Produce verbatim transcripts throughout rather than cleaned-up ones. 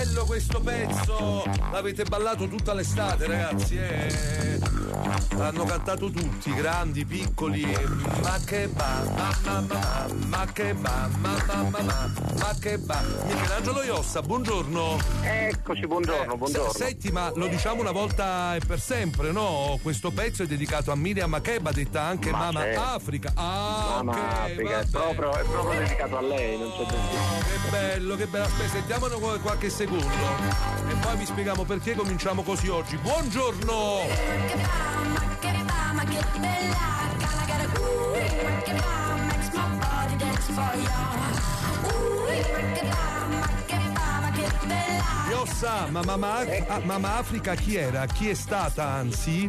bello questo pezzo! L'avete ballato tutta l'estate, ragazzi, eh? L'hanno cantato tutti, grandi, piccoli. Ma che ba, ma ma ma, ma che ba, ma ma ma ma, ma che ba. Michelangelo Iossa, buongiorno. Eccoci, buongiorno, eh, buongiorno. S- senti, ma lo diciamo una volta e per sempre, no? Questo pezzo è dedicato a Miriam Makeba, detta anche Ma Mama certo. Africa. Ah, Mama ok, Africa, è vabbè. proprio, è proprio dedicato a lei, non c'è dubbio. Oh, che bello, che bello. Aspetta, sentiamolo qual- qualche secondo e poi vi spieghiamo perché cominciamo così oggi. Buongiorno! Iossa, ma Mama, ah, Mama Africa chi era? Chi è stata, anzi?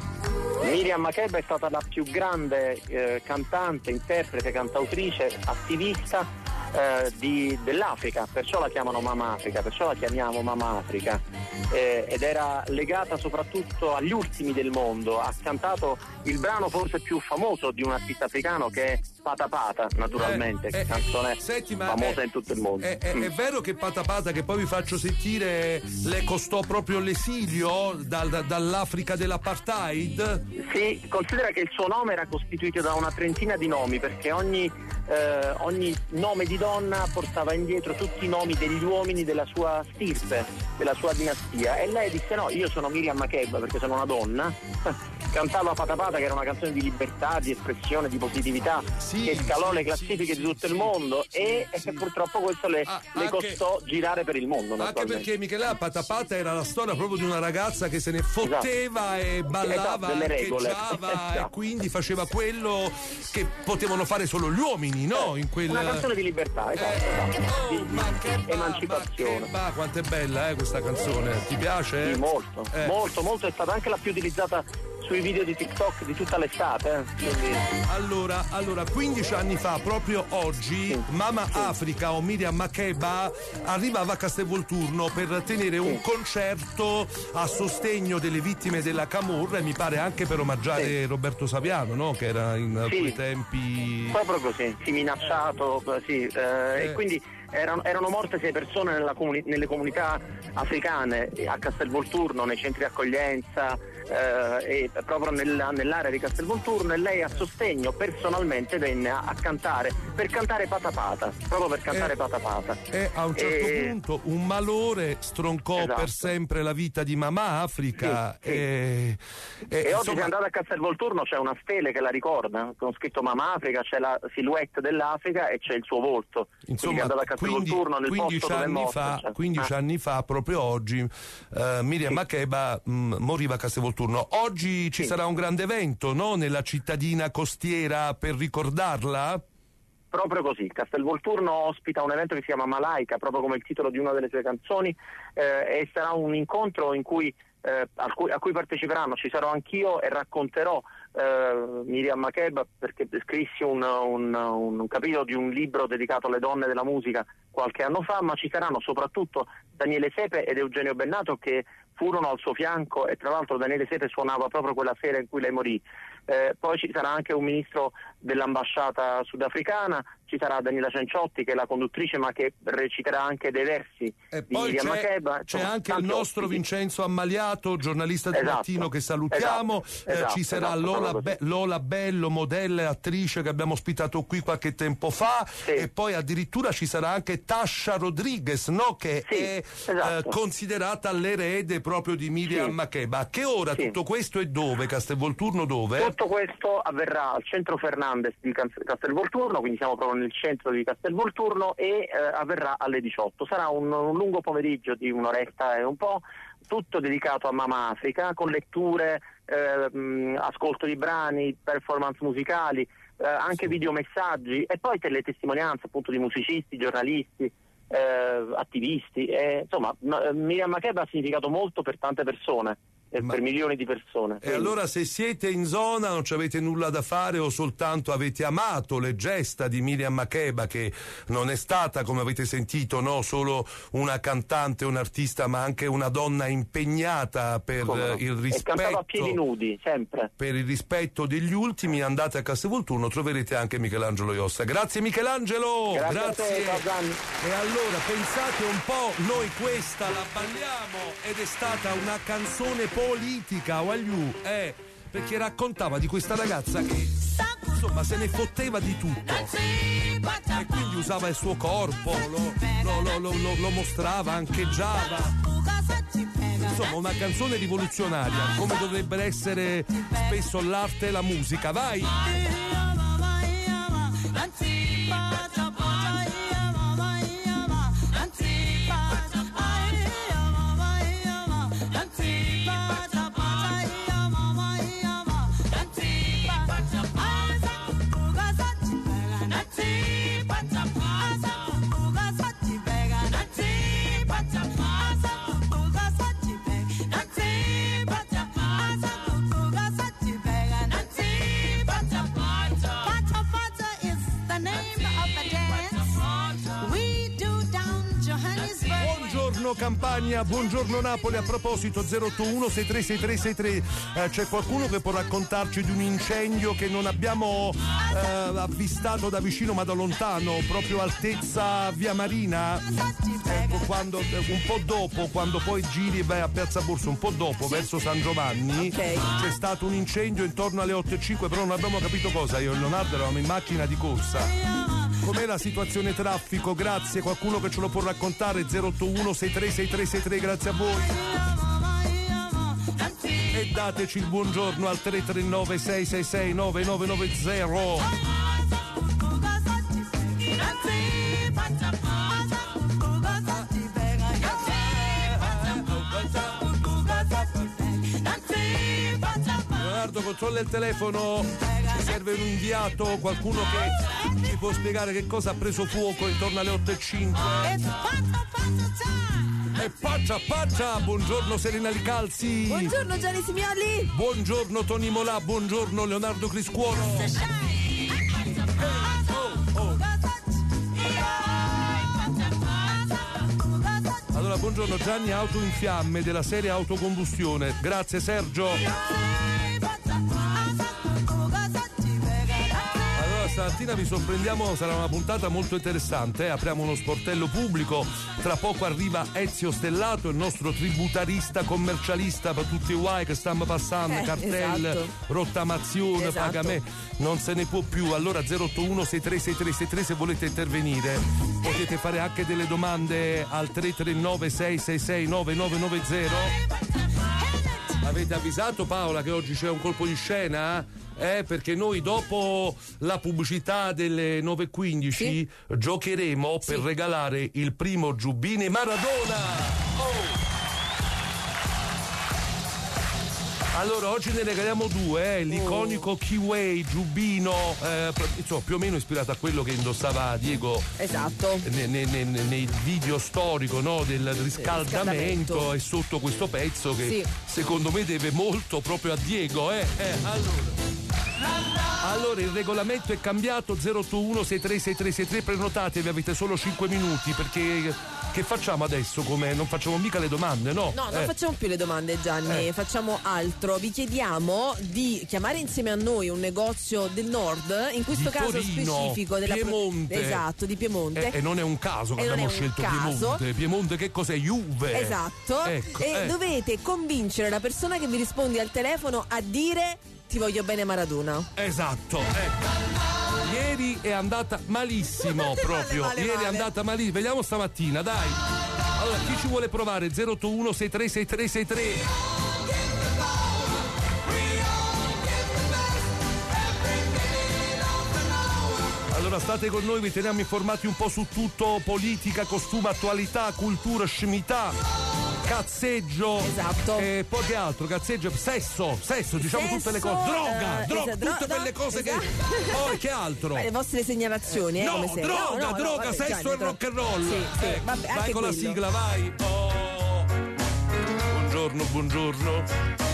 Miriam Makeba è stata la più grande eh, cantante, interprete, cantautrice, attivista eh, di, dell'Africa, perciò la chiamano Mama Africa, perciò la chiamiamo Mama Africa, eh, ed era legata soprattutto agli ultimi del mondo. Ha cantato il brano forse più famoso di un artista africano, che è Pata Pata, naturalmente, Eh, eh, canzone senti, ma famosa è- in tutto il mondo. È, è- Mm. è vero che Pata Pata, che poi vi faccio sentire, le costò proprio l'esilio dal- da- dall'Africa dell'apartheid? Sì, considera che il suo nome era costituito da una trentina di nomi, perché ogni, eh, ogni nome di donna portava indietro tutti i nomi degli uomini della sua stirpe, della sua dinastia, e lei disse no, io sono Miriam Makeba perché sono una donna. Cantava Pata Pata, che era una canzone di libertà, di espressione, di positività, Sì, che scalò sì, le classifiche sì, di tutto sì, il mondo, sì, e, sì. e purtroppo questo le, Ah, le anche- costò girare per il mondo. Anche naturalmente. perché Michela Pata Pata era la storia proprio di una ragazza che se ne fotteva e ballava, Esatto, delle regole. echeggiava e Esatto. quindi faceva quello che potevano fare solo gli uomini, no? In quel... Una canzone di libertà, esatto, Eh, esatto. oh, Di- ma che di ba, emancipazione. ma che ba, quanto è bella, eh, questa canzone. Ti piace? Sì, molto, Eh. molto, molto, è stata anche la più utilizzata sui video di TikTok di tutta l'estate. eh. Quindi, Allora, allora, quindici anni fa, proprio oggi, Sì. Mama Sì. Africa o Miriam Makeba arrivava a Castelvolturno per tenere un concerto a sostegno delle vittime della Camorra, e mi pare anche per omaggiare Sì. Roberto Saviano, no? Che era in Sì. quei tempi. proprio così, sì, minacciato, sì, eh, Eh. e quindi erano, erano morte sei persone nella comuni- nelle comunità africane, a Castelvolturno, nei centri di accoglienza, eh, e proprio nella- nell'area di Castelvolturno, e lei a sostegno personalmente venne a, a cantare, per cantare Pata Pata, proprio per cantare Eh. Pata Pata. E a un certo E- punto un malore stroncò Esatto. per sempre la vita di Mama Africa. Sì, sì. E, e, E oggi insomma, se andate a Castelvolturno c'è una stele che la ricorda, con scritto Mama Africa, c'è la silhouette dell'Africa e c'è il suo volto. Quindi Insomma, andate a Castelvolturno, nel quindici posto dove è anni morta, fa, cioè. quindici Ah. anni fa, proprio oggi, eh, Miriam Sì. Makeba mh, moriva a Castelvolturno. Oggi ci Sì. sarà un grande evento, no? Nella cittadina costiera per ricordarla? Proprio così, Castelvolturno ospita un evento che si chiama Malaika, proprio come il titolo di una delle sue canzoni, eh, e sarà un incontro in cui, eh, a, cui, a cui parteciperanno, ci sarò anch'io e racconterò eh, Miriam Makeba, perché scrissi un, un, un capitolo di un libro dedicato alle donne della musica qualche anno fa, ma ci saranno soprattutto Daniele Sepe ed Eugenio Bennato, che furono al suo fianco, e tra l'altro Daniele Sepe suonava proprio quella sera in cui lei morì. Eh, poi ci sarà anche un ministro dell'ambasciata sudafricana, ci sarà Daniela Cenciotti, che è la conduttrice ma che reciterà anche dei versi E di poi Miriam c'è, Makeba. c'è Insomma, anche il tanti nostro ospiti. Vincenzo Ammaliato, giornalista di Esatto, Mattino, che salutiamo. esatto, Eh, esatto, ci sarà esatto, Lola, proprio Be- così. Lola Bello, modella e attrice, che abbiamo ospitato qui qualche tempo fa. Sì. E poi addirittura ci sarà anche Tasha Rodriguez, no? Che Sì, è esatto. eh, considerata l'erede proprio di Miriam Sì. Makeba. A che ora Sì. tutto questo e dove? Castelvolturno dove? Tutto questo avverrà al centro Fernandez di Can- Castelvolturno, quindi siamo proprio nel centro di Castelvolturno, e eh, avverrà alle diciotto. Sarà un, un lungo pomeriggio di un'oretta e un po', tutto dedicato a Mama Africa, con letture, eh, mh, ascolto di brani, performance musicali, eh, anche videomessaggi, e poi delle testimonianze appunto di musicisti, giornalisti, eh, attivisti. E, insomma, m- Miriam Makeba ha significato molto per tante persone. Ma... per milioni di persone. E quindi... allora se siete in zona non ci avete nulla da fare o soltanto avete amato le gesta di Miriam Makeba, che non è stata, come avete sentito, no, solo una cantante, un'artista, ma anche una donna impegnata per no? il rispetto, e cantava a piedi nudi, sempre. Per il rispetto degli ultimi, andate a Castelvolturno, troverete anche Michelangelo Iossa. Grazie Michelangelo! Grazie, Grazie. a te, Gianni. E allora pensate un po', noi questa la balliamo ed è stata una canzone politica, Wagliù, eh, perché raccontava di questa ragazza che insomma se ne fotteva di tutto e quindi usava il suo corpo, lo, lo, lo, lo, lo, lo mostrava, ancheggiava, insomma una canzone rivoluzionaria, come dovrebbe essere spesso l'arte e la musica. Vai! Campania, buongiorno Napoli. A proposito, zero otto uno sei tre sei tre sei tre, eh, c'è qualcuno che può raccontarci di un incendio che non abbiamo eh, avvistato da vicino ma da lontano, proprio altezza Via Marina, ecco, quando, un po' dopo, quando poi giri e vai a Piazza Borsa, un po' dopo, verso San Giovanni, okay. C'è stato un incendio intorno alle otto e cinque, però non abbiamo capito cosa. Io e Leonardo eravamo in macchina di corsa. Com'è la situazione traffico? Grazie, qualcuno che ce lo può raccontare? zero otto uno sei tre sei tre sei tre, grazie a voi. E dateci il buongiorno al tre tre nove sei sei sei nove nove nove zero. Leonardo, controlla il telefono, ci serve un inviato, qualcuno che ci può spiegare che cosa ha preso fuoco intorno alle otto e cinque. E paccia paccia, buongiorno Serena Licalzi. Buongiorno Gianni Simioli. Buongiorno Tony Molà, buongiorno Leonardo Criscuolo. Oh, oh. Allora, buongiorno Gianni, auto in fiamme della serie autocombustione. Grazie Sergio. Stamattina vi sorprendiamo, sarà una puntata molto interessante, eh? Apriamo uno sportello pubblico, tra poco arriva Ezio Stellato, il nostro tributarista commercialista per tutti i guai che stanno passando, eh, cartel, esatto. rottamazione, esatto. pagamento, non se ne può più. Allora zero otto uno sei tre sei tre sei tre, se volete intervenire potete fare anche delle domande al tre tre nove sei sei sei nove nove nove zero. Avete avvisato Paola che oggi c'è un colpo di scena? Eh, perché noi dopo la pubblicità delle nove e quindici sì. giocheremo sì. per regalare il primo Giubbini Maradona. Oh. Allora oggi ne regaliamo due, eh, l'iconico oh. Kiwi Giubbino, eh, insomma più o meno ispirato a quello che indossava Diego, esatto, ne, ne, ne, nel video storico, no, del riscaldamento, riscaldamento, e sotto questo pezzo che sì. secondo me deve molto proprio a Diego, eh, eh allora. Allora il regolamento è cambiato, zero otto uno sei tre sei tre sei tre, prenotatevi, avete solo cinque minuti, perché che facciamo adesso? Come non facciamo mica le domande, no? No, non eh. facciamo più le domande Gianni, eh. facciamo altro. Vi chiediamo di chiamare insieme a noi un negozio del nord, in questo di caso Torino, specifico della Piemonte. Pro... esatto, di Piemonte. E, e non è un caso che e abbiamo scelto Piemonte. Piemonte che cos'è? Juve. Esatto. Ecco, e eh. dovete convincere la persona che vi risponde al telefono a dire ti voglio bene Maradona. Esatto, ecco. Ieri è andata malissimo proprio. Male, male, Ieri male. è andata malissimo. Vediamo stamattina, dai. Allora, chi ci vuole provare? zero otto uno sei tre sei tre sei tre. Allora state con noi, vi teniamo informati un po' su tutto, politica, costume, attualità, cultura, scimità. Cazzeggio, esatto, e poi che altro? Cazzeggio, sesso, sesso, diciamo sesso, tutte le cose, droga, eh, droga, esatto, tutte dro- quelle cose esatto. che. Poi che altro? Beh, le vostre segnalazioni, eh, no, come sempre. droga, no, no, droga, no, vabbè, sesso Gianni, e rock and roll. Sì, sì, ecco, vabbè, vai anche con quello. la sigla, vai. Oh. Buongiorno, buongiorno.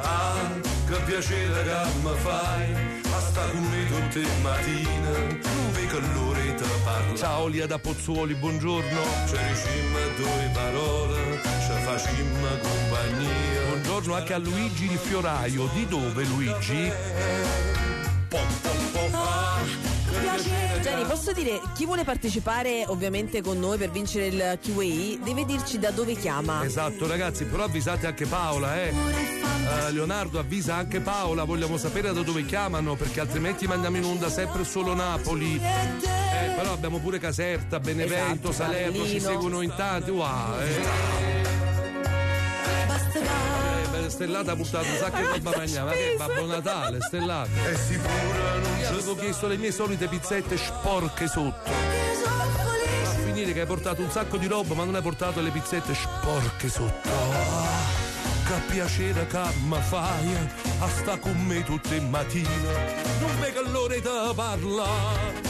Ah, che piacere che mi fai, a sta con me tutte le mattine, non vedo che l'ora te parla. Ciao Lia da Pozzuoli, buongiorno. Ci dicimmo due parole, ci facimmo compagnia. Buongiorno anche a Luigi il fioraio. Di dove Luigi? Po, po, po. Gianni, posso dire, chi vuole partecipare ovviamente con noi per vincere il Q A deve dirci da dove chiama. Esatto ragazzi, però avvisate anche Paola, eh. Uh, Leonardo avvisa anche Paola, vogliamo sapere da dove chiamano perché altrimenti mandiamo in onda sempre solo Napoli. Eh, però abbiamo pure Caserta, Benevento, esatto, Salerno, ci seguono in tanti. Wow, eh. Stellata ha buttato un sacco di roba mangiare, ma che Babbo Natale, Stellata. È sicuro, non io avevo chiesto le mie solite pizzette sporche sotto. A finire che hai portato un sacco di roba, ma non hai portato le pizzette sporche sotto. Ah, che piacere che mi fai, a sta con me tutte le mattine, non vedo l'ora di parlare.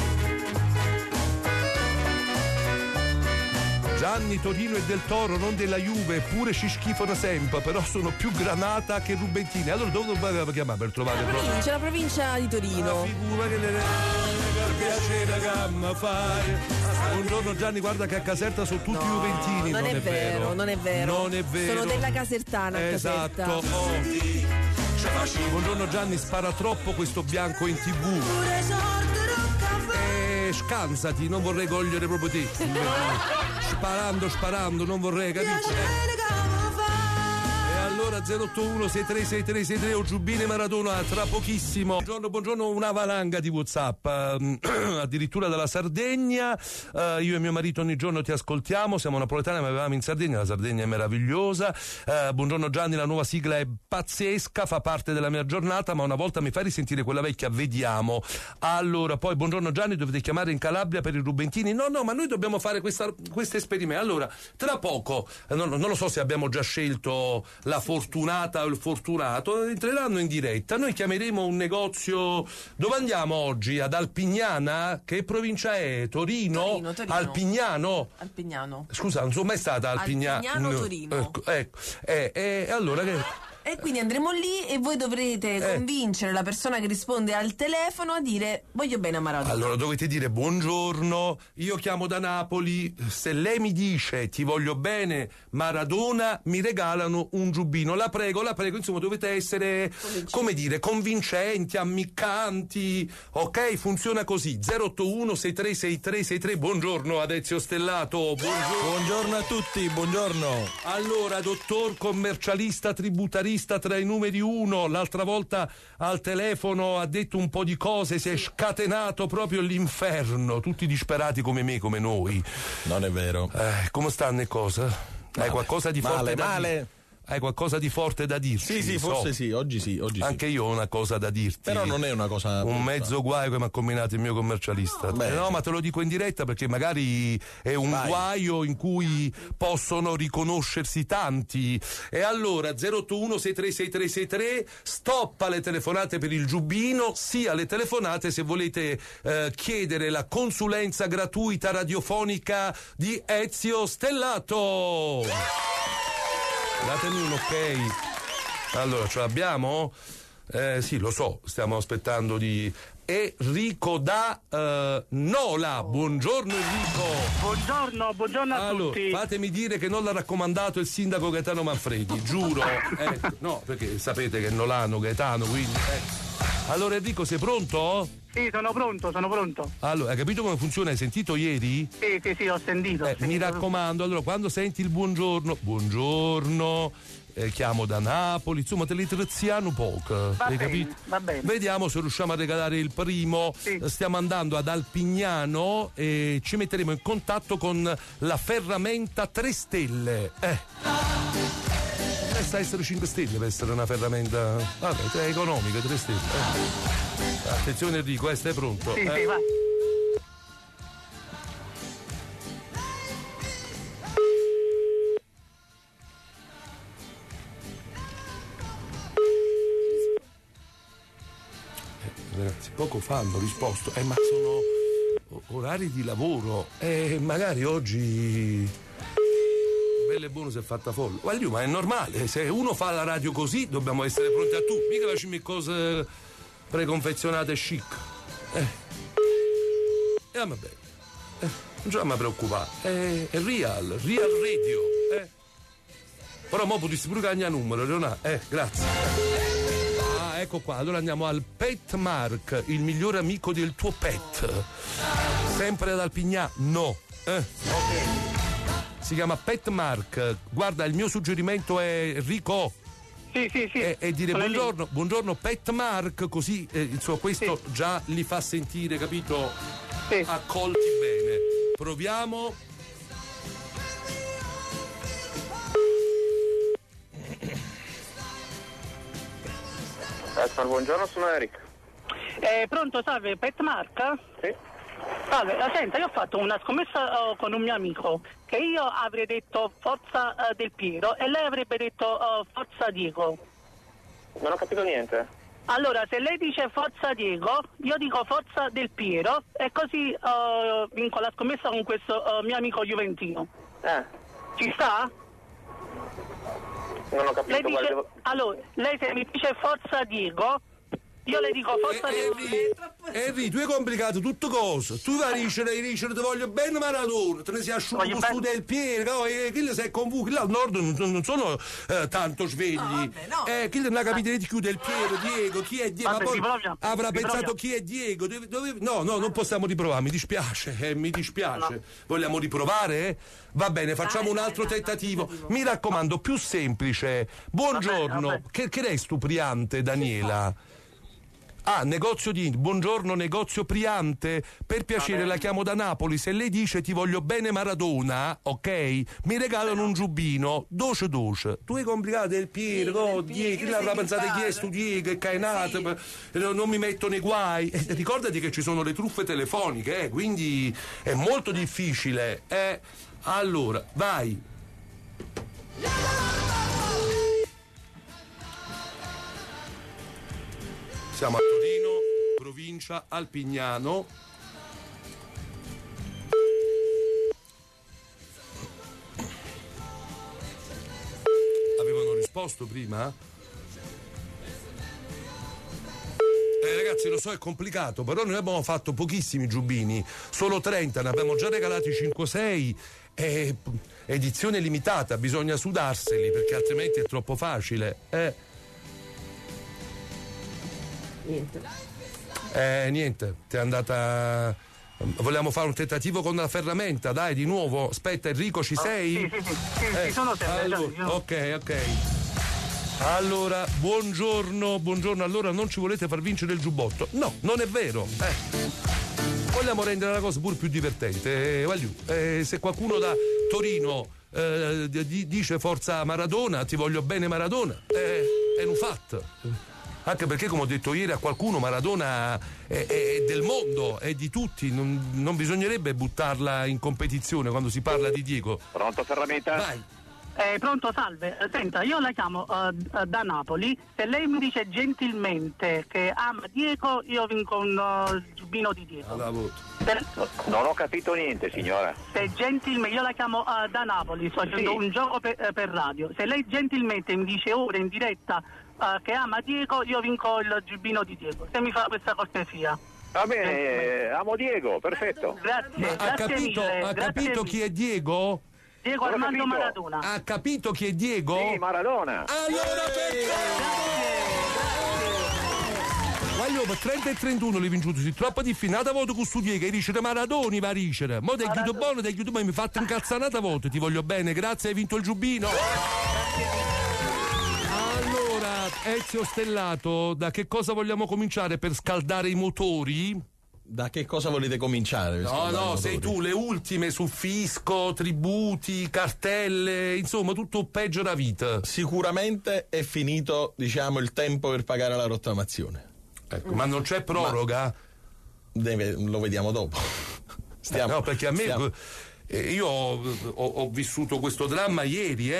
Gianni, Torino e Del Toro, non della Juve, pure ci schifano sempre, però sono più Granata che Rubentini. Allora dove dobbiamo chiamare per trovare la provincia, proprio? La provincia di Torino. La figura che le per piacere che mi fai. Buongiorno Gianni, guarda che a Caserta sono tutti no, Juventini. Non, non è, è vero, vero, non è vero. Non è vero. Sono della Casertana. Esatto. A Caserta. Oh. Buongiorno Gianni, spara troppo questo bianco in tv. Eh, scansati, non vorrei cogliere proprio te. Sparando, sparando, non vorrei, capisci? E allora zero otto uno sei tre sei tre sei tre o Giubbine Maradona tra pochissimo. Buongiorno, buongiorno, una valanga di WhatsApp, uh, addirittura dalla Sardegna. Uh, io e mio marito ogni giorno ti ascoltiamo, siamo napoletani ma avevamo in Sardegna, la Sardegna è meravigliosa. Uh, buongiorno Gianni, la nuova sigla è pazzesca, fa parte della mia giornata, ma una volta mi fai risentire quella vecchia, vediamo. Allora, poi buongiorno Gianni, dovete chiamare in Calabria per i Rubentini. No, no, ma noi dobbiamo fare questa, questo esperimento. Allora, tra poco, non, non lo so se abbiamo già scelto la fortunata o il fortunato, entreranno in diretta. Noi chiameremo un negozio. Dove andiamo oggi? Ad Alpignana? Che provincia è? Torino? Torino, Torino. Alpignano? Alpignano. Scusa, non sono mai stata a Alpignano. Alpignano, Torino. Ecco, ecco. Eh, eh, allora che... E quindi andremo lì e voi dovrete eh. convincere la persona che risponde al telefono a dire voglio bene a Maradona. Allora dovete dire buongiorno, io chiamo da Napoli, se lei mi dice ti voglio bene Maradona mi regalano un giubbino, la prego, la prego, insomma dovete essere, come dire, convincenti, ammiccanti, ok? Funziona così, zero otto uno sei tre sei tre sei tre, buongiorno ad Ezio Stellato, buongiorno. Buongiorno a tutti, buongiorno. Allora, dottor commercialista tributarista tra i numeri uno, l'altra volta al telefono ha detto un po' di cose, si è scatenato proprio l'inferno, tutti disperati come me, come noi. Non è vero. Eh, come stanno le cose? Hai qualcosa di forte male, da male. dire? Hai qualcosa di forte da dirci? Sì, sì, forse so. sì, oggi sì, oggi Anche sì. io ho una cosa da dirti. Però non è una cosa... Un brutta. mezzo guaio che mi ha combinato il mio commercialista. No, eh, no, ma te lo dico in diretta perché magari è un Vai. guaio in cui possono riconoscersi tanti. E allora zero otto uno sei tre sei tre sei tre, stop alle telefonate per il giubbino, sia alle telefonate se volete eh, chiedere la consulenza gratuita radiofonica di Ezio Stellato. Datemi un ok. Allora, ce l'abbiamo? Eh, sì, lo so, stiamo aspettando di... Enrico da uh, Nola. Buongiorno Enrico. Buongiorno, buongiorno a allora, tutti. Fatemi dire che non l'ha raccomandato il sindaco Gaetano Manfredi, giuro. Eh, no, perché sapete che è Nolano Gaetano, quindi... Eh. Allora Enrico, sei pronto? Sì, sono pronto, sono pronto. Allora, hai capito come funziona? Hai sentito ieri? Sì, sì, sì, ho sentito. Eh, ho sentito. Mi raccomando, allora, quando senti il buongiorno, buongiorno, eh, chiamo da Napoli, insomma, te li treziano poco. Va hai bene, capito? va bene. Vediamo se riusciamo a regalare il primo. Sì. Stiamo andando ad Alpignano e ci metteremo in contatto con la ferramenta tre stelle. Eh. Resta essere cinque stelle per essere una ferramenta. Vabbè, è economica, tre stelle. Eh. Attenzione Enrico, eh, stai pronto? Sì, eh. sì, va. Ragazzi, poco fa hanno risposto, eh, ma sono orari di lavoro e eh, magari oggi ve bella e buona si è fatta folle. Guarda, ma è normale, se uno fa la radio così dobbiamo essere pronti a tutto, mica facciamo cose preconfezionate chic. Eh. E va bene. Eh, non ci mi preoccupare. È, è real, real radio. Eh. Però mo potresti pure cagnare numero, Leonardo. Eh, grazie. Ah, ecco qua. Allora andiamo al Pet Mark, il migliore amico del tuo pet. Sempre ad Alpignà? No. Eh. Si chiama Pet Mark. Guarda, il mio suggerimento è Rico. Sì, sì, sì. E, e dire buongiorno, buongiorno Pet Mark, così eh, insomma, questo sì. già li fa sentire, capito? Sì. Accolti bene. Proviamo. Eh, buongiorno, sono Eric. Eh, pronto, salve, Pet Mark? Sì. Salve, eh, senta, io ho fatto una scommessa uh, con un mio amico che io avrei detto Forza uh, Del Piero e lei avrebbe detto uh, Forza Diego. Non ho capito niente. Allora, se lei dice Forza Diego, io dico Forza Del Piero e così uh, vinco la scommessa con questo uh, mio amico juventino. Eh. Ci sta? Non ho capito. Lei dice, devo... allora, lei se mi dice Forza Diego, io le dico Forza Eh, Diego. Enri, Enri, tu hai complicato tutto cosa. Tu vai a dicere, dicere ti voglio bene Maradona, te ne sei asciutto Voglio su bene- Del Piero, e chi le sei confuso, chi là al nord non, non sono eh, tanto svegli. No, vabbè, no. Eh, chi non ha capito di più Del Piero, Diego, chi è Diego? Vabbè, Ma poi riproviamo, avrà riproviamo. pensato chi è Diego. Dove, dove- no, no, non possiamo riprovare, mi dispiace, eh, mi dispiace. No. Vogliamo riprovare? Va bene, facciamo Dai, un dai, altro dai, tentativo. tentativo. Mi raccomando, più semplice. Buongiorno, Va bene. che, che lei stupriante, Daniela? Ah, negozio di... Buongiorno, negozio Priante. Per piacere la chiamo da Napoli. Se lei dice ti voglio bene Maradona, ok? Mi regalano un giubbino. Doce doce. Tu hai complicato Del Piero, Sì, oh, Del Piero, Diego, chi che l'avrà sei pensato chi è simpatico. sto Diego, è cainato, Sì. non, non mi metto nei guai. Eh, ricordati che ci sono le truffe telefoniche, eh, quindi è molto difficile. Eh. Allora, vai. Siamo a Torino, provincia Alpignano. Avevano risposto prima? Eh, ragazzi, lo so, è complicato, però noi abbiamo fatto pochissimi giubbini, solo trenta, ne abbiamo già regalati cinque sei. È edizione limitata, bisogna sudarseli perché altrimenti è troppo facile. Eh. Niente. Eh, niente, ti è andata. Vogliamo fare un tentativo con la ferramenta, dai, di nuovo. Aspetta, Enrico, ci sei? Sì, sì, sì, sì, sì, sono sempre. allora, sì, sono- ok, ok. Allora, buongiorno, buongiorno. Allora non ci volete far vincere il giubbotto? No, non è vero. Eh. Vogliamo rendere la cosa pure più divertente. Eh, voglio, eh, se qualcuno da Torino eh, di- dice Forza Maradona, ti voglio bene Maradona, eh, è un fatto. Anche perché, come ho detto ieri a qualcuno, Maradona è, è del mondo, è di tutti, non, non bisognerebbe buttarla in competizione quando si parla di Diego. Pronto, ferramenta? Vai. Eh, pronto, salve. Eh, Senta, io la chiamo eh, eh, da Napoli. Se lei mi dice gentilmente che ama Diego, io vinco un uh, giubbino di Diego. Alla voto. Per- Non ho capito niente, signora. se gentilmente, io la chiamo eh, da Napoli, sto facendo Sì. un gioco per, eh, per radio. Se lei gentilmente mi dice ora in diretta eh, che ama Diego, io vinco il giubbino di Diego. Se mi fa questa cortesia. Va bene, eh, amo Diego, perfetto. Grazie, Ma ha grazie capito, mille, ha grazie capito mille. chi è Diego? Diego Non ho Armando capito. Maradona. Ha capito chi è Diego? Sì, Maradona. Allora Guaglio, per trenta e trentuno li vinciuti, si troppo diffinata voto con stu Diego, e dice Maradoni va a ricere. Mo te chiudo buono, te chiudo, ma mi fate incazzanata voto, ti voglio bene, grazie, hai vinto il giubbino. Allora, Ezio Stellato, da che cosa vogliamo cominciare per scaldare i motori? Da che cosa volete cominciare? No, no, sei tu, le ultime su fisco, tributi, cartelle, insomma, tutto peggio da vita. Sicuramente è finito, diciamo, il tempo per pagare la rottamazione. Ecco, ma non c'è proroga? Deve- lo vediamo dopo. Stiamo, no, perché a me stiamo- eh, io ho, ho- ho vissuto questo dramma ieri, eh.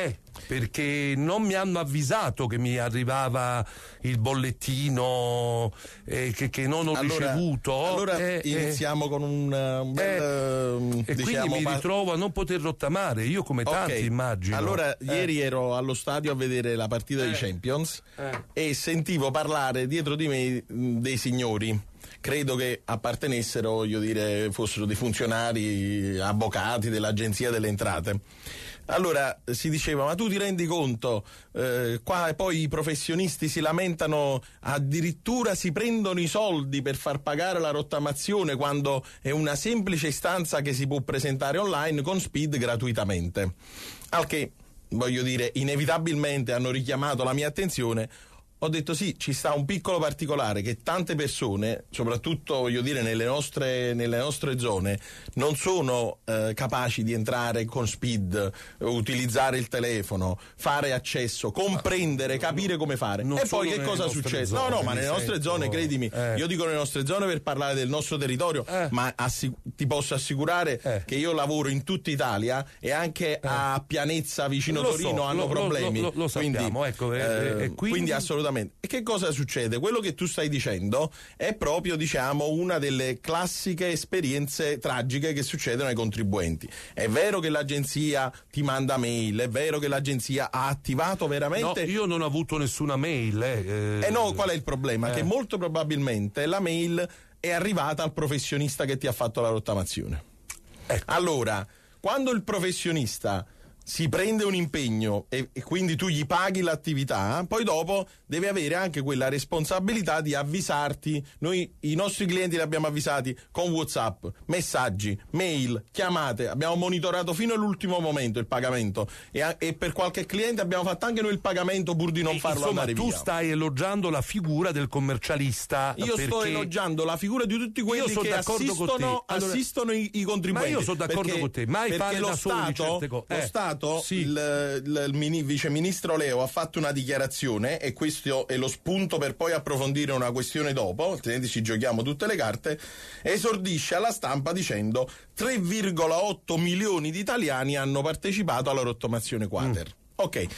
perché non mi hanno avvisato che mi arrivava il bollettino eh, che, che non ho allora, ricevuto. Allora eh, iniziamo eh, con un, un bel eh, e diciamo, quindi mi pa- ritrovo a non poter rottamare, io come tanti okay. immagino. Allora eh. ieri ero allo stadio a vedere la partita eh. di Champions eh. e sentivo parlare dietro di me mh, dei signori, credo che appartenessero, voglio dire, fossero dei funzionari, avvocati dell'Agenzia delle Entrate. Allora si diceva, ma tu ti rendi conto, eh, qua poi i professionisti si lamentano, addirittura si prendono i soldi per far pagare la rottamazione quando è una semplice istanza che si può presentare online con Speed gratuitamente. Al che, voglio dire, inevitabilmente hanno richiamato la mia attenzione. Ho detto sì, ci sta un piccolo particolare, che tante persone, soprattutto voglio dire nelle nostre, nelle nostre zone, non sono eh, capaci di entrare con Speed, utilizzare il telefono, fare accesso, comprendere, capire come fare. Non E poi che cosa succede? Zone, no, no, ma nelle nostre sento, zone, credimi, eh. io dico nelle nostre zone per parlare del nostro territorio, eh. ma assi- ti posso assicurare eh. che io lavoro in tutta Italia e anche eh. a Pianezza vicino lo Torino so, hanno lo, problemi. Lo, lo, lo sappiamo, quindi, ecco, eh, e, e quindi... quindi assolutamente. E che cosa succede? Quello che tu stai dicendo è proprio, diciamo, una delle classiche esperienze tragiche che succedono ai contribuenti. È vero che l'agenzia ti manda mail, è vero che l'agenzia ha attivato veramente... No, io non ho avuto nessuna mail. Eh, eh no, qual è il problema? Eh. Che molto probabilmente la mail è arrivata al professionista che ti ha fatto la rottamazione. Ecco. Allora, quando il professionista si prende un impegno e, e quindi tu gli paghi l'attività, poi dopo deve avere anche quella responsabilità di avvisarti. Noi i nostri clienti li abbiamo avvisati con WhatsApp, messaggi, mail, chiamate, abbiamo monitorato fino all'ultimo momento il pagamento e, a, e per qualche cliente abbiamo fatto anche noi il pagamento pur di non e, farlo insomma, andare tu via. stai elogiando la figura del commercialista. Io perché... sto elogiando la figura di tutti quelli che assistono, allora, assistono i, i contribuenti. Ma io sono d'accordo perché, con te, mai fare lo da solo di Stato, certe cose. lo Eh, Stato sì. il, il, il mini, vice ministro Leo ha fatto una dichiarazione e questo è lo spunto per poi approfondire una questione dopo, altrimenti ci giochiamo tutte le carte. Esordisce alla stampa dicendo tre virgola otto milioni di italiani hanno partecipato alla rottamazione quater. Mm. Ok.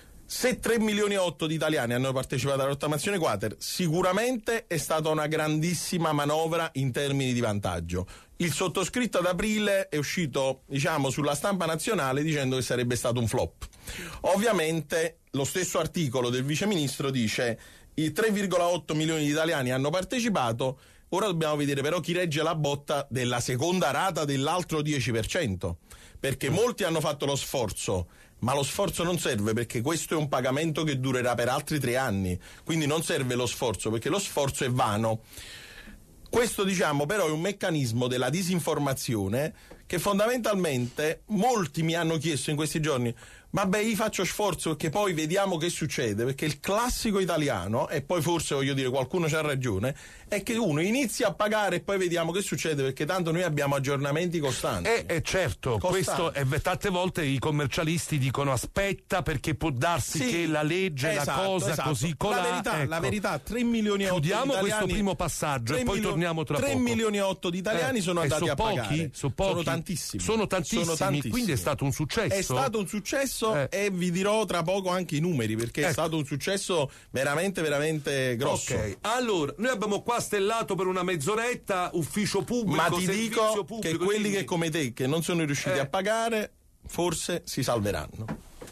Se tre milioni e otto di italiani hanno partecipato alla rottamazione quater, sicuramente è stata una grandissima manovra in termini di vantaggio. Il sottoscritto ad aprile è uscito, diciamo, sulla stampa nazionale dicendo che sarebbe stato un flop. Ovviamente lo stesso articolo del viceministro dice i tre virgola otto milioni di italiani hanno partecipato, ora dobbiamo vedere però chi regge la botta della seconda rata dell'altro dieci per cento, perché molti hanno fatto lo sforzo, ma lo sforzo non serve perché questo è un pagamento che durerà per altri tre anni, quindi non serve lo sforzo perché lo sforzo è vano. Questo, diciamo, però è un meccanismo della disinformazione che fondamentalmente molti mi hanno chiesto in questi giorni: vabbè, io faccio sforzo perché poi vediamo che succede, perché il classico italiano, e poi forse voglio dire qualcuno c'ha ragione, è che uno inizia a pagare e poi vediamo che succede, perché tanto noi abbiamo aggiornamenti costanti. Eh, eh certo, Costanti. questo è, tante volte i commercialisti dicono aspetta perché può darsi Sì, che la legge, esatto, la cosa esatto. così colà. La verità, ecco. la verità, tre milioni e otto di Chiudiamo italiani, questo primo passaggio e poi milio- torniamo tra tre poco. milioni e otto di italiani Eh, sono e andati so a pochi? pagare. So pochi? Sono tantissimi. Sono tantissimi, Sono tantissimi. quindi è stato un successo. È stato un successo Eh. e vi dirò tra poco anche i numeri, perché Ecco. è stato un successo veramente veramente grosso. Ok, allora noi abbiamo qua stellato per una mezz'oretta ufficio pubblico, Ma ti servizio dico pubblico, che quelli quindi... che come te che non sono riusciti Eh. a pagare forse si salveranno.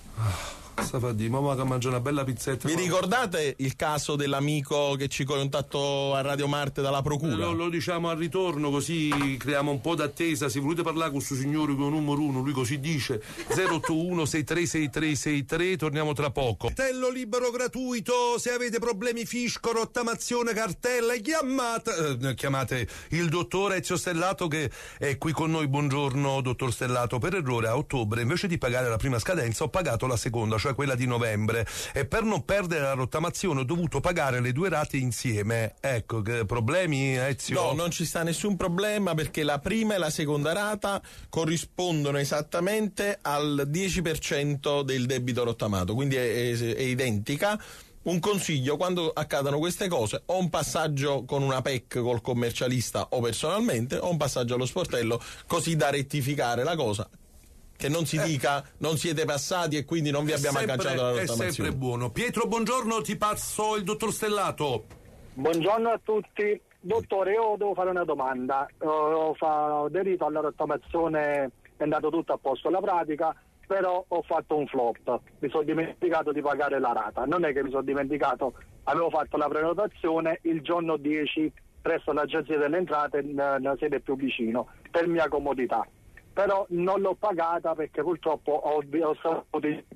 Sta fa di mamma che mangia una bella pizzetta. Vi ma- ricordate il caso dell'amico che ci contattò a Radio Marte dalla procura? Lo, lo diciamo al ritorno, così creiamo un po' d'attesa. Se volete parlare con questo signore con numero uno, lui così dice: zero otto uno sei tre sei tre sei tre. Torniamo tra poco. Cartello libero gratuito. Se avete problemi fisco, rottamazione, cartella, chiamate, eh, chiamate il dottor Ezio Stellato che è qui con noi. Buongiorno dottor Stellato. Per errore a ottobre, invece di pagare la prima scadenza, ho pagato la seconda, cioè quella di novembre, e per non perdere la rottamazione ho dovuto pagare le due rate insieme. Ecco, che problemi, Ezio? No, non ci sta nessun problema, perché la prima e la seconda rata corrispondono esattamente al dieci per cento del debito rottamato, quindi è, è, è identica. Un consiglio: quando accadano queste cose, o un passaggio con una P E C col commercialista o personalmente, o un passaggio allo sportello, così da rettificare la cosa. che non si eh. dica non siete passati e quindi non vi abbiamo sempre, agganciato la rottamazione. È sempre buono. Pietro, buongiorno, ti passo il dottor Stellato. Buongiorno a tutti. Dottore, io devo fare una domanda. Ho, fa, ho aderito alla rottamazione, è andato tutto a posto la pratica, però ho fatto un flop. Mi sono dimenticato di pagare la rata. Non è che mi sono dimenticato, avevo fatto la prenotazione il giorno dieci presso l'agenzia delle entrate nella sede più vicino, per mia comodità. Però non l'ho pagata perché purtroppo ho, ho saputo di...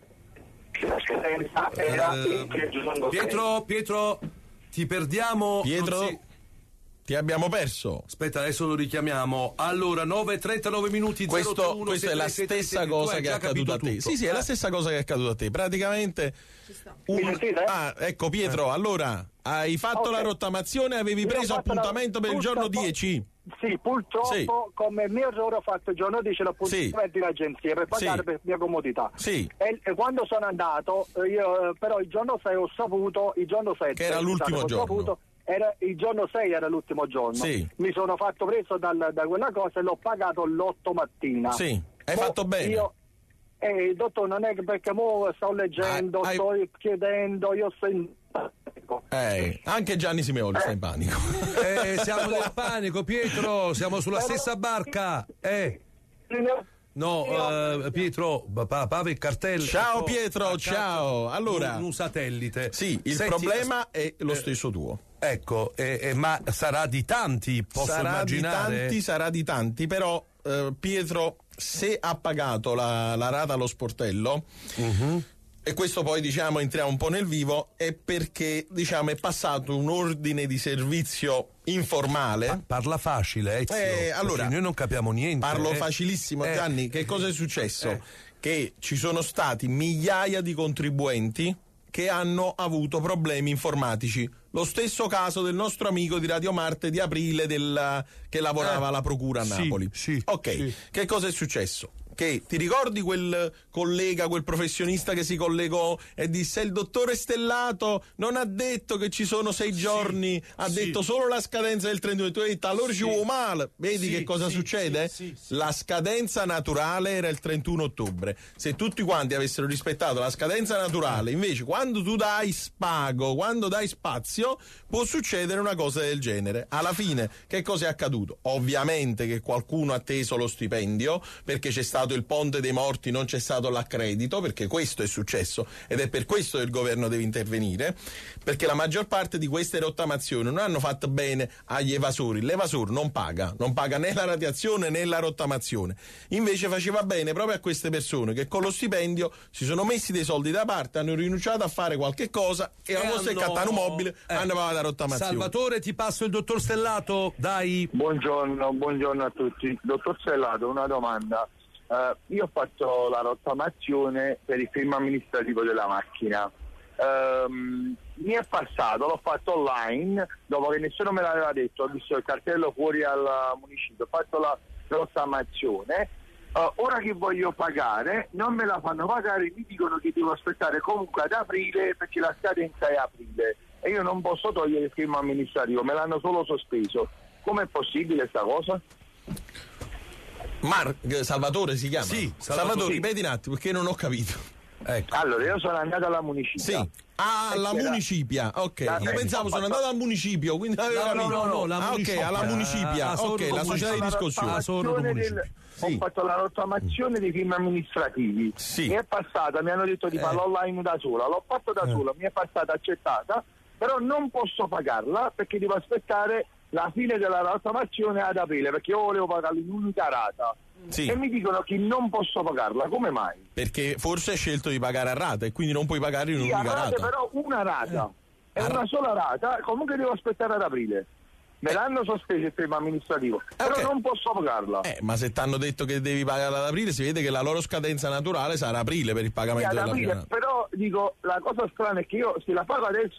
Uh, Pietro, Pietro, ti perdiamo. Pietro, si... ti abbiamo perso. Aspetta, adesso lo richiamiamo. Allora, nove e trentanove minuti. Questo, zero uno, questa è la stessa cosa che è accaduta a te. tutto. Sì, sì, è eh? la stessa cosa che è accaduta a te. Praticamente. Un... Ah, ecco Pietro, eh. allora hai fatto okay. la rottamazione, avevi Io preso appuntamento la... per il giorno dieci. Sì, purtroppo sì. come mio errore ho fatto il giorno dieci l'appuntamento sì. in agenzia per pagare sì. per mia comodità. Sì. E, e quando sono andato, io però il giorno sei ho saputo, il giorno sette che era l'ultimo scusate, giorno. Saputo, era, il giorno sei era l'ultimo giorno. Sì. Mi sono fatto preso dal, da quella cosa e l'ho pagato l'otto mattina. Sì, hai Mo fatto bene. Io, eh, dottore, non è che perché mo sto leggendo, hai... sto chiedendo, io sto in... Eh, anche Gianni Simeone eh. sta in panico. Eh, siamo nel panico, Pietro, siamo sulla stessa barca. Eh. No, uh, Pietro, papà il cartello. Ciao Pietro, ciao. Allora, un, un satellite. Sì, il Senti, problema è lo stesso tuo. Ecco, eh, eh, ma sarà di tanti, posso sarà immaginare. Sarà di tanti, sarà di tanti, però eh, Pietro, se ha pagato la, la rata allo sportello, uh-huh. e questo poi diciamo entriamo un po' nel vivo, è perché diciamo è passato un ordine di servizio informale. Pa- parla facile, Ezio, eh, allora noi non capiamo niente. Parlo eh. facilissimo, eh. Gianni, che cosa è successo? Eh. Che ci sono stati migliaia di contribuenti che hanno avuto problemi informatici. Lo stesso caso del nostro amico di Radio Marte di aprile del, che lavorava eh. alla procura a Napoli. Sì, sì, ok, sì. Che cosa è successo? Che ti ricordi quel collega, quel professionista che si collegò e disse il dottore Stellato non ha detto che ci sono sei giorni, sì, ha sì. detto solo la scadenza del trentuno, tu hai detto allora sì. ci vuole male. Vedi sì, che cosa sì, succede? Sì, sì, sì. La scadenza naturale era il trentuno ottobre. Se tutti quanti avessero rispettato la scadenza naturale, invece quando tu dai spago, quando dai spazio, può succedere una cosa del genere. Alla fine che cosa è accaduto? Ovviamente che qualcuno ha teso lo stipendio perché c'è stato il ponte dei morti, non c'è stato l'accredito, perché questo è successo ed è per questo che il governo deve intervenire, perché la maggior parte di queste rottamazioni non hanno fatto bene agli evasori. L'evasore non paga, non paga né la radiazione né la rottamazione, invece faceva bene proprio a queste persone che con lo stipendio si sono messi dei soldi da parte, hanno rinunciato a fare qualche cosa e, e a hanno... scattare un mobile eh. hanno pagato la rottamazione. Salvatore, ti passo il dottor Stellato, dai. Buongiorno, buongiorno a tutti. Dottor Stellato, una domanda. Uh, io ho fatto la rottamazione per il firma amministrativo della macchina. Uh, mi è passato, l'ho fatto online, dopo che nessuno me l'aveva detto, ho visto il cartello fuori al municipio, ho fatto la rottamazione. Uh, ora che voglio pagare, non me la fanno pagare, mi dicono che devo aspettare comunque ad aprile perché la scadenza è aprile e io non posso togliere il firma amministrativo, me l'hanno solo sospeso. Com'è possibile sta cosa? Mar- Salvatore si chiama? Sì, Salvatore, Salvatore, ripeti un attimo perché non ho capito. Ecco. Allora, io sono andato alla municipia. Sì. Ah, alla era... municipia, ok. La... Io pensavo sono andato al municipio, quindi avevo no, capito. no, no, no, la ah, ok, alla municipia, ah, ok, la società di riscossione. Ah, sono del... Sì. Ho fatto la rottamazione dei firmi amministrativi. Sì. Mi è passata, mi hanno detto di eh. farlo online da sola, l'ho fatto da eh. sola, mi è passata accettata, però non posso pagarla perché devo aspettare la fine della rottamazione ad aprile, perché io volevo pagarla in unica rata. Sì. E mi dicono che non posso pagarla, come mai? Perché forse hai scelto di pagare a rata e quindi non puoi pagare in sì, un'unica rate, rata. Però una rata, eh. è una sola rata, comunque devo aspettare ad aprile. Me l'hanno sospeso il tema amministrativo, però okay. non posso pagarla. Eh, ma se ti hanno detto che devi pagarla ad aprile, si vede che la loro scadenza naturale sarà aprile per il pagamento sì, della aprile, prima. Però dico, la cosa strana è che io se la pago adesso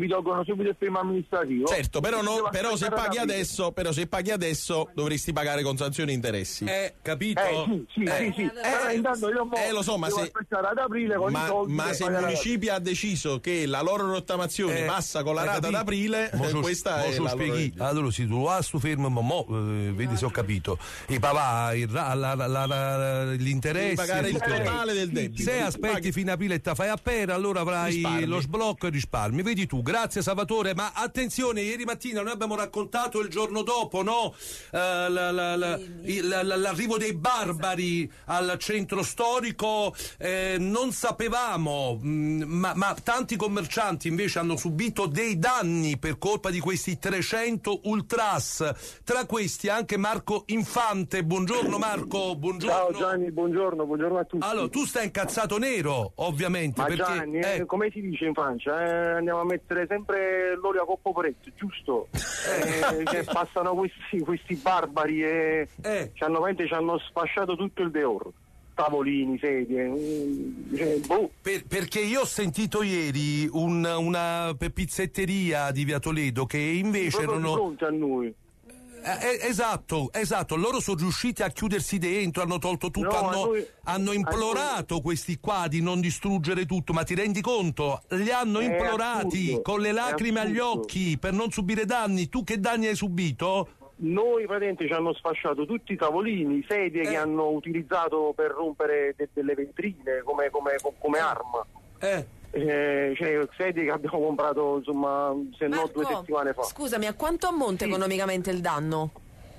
vi tolgono subito il fermo amministrativo. Certo, però, no, però se paghi adesso, però se paghi adesso dovresti pagare con sanzioni e interessi. Eh, capito? Eh, sì, sì, Eh, sì, sì. eh, Però eh, intanto io mo eh, lo so, ma devo se- aspettare ad aprile con Ma, i soldi ma per se il pagare la- municipio ha deciso che la loro rottamazione Eh, passa con la hai rata capito? d'aprile, Mo eh, so- questa mo è so la loro spieghi. idea. Allora si tu a sto fermo, ma mo, eh, vedi se ho capito. I papà, il ra- la, la, la, la, gli interessi. Devi pagare e il tutto. totale del debito. Se aspetti Paghi- fino a aprile e te fai a pera, allora avrai Risparmi. lo sblocco e risparmi. Vedi tu, grazie Salvatore. Ma attenzione, ieri mattina noi abbiamo raccontato il giorno dopo, no? Eh, la- la- la- il- la- l'arrivo dei barbari al centro storico. Eh, non sapevamo, mh, ma, ma tanti commercianti invece hanno subito dei danni per colpa di questi trecento ultras. Tra questi anche Marco Infante. Buongiorno Marco, buongiorno. Ciao Gianni, buongiorno, buongiorno a tutti. Allora, tu stai incazzato nero, ovviamente, Ma perché Gianni, eh, eh, come si dice in Francia, eh, andiamo a mettere sempre l'olio a coppo prezzo, giusto? Eh, cioè, passano questi, questi barbari e Eh. ci hanno, veramente ci hanno sfasciato tutto il deoro. Tavolini, sedie, mm, cioè, boh. per- perché io ho sentito ieri un- una pizzetteria di Via Toledo che invece Proprio di erano fronte a noi. Eh, eh, esatto, esatto, loro sono riusciti a chiudersi dentro, hanno tolto tutto, No, a hanno, noi- hanno a implorato questi qua di non distruggere tutto, ma ti rendi conto? Li hanno È implorati assurdo, con le è lacrime agli assurdo. occhi per non subire danni. Tu che danni hai subito? Noi praticamente ci hanno sfasciato tutti i tavolini, sedie Eh. che hanno utilizzato per rompere de- delle vetrine come, come- come arma. Eh. Eh, cioè sedie che abbiamo comprato insomma se no due Marco, settimane fa. scusami, a quanto ammonta economicamente il danno?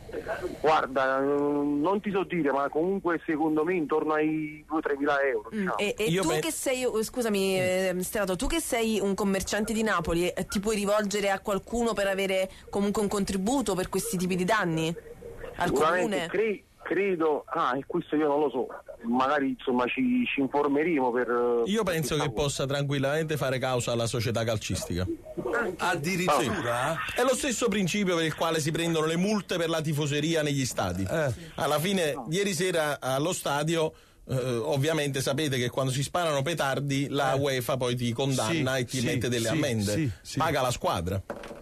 Guarda, eh, non ti so dire, ma comunque secondo me intorno ai due tre mila euro. Mm, Diciamo. E, e Io tu pe- che sei, uh, scusami eh, Stelato, tu che sei un commerciante di Napoli, eh, ti puoi rivolgere a qualcuno per avere comunque un contributo per questi tipi di danni? Al Sicuramente comune? cre- credo, ah, e questo io non lo so, magari insomma ci, ci informeremo per... eh, Io per penso questa che cosa. possa tranquillamente fare causa alla società calcistica. Addirittura? È lo stesso principio per il quale si prendono le multe per la tifoseria negli stadi. Eh. Alla fine, ieri sera allo stadio, eh, ovviamente sapete che quando si sparano petardi la Eh. UEFA poi ti condanna Sì, e ti sì, mette delle sì, ammende. sì, sì. Paga la squadra.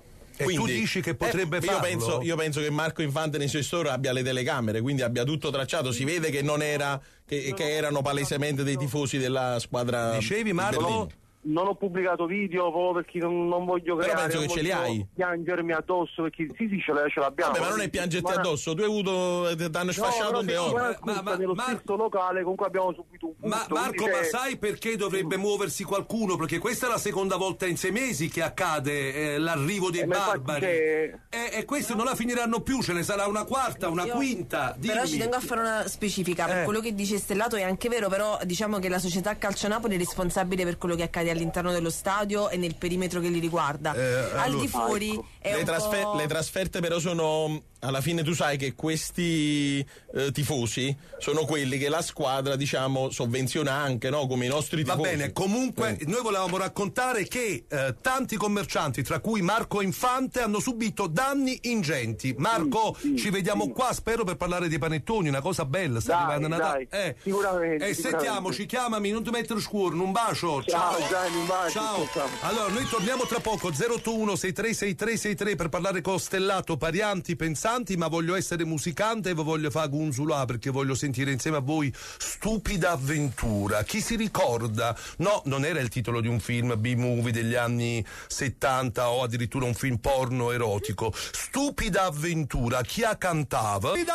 E tu dici che potrebbe eh, io farlo? penso, io penso che Marco Infante nei suoi store abbia le telecamere, quindi abbia tutto tracciato. Si vede che non era che, che erano palesemente dei tifosi della squadra. Dicevi, di Marco? Berlino. Non ho pubblicato video proprio perché non, non voglio Però creare, penso non che ce li voglio hai. piangermi addosso perché sì sì ce, ce l'abbiamo. Vabbè, ma non è piangerti Ma- addosso, tu hai avuto, ti hanno sfasciato un deoro. Ma, Ma- ma, ma- nello ma- stesso locale comunque abbiamo subito un punto. Ma Marco, quindi ma c'è- sai perché dovrebbe muoversi qualcuno? Perché questa è la seconda volta in sei mesi che accade eh, l'arrivo dei Eh, ma infatti barbari. c'è- E, e questi non la finiranno più, ce ne sarà una quarta, una Io- quinta. Però dimmi. ci tengo a fare una specifica, per Eh. quello che dice Stellato è anche vero, però diciamo che la società Calcio Napoli è responsabile per quello che accade all'interno dello stadio e nel perimetro che li riguarda. Eh, Al allora- di fuori ecco. è Le, un trasfer- po'... le trasferte però sono, alla fine tu sai che questi eh, tifosi sono quelli che la squadra diciamo sovvenziona anche, no? Come i nostri Va tifosi. bene, comunque Eh. noi volevamo raccontare che eh, tanti commercianti, tra cui Marco Infante, hanno subito danni ingenti. Marco, Sì, sì, ci vediamo sì. qua, spero per parlare dei panettoni, una cosa bella, sta Dai, arrivando Natale. dai, sicuramente, E sicuramente. sentiamoci, chiamami, non ti mettere scuorno, un bacio. Ciao, Ciao. Gianni, un bacio, Ciao. ciao. Allora, noi torniamo tra poco, zero otto uno sei tre sei tre sei tre per parlare con Stellato, Parianti, Pensanti, ma voglio essere musicante e vi voglio fare Gunzulà perché voglio sentire insieme a voi Stupida avventura. Chi si ricorda? No, non era il titolo di un film B-movie degli anni settanta o addirittura un film porno erotico. Stupida avventura, chi ha cantava? Stupida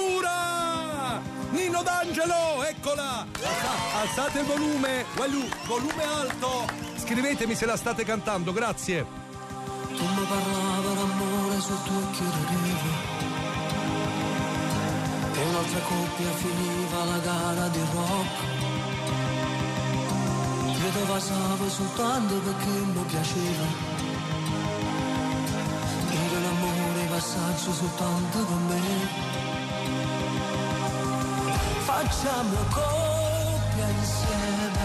avventura! Nino D'Angelo, eccola! Alza- alzate il volume, Wallu, volume alto! Scrivetemi se la state cantando, grazie. Tu mi parlava d'amore sul tuo occhio ridevo e un'altra coppia finiva la gara di rock. Credo vasavo soltanto perché mi piaceva. Era l'amore passaggio soltanto per me. Facciamo coppia insieme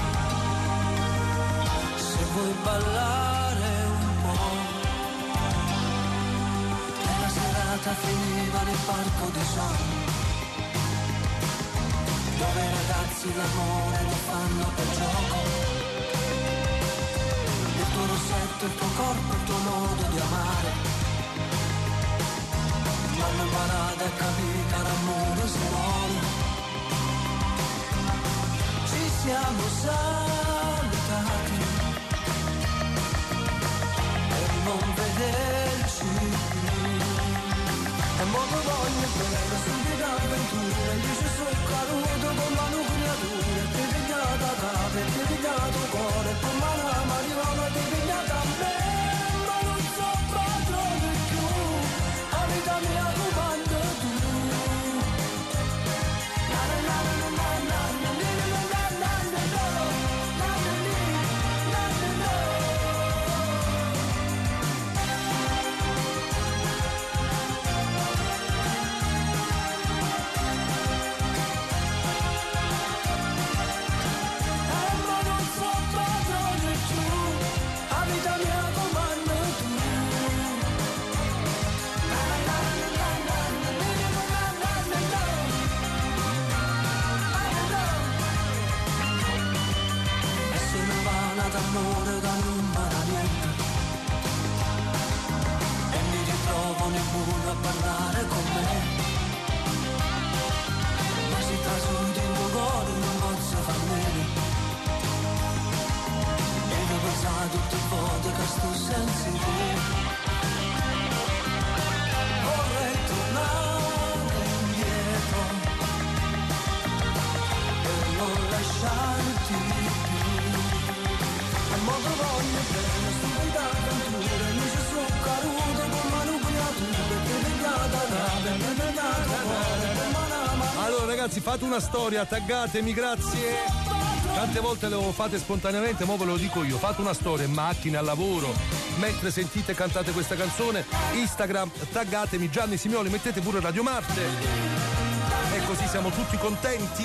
se vuoi ballare un po'. E la serata finiva nel parco dei sogni, dove i ragazzi l'amore lo fanno per gioco. Il tuo rossetto, il tuo Abbiamo imparato a capire che l'amore si muore. Ci siamo salutati per non vederci più. E mo che voglio bene, subito avventure. Io ci sono caduto con la nucleatura. Ti pigliata da capo, ti pigliato cuore. Con mano a marijuana ti pigliata a me. Ma non so padrone più. La vita mia comando tu. Na na na na na na na na na na na na d'amore da non impara niente e mi ritrovo neppure a parlare con me, ma si trasudì in tuo cuore non posso far meno e devo pensare tutte le volte che sto senza te. Vorrei tornare indietro per non lasciarti più. Ma che voglio bene, stupida avventura. Io ci sono caduto con la nucleatura. Ti pigliata rave, mi hai pigliato cuore. Allora ragazzi, fate una storia, taggatemi, grazie. Tante volte lo fate spontaneamente, mo ve lo dico io. Fate una storia in macchina, al lavoro, mentre sentite e cantate questa canzone. Instagram, taggatemi, Gianni Simioli, mettete pure Radio Marte. E così siamo tutti contenti.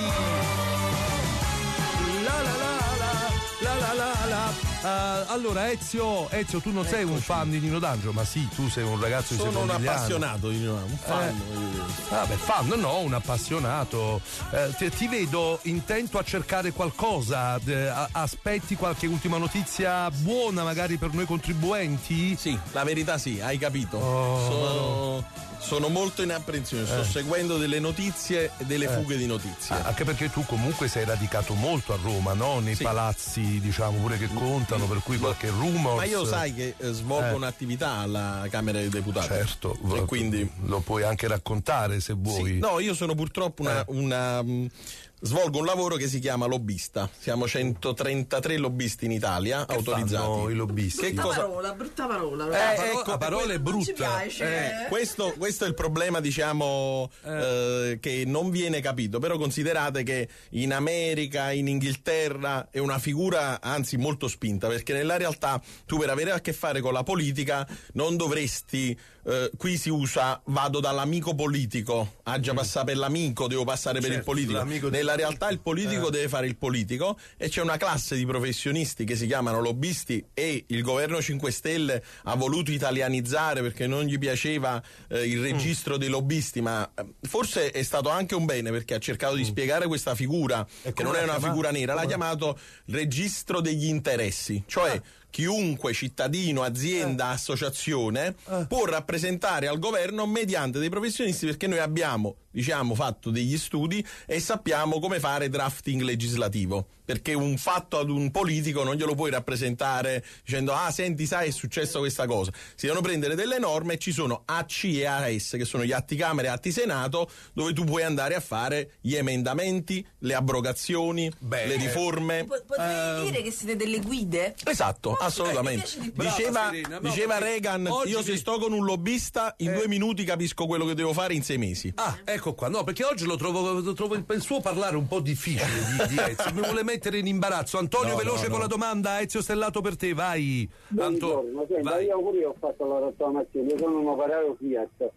La la la la la la la. Uh, allora Ezio, Ezio, tu non sei un fan di Nino D'Angelo, ma sì, tu sei un ragazzo di Sono un Secondigliano. appassionato di Nino D'Angelo, un fan. Eh, vabbè, fan, no, un appassionato. Eh, ti, ti vedo intento a cercare qualcosa, eh, aspetti qualche ultima notizia buona magari per noi contribuenti? Sì, la verità sì, hai capito. Oh, sono, sono molto in apprensione, sto Eh. seguendo delle notizie e delle Eh. fughe di notizie. Ah, anche perché tu comunque sei radicato molto a Roma, no? Nei Sì. palazzi, diciamo, pure che contano, per cui qualche rumor. Ma io sai che eh, svolgo Eh. un'attività alla Camera dei Deputati. Certo, E quindi lo puoi anche raccontare se vuoi. Sì. No, io sono purtroppo una, Eh. una mh, svolgo un lavoro che si chiama lobbista. Siamo centotrentatré lobbisti in Italia Che autorizzati. fanno i lobbisti? Che Brutta cosa? parola, brutta parola. Eh, brutta ecco, parola. la parola è Non ci brutta. piace. Eh, Questo, questo è il problema, diciamo, eh, che non viene capito. Però considerate che in America, in Inghilterra è una figura anzi molto spinta, perché nella realtà tu per avere a che fare con la politica non dovresti. Eh, qui si usa vado dall'amico politico, ah già passa per l'amico, devo passare per il Certo, politico. l'amico Nella di- realtà il politico Eh. deve fare il politico e c'è una classe di professionisti che si chiamano lobbisti e il governo cinque Stelle ha voluto italianizzare perché non gli piaceva eh, il registro dei lobbisti, ma eh, forse è stato anche un bene perché ha cercato di spiegare questa figura che come non è l'ha una chiamato? figura nera, l'ha Come? chiamato registro degli interessi, cioè chiunque cittadino, azienda, associazione può rappresentare al governo mediante dei professionisti, perché noi abbiamo, diciamo, fatto degli studi e sappiamo come fare drafting legislativo, perché un fatto ad un politico non glielo puoi rappresentare dicendo ah senti sai è successo questa cosa, si devono prendere delle norme e ci sono A C e A S che sono gli atti Camera e atti Senato, dove tu puoi andare a fare gli emendamenti, le abrogazioni, Beh, le riforme. Po- Potrei dire che siete delle guide? Esatto, mi assolutamente. piace di più. Diceva, Brava, Serena, no, diceva perché Reagan, oggi io se vi- sto con un lobbista in Eh. due minuti capisco quello che devo fare in sei mesi. Ah, ecco qua, no, perché oggi lo trovo, lo trovo il, il suo parlare un po' difficile di, di Ezio, mi vuole mettere in imbarazzo. Antonio, No, veloce no, con no. la domanda, Ezio Stellato per te, vai. Buongiorno, senta, vai. io pure ho fatto la rottamazione, io sono un operaio Fiat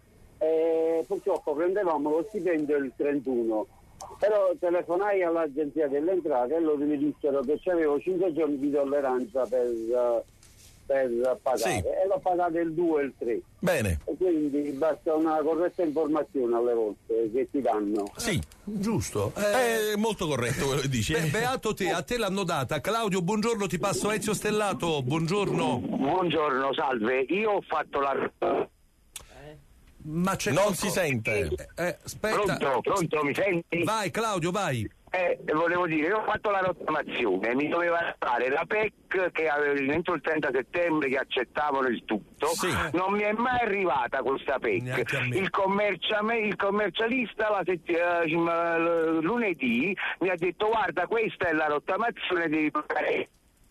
e purtroppo prendevamo lo stipendio il trentuno, però telefonai all'agenzia delle entrate e loro mi dissero che c'avevo cinque giorni di tolleranza per, eh, per pagare Sì. e l'ho pagato il due e il tre, Bene, e quindi basta una corretta informazione alle volte che ti danno. sì, Giusto. Eh, è molto corretto quello che dici. beh, eh. beato te, a te l'hanno data. Claudio, buongiorno, ti passo Ezio Stellato, buongiorno. Buongiorno, salve. Io ho fatto la Ma c'è non qualcosa... si sente. Eh, eh, aspetta. Pronto, pronto, mi senti? Vai Claudio, vai. Eh, volevo dire, io ho fatto la rottamazione, mi doveva fare la P E C che avevo entro il trenta settembre che accettavano il tutto, Sì. non mi è mai arrivata questa P E C. Il, commercia- il commercialista la setti- uh, lunedì mi ha detto guarda questa è la rottamazione, devi pagare.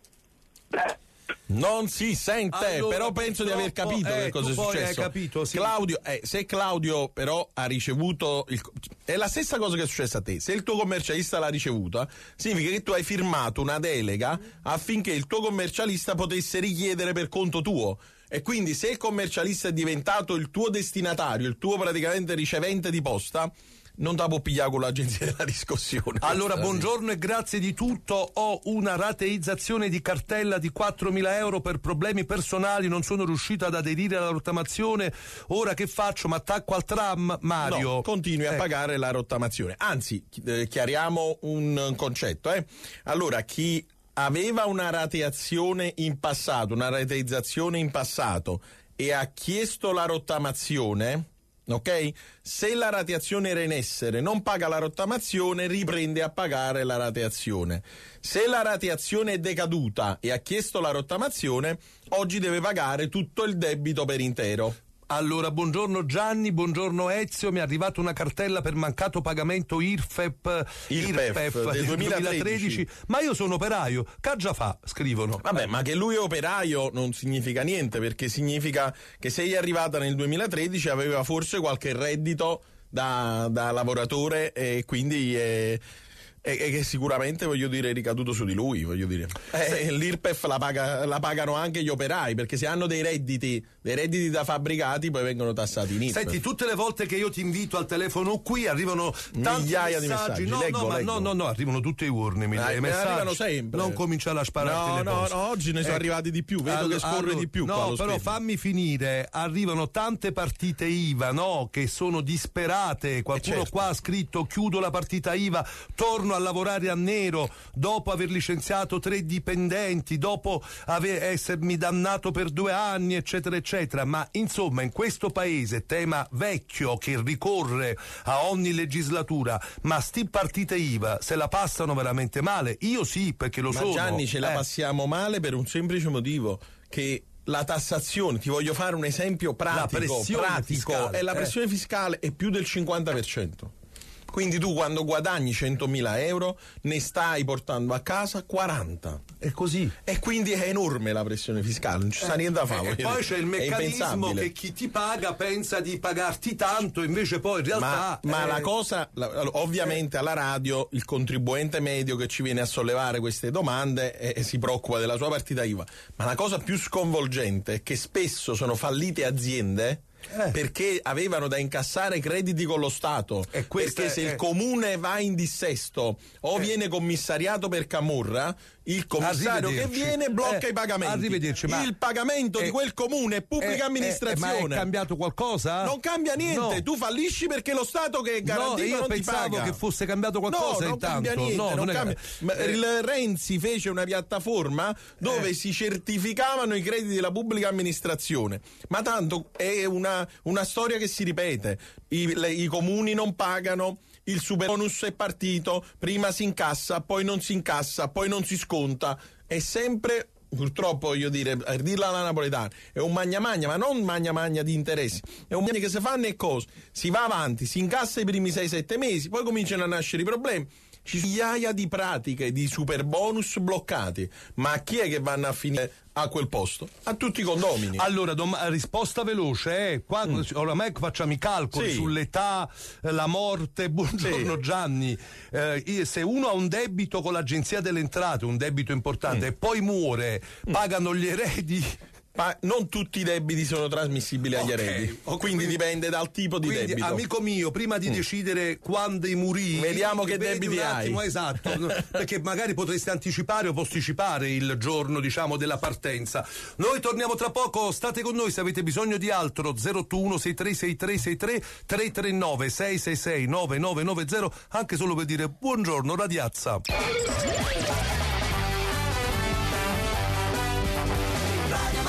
Non si sente, Allora, però penso di aver capito eh, che cosa è tu poi successo. hai capito, sì. Claudio, eh, se Claudio però ha ricevuto il, è la stessa cosa che è successa a te. Se il tuo commercialista l'ha ricevuta, significa che tu hai firmato una delega affinché il tuo commercialista potesse richiedere per conto tuo. E quindi se il commercialista è diventato il tuo destinatario, il tuo praticamente ricevente di posta, non te la può pigliare con l'agenzia della riscossione. Allora, buongiorno e grazie di tutto. Ho una rateizzazione di cartella di quattromila euro per problemi personali, non sono riuscito ad aderire alla rottamazione. Ora che faccio? Mi attacco al tram, Mario? No, continui a Eh. pagare la rottamazione. Anzi, eh, chiariamo un concetto. Eh. Allora, chi aveva una rateazione in passato, una rateizzazione in passato e ha chiesto la rottamazione, ok? Se la rateazione era in essere, non paga la rottamazione, riprende a pagare la rateazione. Se la rateazione è decaduta e ha chiesto la rottamazione, oggi deve pagare tutto il debito per intero. Allora, buongiorno Gianni, buongiorno Ezio, mi è arrivata una cartella per mancato pagamento I R F E P, I R P E F del duemilatredici. Ma io sono operaio, che già fa, scrivono. Vabbè, ma che lui è operaio non significa niente, perché significa che sei arrivata nel duemilatredici aveva forse qualche reddito da, da lavoratore e quindi è, e che sicuramente, voglio dire, è ricaduto su di lui, voglio dire. Eh, L'I R P E F la, paga, la pagano anche gli operai, perché se hanno dei redditi, dei redditi da fabbricati, poi vengono tassati in I R P E F. Senti, tutte le volte che io ti invito al telefono qui arrivano tanti migliaia messaggi. di messaggi. No, leggo, no, ma leggo. no, no, no, arrivano tutte i urne, migliaia di Eh, messaggi. arrivano sempre. Non cominciare a spararti No, le no, cose. no, oggi ne sono Eh, arrivati di più, vedo all- che scorre allora, di più. No, qua, lo però specchio. fammi finire. Arrivano tante partite I V A, no? Che sono disperate. Qualcuno certo. qua ha scritto: chiudo la partita I V A, torno a lavorare a nero dopo aver licenziato tre dipendenti, dopo aver, essermi dannato per due anni, eccetera, eccetera. Ma insomma, in questo paese, tema vecchio che ricorre a ogni legislatura, ma sti partite I V A se la passano veramente male. Io sì, perché lo Ma sono. Gianni, ce la Eh. passiamo male per un semplice motivo, che la tassazione, ti voglio fare un esempio pratico, pressione pratico fiscale, è la eh. pressione fiscale è più del cinquanta per cento. Quindi tu quando guadagni centomila euro ne stai portando a casa quaranta. È così. E quindi è enorme la pressione fiscale, non ci sta niente da fare. E poi c'è il meccanismo che chi ti paga pensa di pagarti tanto, invece poi in realtà. Ma, ma eh, la cosa, la- ovviamente alla radio il contribuente medio che ci viene a sollevare queste domande eh, si preoccupa della sua partita I V A. Ma la cosa più sconvolgente è che spesso sono fallite aziende. Eh. Perché avevano da incassare crediti con lo Stato, E questa perché se è- il comune va in dissesto o Eh. viene commissariato per camorra, il commissario che Arrivederci. viene blocca Eh, i pagamenti. arrivederci, ma- il pagamento eh, di quel comune è pubblica eh, eh, amministrazione. ma è cambiato qualcosa? Non cambia niente, No. tu fallisci perché lo Stato che è garantito No, io non ti pensavo paga. che fosse cambiato qualcosa No, non intanto. cambia niente, No, non non è- cambia. Ma eh. il Renzi fece una piattaforma dove Eh. si certificavano i crediti della pubblica amministrazione, ma tanto è una, una storia che si ripete. I, le- i comuni non pagano, il superbonus è partito, prima si incassa, poi non si incassa, poi non si sconta. È sempre, purtroppo, voglio dire, a dirla alla napoletana, è un magna magna, ma non magna magna di interessi, è un magna che si fanno e cose, si va avanti, si incassa i primi sei sette mesi, poi cominciano a nascere i problemi. Ci sono migliaia di pratiche di superbonus bloccati, ma a chi è che vanno a finire a quel posto? A tutti i condomini. Allora, dom- risposta veloce, eh? Qua oramai facciamo i calcoli Sì. sull'età, eh, la morte. Buongiorno Sì. Gianni. Eh, io- se uno ha un debito con l'Agenzia delle Entrate, un debito importante, e poi muore, pagano gli eredi. Ma non tutti i debiti sono trasmissibili agli Ok, eredi, ok, quindi dipende dal tipo di Quindi, debito. amico mio, prima di decidere quando i muri, Vediamo che vedi debiti un attimo, hai. esatto, no, perché magari potresti anticipare o posticipare il giorno, diciamo, della partenza. Noi torniamo tra poco, state con noi se avete bisogno di altro. zero otto uno sei tre sei tre sei tre tre tre nove sei sei sei nove nove nove zero, anche solo per dire buongiorno radiazza. Radio Martello.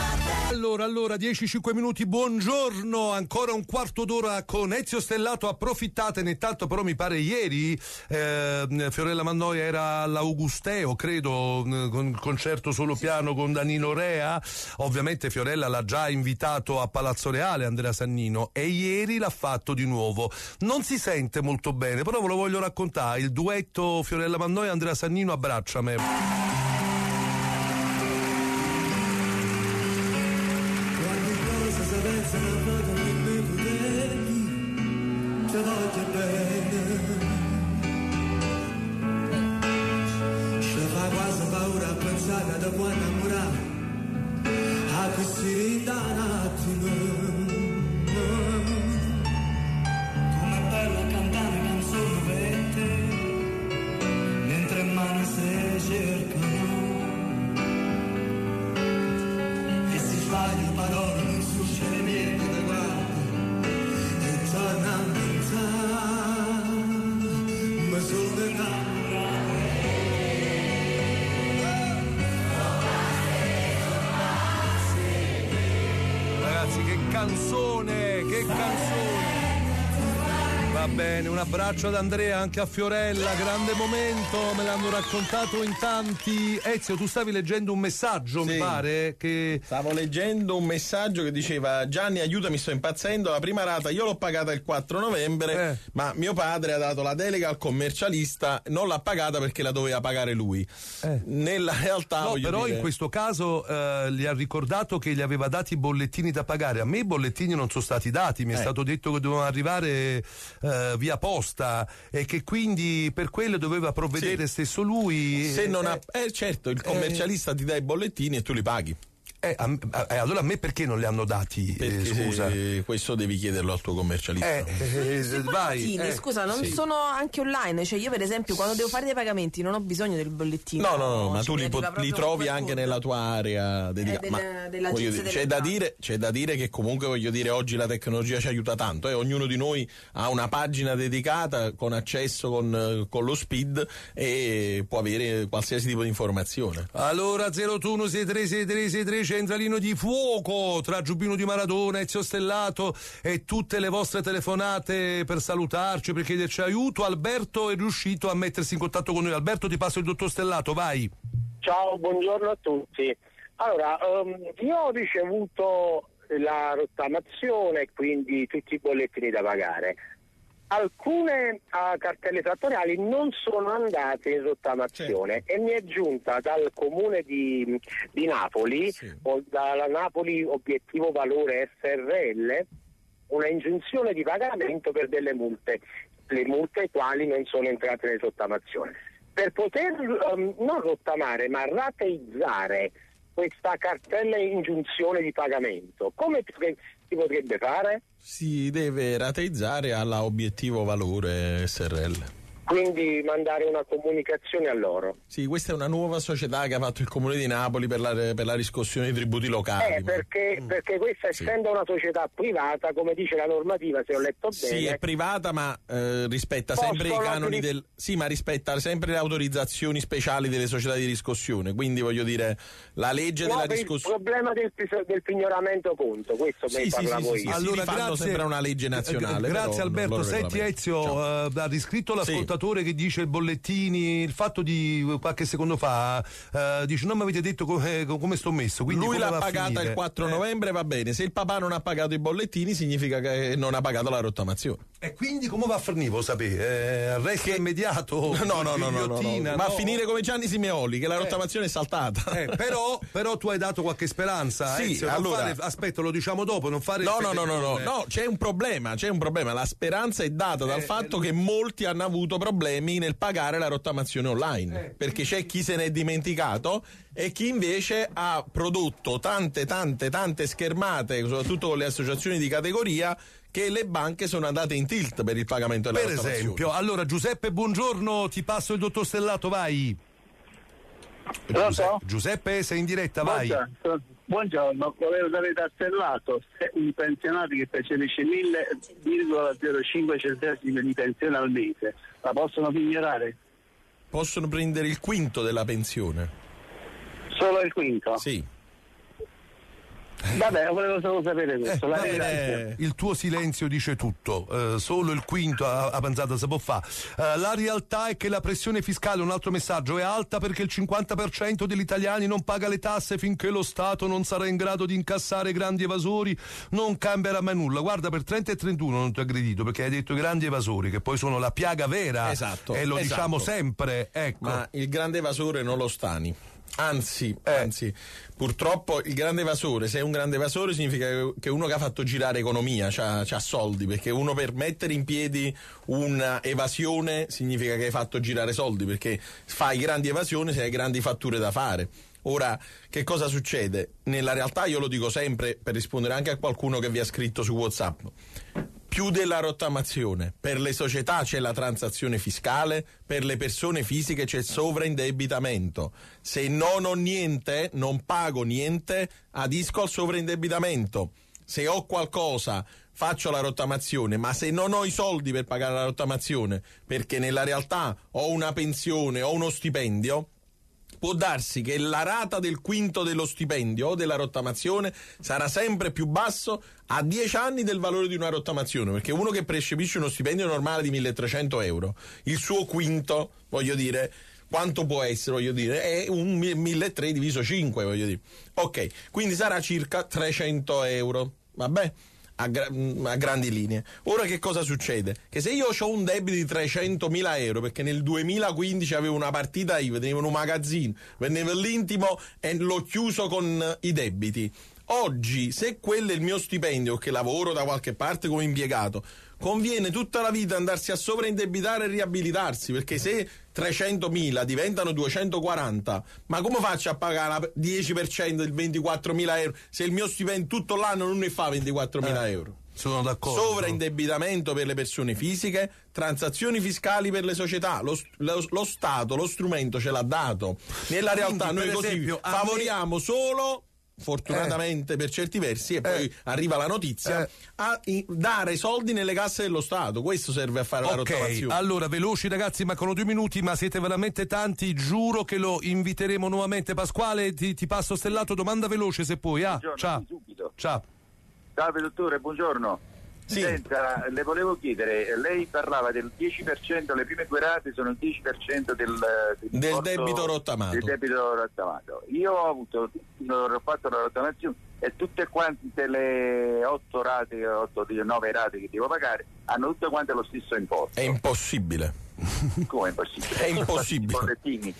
Allora, allora, dieci cinque minuti, buongiorno, ancora un quarto d'ora con Ezio Stellato, approfittatene, intanto però mi pare ieri eh, Fiorella Mannoia era all'Augusteo, credo, con concerto solo piano con Danilo Rea, ovviamente Fiorella l'ha già invitato a Palazzo Reale Andrea Sannino e ieri l'ha fatto di nuovo, non si sente molto bene, però ve lo voglio raccontare, il duetto Fiorella Mannoia Andrea Sannino, Abbracciami. Da quando innamorare a questi rinda un attimo com'è bella cantare canzoni per te mentre mani si cercano e si sbagliano parole non succede niente da guarda e torna a pensare ma sono innamorato. Ragazzi, che canzone, che canzone! Va bene, un abbraccio ad Andrea, anche a Fiorella, grande momento, me l'hanno raccontato in tanti. Ezio, tu stavi leggendo un messaggio, sì, mi pare? Che... Stavo leggendo un messaggio che diceva: Gianni, aiutami, sto impazzendo, la prima rata io l'ho pagata il quattro novembre, eh. ma mio padre ha dato la delega al commercialista, non l'ha pagata perché la doveva pagare lui. Eh. Nella realtà... No, però dire... in questo caso eh, gli ha ricordato che gli aveva dati i bollettini da pagare. A me i bollettini non sono stati dati, mi è eh. stato detto che dovevano arrivare... Uh, via posta e che quindi per quello doveva provvedere sì. stesso lui. Se non eh, ha, eh, certo, il commercialista eh, ti dà i bollettini e tu li paghi. Eh, a, a, allora a me perché non li hanno dati? Eh, scusa, eh, questo devi chiederlo al tuo commercialista. Eh, eh, vai. Eh, scusa, non sì. sono anche online? Cioè, io per esempio quando devo fare dei pagamenti non ho bisogno del bollettino. No, no, no, no ma tu li, po- li trovi anche nella tua area dedicata. Eh, della, della dire, c'è, da dire, c'è da dire che comunque voglio dire oggi la tecnologia ci aiuta tanto. Eh? Ognuno di noi ha una pagina dedicata con accesso con, con lo S P I D e può avere qualsiasi tipo di informazione. Allora zero uno sei tre sei tre sei tre centralino di fuoco tra Giubbino di Maradona, Ezio Stellato e tutte le vostre telefonate per salutarci, per chiederci aiuto. Alberto è riuscito a mettersi in contatto con noi. Alberto, ti passo il dottor Stellato, vai. Ciao, buongiorno a tutti. Allora, um, io ho ricevuto la rottamazione, quindi tutti i bollettini da pagare. Alcune uh, cartelle trattoriali non sono andate in rottamazione sì. e mi è giunta dal comune di, di Napoli sì. o dalla Napoli Obiettivo Valore S R L una ingiunzione di pagamento per delle multe, le multe quali non sono entrate in rottamazione. Per poter um, non rottamare ma rateizzare questa cartella ingiunzione di pagamento, come si potrebbe fare? Si deve rateizzare alla Obiettivo Valore S R L. Quindi mandare una comunicazione a loro. Sì, questa è una nuova società che ha fatto il Comune di Napoli per la, per la riscossione di tributi locali. Eh, perché, mm. perché questa, sì. essendo una società privata, come dice la normativa, se ho letto bene... Sì, è privata, ma eh, rispetta sempre i canoni di... del... Sì, ma rispetta sempre le autorizzazioni speciali delle società di riscossione. Quindi, voglio dire, la legge no, della riscossione... il problema del, del pignoramento conto, questo sì, mi sì, parlavo sì, io. Sì, allora, fanno grazie, sempre una legge nazionale. Grazie Alberto. Senti Ezio, uh, ha riscritto l'ascoltatore sì. che dice i bollettini, il fatto di qualche secondo fa uh, dice non mi avete detto come, come sto messo, quindi lui l'ha pagata finire? Il quattro novembre, va bene, se il papà non ha pagato i bollettini significa che non ha pagato la rottamazione. E quindi come va a finire, lo sapete? Eh, arresto che... immediato? No, no, no, no, no, no. Va a finire come Gianni Simeoli, che la rottamazione eh. è saltata. Eh, però, però tu hai dato qualche speranza. Sì, Ezio, allora... fare... aspetta, lo diciamo dopo, non fare... No, no, no, no, no, no, c'è un problema, c'è un problema. La speranza è data dal eh, fatto eh, che molti hanno avuto problemi nel pagare la rottamazione online, eh. perché c'è chi se ne è dimenticato e chi invece ha prodotto tante, tante, tante schermate, soprattutto con le associazioni di categoria, che le banche sono andate in tilt per il pagamento della per rottamazione. Per esempio, allora Giuseppe, buongiorno, ti passo il dottor Stellato, vai. Giuseppe, Giuseppe, sei in diretta, vai. Buongiorno, buongiorno. Volevo dare da Stellato un pensionato che percepisce mille virgola zero cinque centesimi di pensione al mese, la possono pignorare? Possono prendere il quinto della pensione. Solo il quinto? Sì. Vabbè, volevo solo sapere questo. Eh, La bene, il tuo silenzio dice tutto, eh, solo il quinto a, a panzata si può fare. Eh, la realtà è che la pressione fiscale, un altro messaggio, è alta perché il cinquanta per cento degli italiani non paga le tasse finché lo Stato non sarà in grado di incassare grandi evasori, non cambierà mai nulla. Guarda, per trenta e trentuno non ti ho aggredito perché hai detto i grandi evasori, che poi sono la piaga vera. Esatto. E lo esatto. diciamo sempre, ecco. Ma il grande evasore non lo stani. Anzi, eh. anzi, purtroppo il grande evasore, se è un grande evasore significa che uno che ha fatto girare economia, c'ha, c'ha soldi, perché uno per mettere in piedi un'evasione significa che hai fatto girare soldi, perché fai grandi evasioni se hai grandi fatture da fare. Ora, che cosa succede? Nella realtà, io lo dico sempre per rispondere anche a qualcuno che vi ha scritto su WhatsApp, più della rottamazione, per le società c'è la transazione fiscale, per le persone fisiche c'è il sovraindebitamento. Se non ho niente, non pago niente, adisco al sovraindebitamento. Se ho qualcosa, faccio la rottamazione, ma se non ho i soldi per pagare la rottamazione, perché nella realtà ho una pensione, ho uno stipendio, può darsi che la rata del quinto dello stipendio o della rottamazione sarà sempre più basso a dieci anni del valore di una rottamazione, perché uno che percepisce uno stipendio normale di milletrecento euro, il suo quinto, voglio dire, quanto può essere, voglio dire, è un milletrecento diviso cinque, voglio dire. Ok, quindi sarà circa trecento euro, vabbè? A, gra- a grandi linee. Ora che cosa succede? Che se io ho un debito di trecentomila euro perché nel duemilaquindici avevo una partita I V A, tenevo un magazzino, vendevo l'intimo e l'ho chiuso con i debiti. Oggi, se quello è il mio stipendio, che lavoro da qualche parte come impiegato, conviene tutta la vita andarsi a sovraindebitare e riabilitarsi, perché se trecentomila diventano duecentoquaranta, ma come faccio a pagare il dieci per cento del ventiquattromila euro se il mio stipendio tutto l'anno non ne fa ventiquattromila eh, euro? Sono d'accordo. Sovraindebitamento per le persone fisiche, transazioni fiscali per le società, lo, lo, lo Stato, lo strumento ce l'ha dato. Nella realtà Quindi, noi così esempio, favoriamo me... solo, fortunatamente eh. per certi versi, e poi eh. arriva la notizia, eh. a in, dare soldi nelle casse dello Stato. Questo serve a fare okay. la rottamazione. Allora, veloci ragazzi, mancano due minuti, ma siete veramente tanti, giuro che lo inviteremo nuovamente. Pasquale, ti, ti passo Stellato, domanda veloce se puoi. Ah, ciao. Ciao. Salve dottore, buongiorno. Sì. Senta, le volevo chiedere, lei parlava del dieci per cento, le prime due rate sono il dieci per cento del, del, del debito rottamato. Del debito rottamato. Io ho avuto, ho fatto la rottamazione e tutte quante le otto rate, otto, nove rate che devo pagare hanno tutte quante lo stesso importo. È impossibile. Come è impossibile? È impossibile.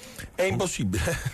È impossibile.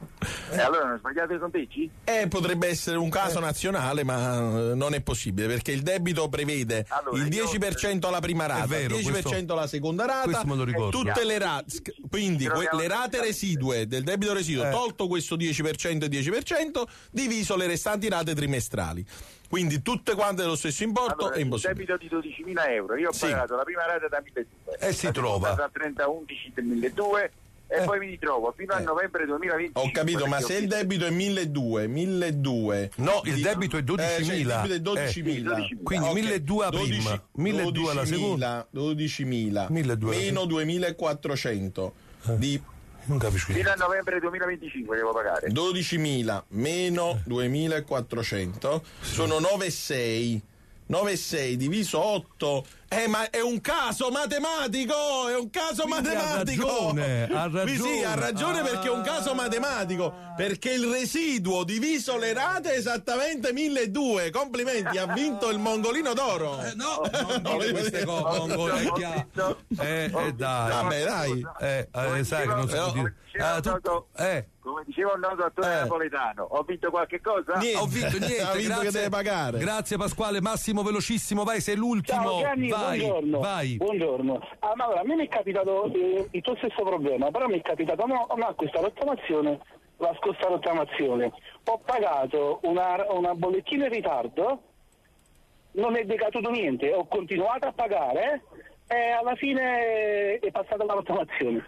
E allora non sbagliate i conteggi? Eh, potrebbe essere un caso nazionale, ma non è possibile, perché il debito prevede allora, il dieci per cento alla prima rata, vero, il dieci per cento questo, alla seconda rata, tutte le rate, quindi que- le rate residue del debito residuo, eh. tolto questo dieci per cento e dieci per cento, diviso le restanti rate trimestrali. Quindi tutte quante dello stesso importo allora, è impossibile. Il debito di dodicimila euro, io ho sì. pagato la prima rata da milleduecento, e si trova da trenta undici del milleduecento e eh. poi mi ritrovo fino a eh. novembre duemilaventi. Ho capito, ma se il debito è milleduecento, milleduecento no, il debito è dodicimila, eh, cioè il debito è dodicimila, eh. quindi okay. milleduecento a prima, milleduecento alla seconda, dodicimila meno duemilaquattrocento eh. di non capisco. Fino a novembre duemilaventicinque devo pagare. dodicimila meno duemilaquattrocento sono nove virgola sei. nove virgola sei diviso otto, eh, ma è un caso matematico, è un caso quindi matematico. Ha ragione, ha ragione. Sì, ha ragione ah. perché è un caso matematico, perché il residuo diviso le rate è esattamente milleduecento. Complimenti, ha vinto il mongolino d'oro. Eh, no, non dire queste cose, mongolo, è chiaro. Eh, eh, dai. Vabbè, dai. Eh, eh, sai che non si può dire. Ah, tu, eh. Come diceva il noto attore eh. napoletano, ho vinto qualche cosa? Niente. Ho vinto niente, ha vinto grazie. Che deve pagare. Grazie Pasquale, Massimo velocissimo, vai, sei l'ultimo. Ciao Gianni, vai, buongiorno. vai. Buongiorno. Ah, ma allora, a me mi è capitato eh, il tuo stesso problema, però mi è capitato no, no, questa rottamazione, la scorsa rottamazione. Ho pagato una, una bollettina in ritardo, non è decaduto niente, ho continuato a pagare e alla fine è passata la rottamazione.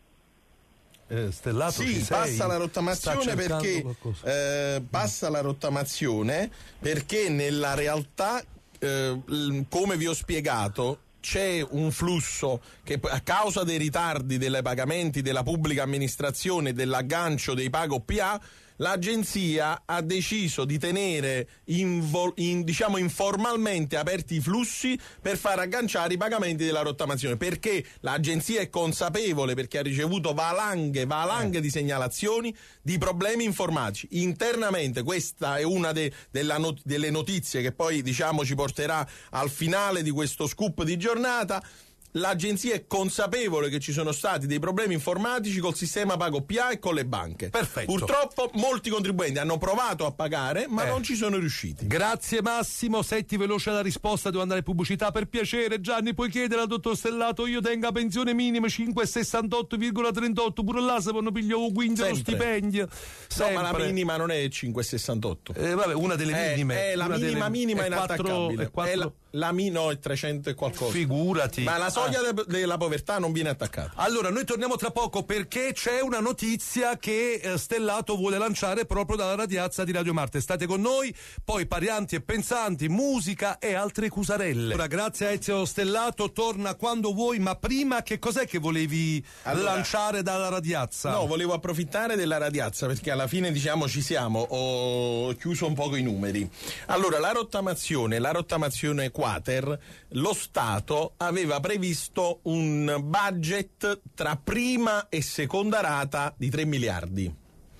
Eh, Stellato, sì, passa la rottamazione perché eh, passa la rottamazione perché nella realtà eh, come vi ho spiegato c'è un flusso che a causa dei ritardi dei pagamenti della pubblica amministrazione, dell'aggancio dei Pago P A, l'agenzia ha deciso di tenere invol- in, diciamo informalmente aperti i flussi per far agganciare i pagamenti della rottamazione, perché l'agenzia è consapevole, perché ha ricevuto valanghe, valanghe eh. di segnalazioni di problemi informatici. Internamente questa è una de- della not- delle notizie che poi diciamo ci porterà al finale di questo scoop di giornata. L'agenzia è consapevole che ci sono stati dei problemi informatici col sistema Pago P A e con le banche. Perfetto. Purtroppo molti contribuenti hanno provato a pagare, ma eh. non ci sono riusciti. Grazie Massimo, setti veloce la risposta, devo andare in pubblicità. Per piacere Gianni, puoi chiedere al dottor Stellato io tenga pensione minima cinque virgola sessantotto virgola trentotto, pure là se non pigliavo quindici lo stipendio. No, ma la minima non è cinque virgola sessantotto. Eh, vabbè, una delle minime. È, è la minima delle, minima è inattaccabile. quattro, è è la, la mino è trecento e qualcosa. Figurati. Ma la soglia ah. de, della povertà non viene attaccata. Allora, noi torniamo tra poco perché c'è una notizia che eh, Stellato vuole lanciare proprio dalla radiazza di Radio Marte. State con noi, poi Parianti e Pensanti, musica e altre cusarelle. Allora, grazie a Ezio Stellato, torna quando vuoi, ma prima che cos'è che volevi allora, lanciare dalla radiazza? No, volevo approfittare della radiazza perché alla fine diciamo ci siamo, ho chiuso un poco i numeri. Allora, la rottamazione, la rottamazione quater, lo Stato aveva previsto un budget tra prima e seconda rata di tre miliardi.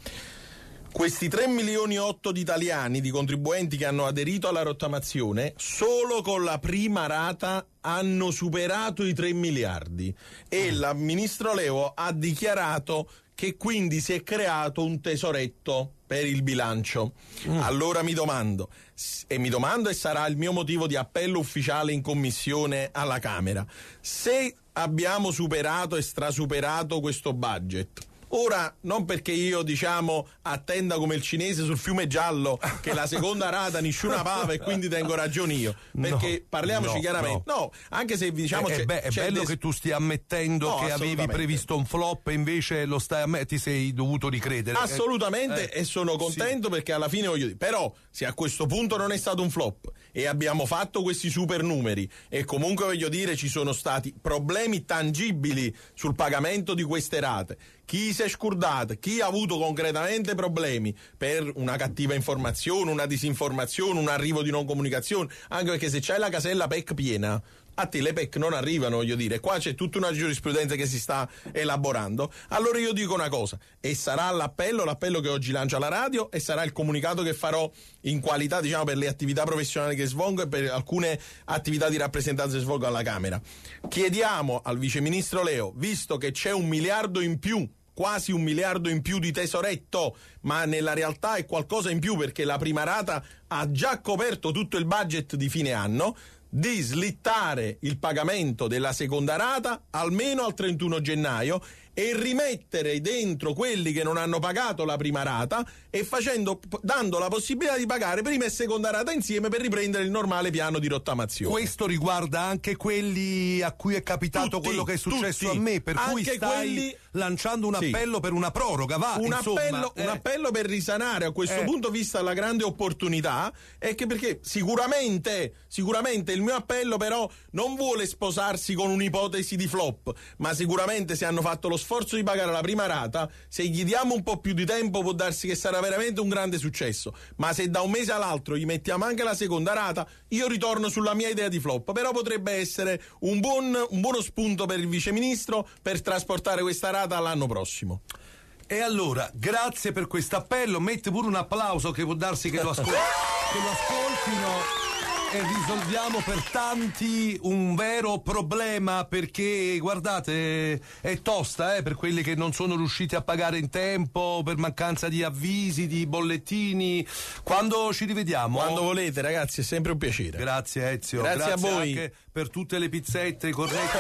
Questi tre milioni e otto di italiani, di contribuenti che hanno aderito alla rottamazione, solo con la prima rata hanno superato i tre miliardi e il ministro Leo ha dichiarato che quindi si è creato un tesoretto per il bilancio. Mm. Allora mi domando, e mi domando e sarà il mio motivo di appello ufficiale in commissione alla Camera, se abbiamo superato e strasuperato questo budget. Ora, non perché io, diciamo, attenda come il cinese sul fiume giallo che la seconda rata nessuna pava e quindi tengo ragione io, perché no, parliamoci no, chiaramente. No. no, anche se diciamo è, c'è, beh, è c'è bello des... che tu stia ammettendo no, che avevi previsto un flop e invece lo stai amm- ti sei dovuto ricredere. Assolutamente, eh, e sono contento sì. perché alla fine voglio dire, però se a questo punto non è stato un flop e abbiamo fatto questi super numeri e comunque voglio dire ci sono stati problemi tangibili sul pagamento di queste rate, chi si è scurdato, chi ha avuto concretamente problemi per una cattiva informazione, una disinformazione, un arrivo di non comunicazione, anche perché se c'hai la casella P E C piena, a te le P E C non arrivano, voglio dire, qua c'è tutta una giurisprudenza che si sta elaborando. Allora io dico una cosa, e sarà l'appello, l'appello che oggi lancia la radio e sarà il comunicato che farò in qualità, diciamo, per le attività professionali che svolgo e per alcune attività di rappresentanza che svolgo alla Camera. Chiediamo al viceministro Leo, visto che c'è un miliardo in più, quasi un miliardo in più di tesoretto, ma nella realtà è qualcosa in più perché la prima rata ha già coperto tutto il budget di fine anno, di slittare il pagamento della seconda rata almeno al trentuno gennaio e rimettere dentro quelli che non hanno pagato la prima rata e facendo, dando la possibilità di pagare prima e seconda rata insieme per riprendere il normale piano di rottamazione. Questo riguarda anche quelli a cui è capitato tutti, quello che è successo tutti, a me, per cui stai quelli, lanciando un appello sì. per una proroga, va, un, insomma, appello, eh. un appello per risanare a questo eh. punto, vista la grande opportunità, è che perché sicuramente sicuramente il mio appello però non vuole sposarsi con un'ipotesi di flop, ma sicuramente se hanno fatto lo sforzo di pagare la prima rata, se gli diamo un po' più di tempo può darsi che sarà veramente un grande successo, ma se da un mese all'altro gli mettiamo anche la seconda rata, io ritorno sulla mia idea di flop, però potrebbe essere un buon un buono spunto per il viceministro per trasportare questa rata all'anno prossimo. E allora, grazie per questo appello, metti pure un applauso che può darsi che lo, ascol- che lo ascoltino e risolviamo per tanti un vero problema, perché guardate è tosta eh, per quelli che non sono riusciti a pagare in tempo per mancanza di avvisi, di bollettini. Quando ci rivediamo? Quando volete ragazzi, è sempre un piacere. Grazie Ezio, grazie, grazie a voi anche per tutte le pizzette corrette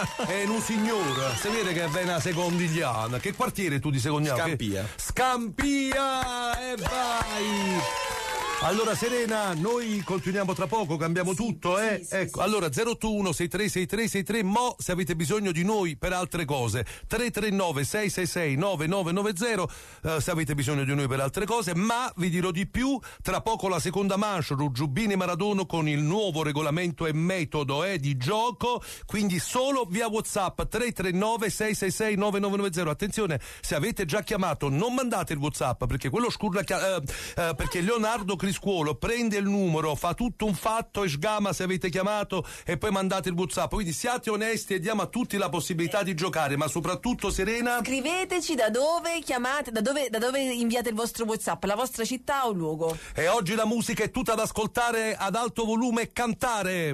e un signore, si vede che è una secondigliana. Che quartiere tu di Secondigliano? Scampia. Che... Scampia e vai. Allora Serena, noi continuiamo tra poco, cambiamo sì, tutto, eh? Sì, sì, ecco, sì, allora zero otto uno sei tre sei tre sei tre, mo se avete bisogno di noi per altre cose, tre tre nove sei sei sei nove nove nove zero, eh, se avete bisogno di noi per altre cose, ma vi dirò di più, tra poco la seconda manche, Ruggiubini Maradona con il nuovo regolamento e metodo eh, di gioco, quindi solo via WhatsApp tre tre nove sei sei sei nove nove nove zero. Attenzione, se avete già chiamato non mandate il WhatsApp perché quello scurla eh, eh, perché Leonardo Criscuolo prende il numero, fa tutto un fatto e sgama se avete chiamato e poi mandate il WhatsApp, quindi siate onesti e diamo a tutti la possibilità di giocare, ma soprattutto Serena scriveteci da dove chiamate, da dove, da dove inviate il vostro WhatsApp, la vostra città o luogo. E oggi la musica è tutta ad ascoltare ad alto volume e cantare.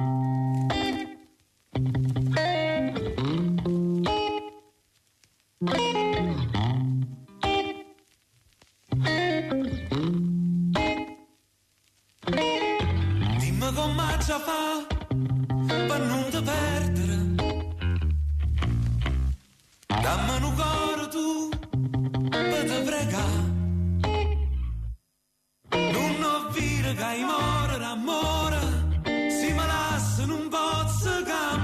Dimmi come ci fa per non ti perdere, dammi un cuore tu per te pregare, non ho vire che hai more d'amore, si me lascia non posso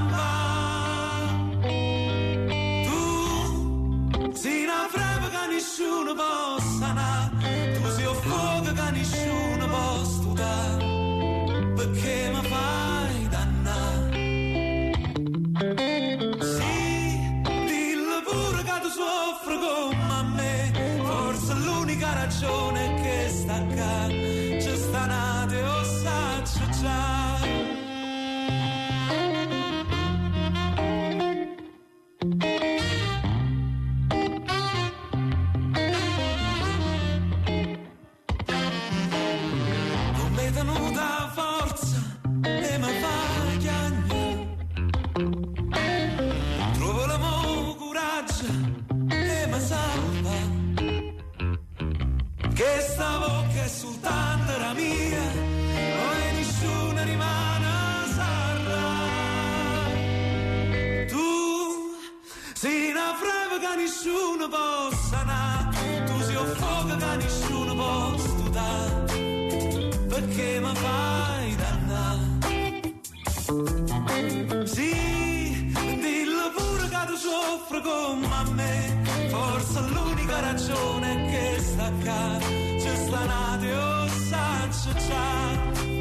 campare, tu sei una freva che nessuno possa amare, tu sei un fuoco che nessuno può studiare, perché mi fai dannare. Sì, dillo pure che tu soffri come me, forse l'unica ragione è che sta qua, ci sta nata e lo saccio già. Nessuno può sanare, tu sei un fuoco che nessuno può studiare, perché mi fai dannare. Sì, dillo pure che tu soffri come me, forse l'unica ragione è che sta qua, c'è sta nata e lo saccio già.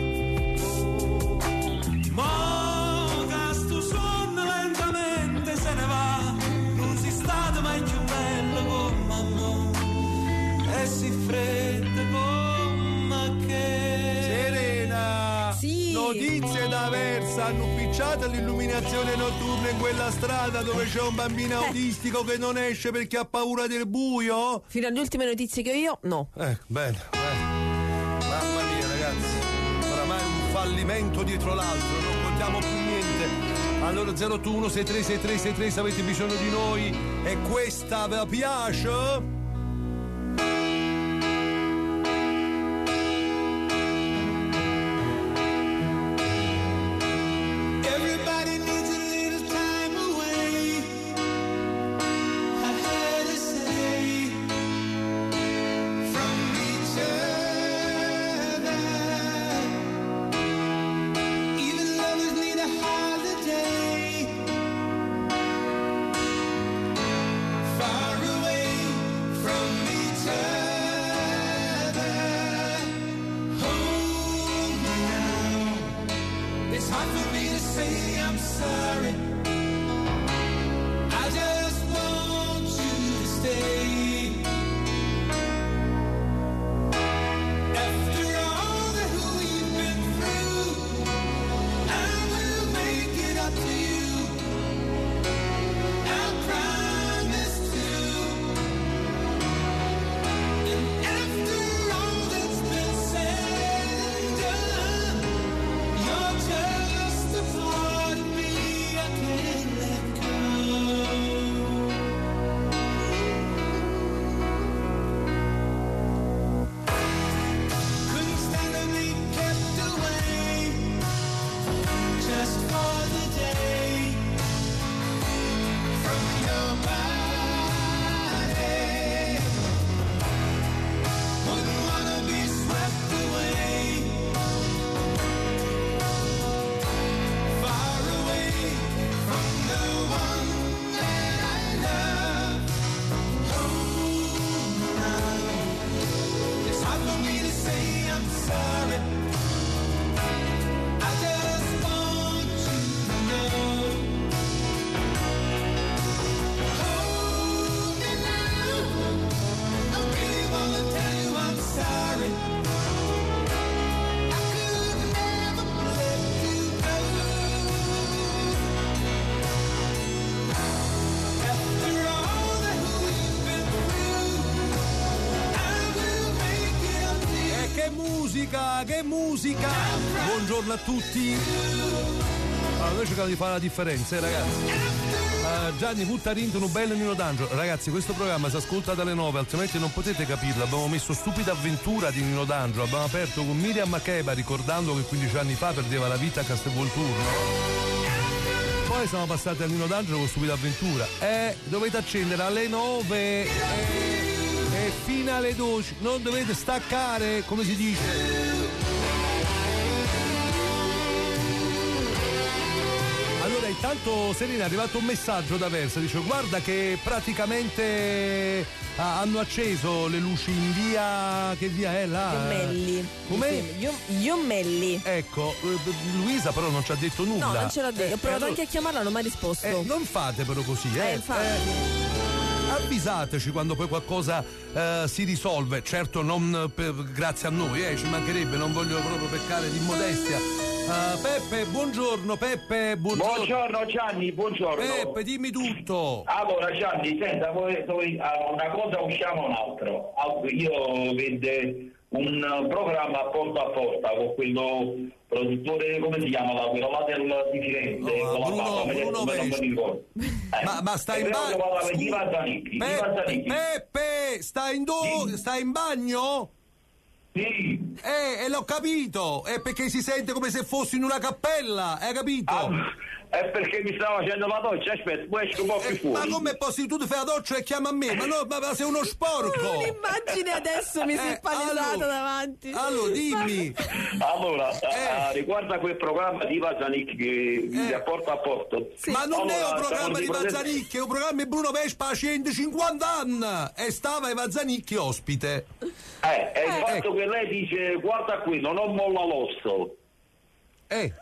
Mo che sto sonno lentamente se ne va, mai più bello come mo, e si fredda come che. Serena, sì. Notizie da Versa, hanno picciato l'illuminazione notturna in quella strada dove c'è un bambino eh. autistico che non esce perché ha paura del buio? Fino alle ultime notizie che ho io, no. Ecco, bene, bene. Mamma mia ragazzi, oramai un fallimento dietro l'altro, non contiamo più niente. Allora zero otto uno sei tre sei tre sei tre se avete bisogno di noi e questa vi piace? Just a part of me I can't sorry. I just want you to know. Hold me now. I really wanna tell you I'm sorry. I could never let you go. After all that we've been through, I will make it up to you. E che musica, che musica! Buongiorno a tutti. Allora, noi cerchiamo di fare la differenza, eh, ragazzi. Uh, Gianni Puttarinto, un bello Nino D'Angelo. Ragazzi, questo programma si ascolta dalle nove, altrimenti non potete capirlo. Abbiamo messo Stupida avventura di Nino D'Angelo. Abbiamo aperto con Miriam Makeba, ricordando che quindici anni fa perdeva la vita a Castelvolturno. Poi siamo passati a Nino D'Angelo con Stupida avventura. Eh, dovete accendere alle nove. Eh, e fino alle dodici. Non dovete staccare, come si dice. Allora, intanto Serena è arrivato un messaggio da Versa, dice guarda che praticamente ah, hanno acceso le luci in via, che via è là? Iommelli. Come? Iommelli. Ecco, eh, Luisa però non ci ha detto nulla. No, non ce l'ha detto, Eh, ho provato eh, anche a chiamarla, non mi ha risposto. eh, non fate però così, eh. Eh, infatti. Eh, avvisateci quando poi qualcosa eh, si risolve, certo non per, grazie a noi, eh, ci mancherebbe, non voglio proprio peccare di modestia. Uh, Peppe, buongiorno, Peppe, buongiorno. Buongiorno Gianni, buongiorno. Peppe, dimmi tutto. Allora Gianni, senta, voi, voi, uh, una cosa usciamo un altro. Io vedo un programma a porta a porta con quello produttore, come si chiama, quello là del, di Firenze, Oh, con la Bruno, pappa, Bruno non mi ricordo. Eh, Ma, ma stai e in però bagno? io vado a Scusa. vedere Ivan Zanicchi, Ivan Peppe, Zanicchi. Peppe, stai in, do... stai in bagno? Sì. Eh, e l'ho capito, è perché si sente come se fossi in una cappella, hai capito? Ah, è perché mi stavo facendo la doccia, aspetta, poi esco un po' più Eh, fuori. ma come possibile? Tu ti fai la doccia e chiama a me? Ma no, ma, ma sei uno sporco! Un'immagine adesso mi si è Eh, palesata allora- davanti. Allora, dimmi! Allora, Eh. eh, riguardo a quel programma di Ivan Zanicchi che vive a porta a porta. Ma non è Allora, un programma stavo di protest- Vazzanicchi, è un programma di Bruno Vespa a centocinquanta anni e stava Eva Zanicchi ospite. Eh, è il fatto che lei dice guarda qui, non ho molla l'osso. Eh.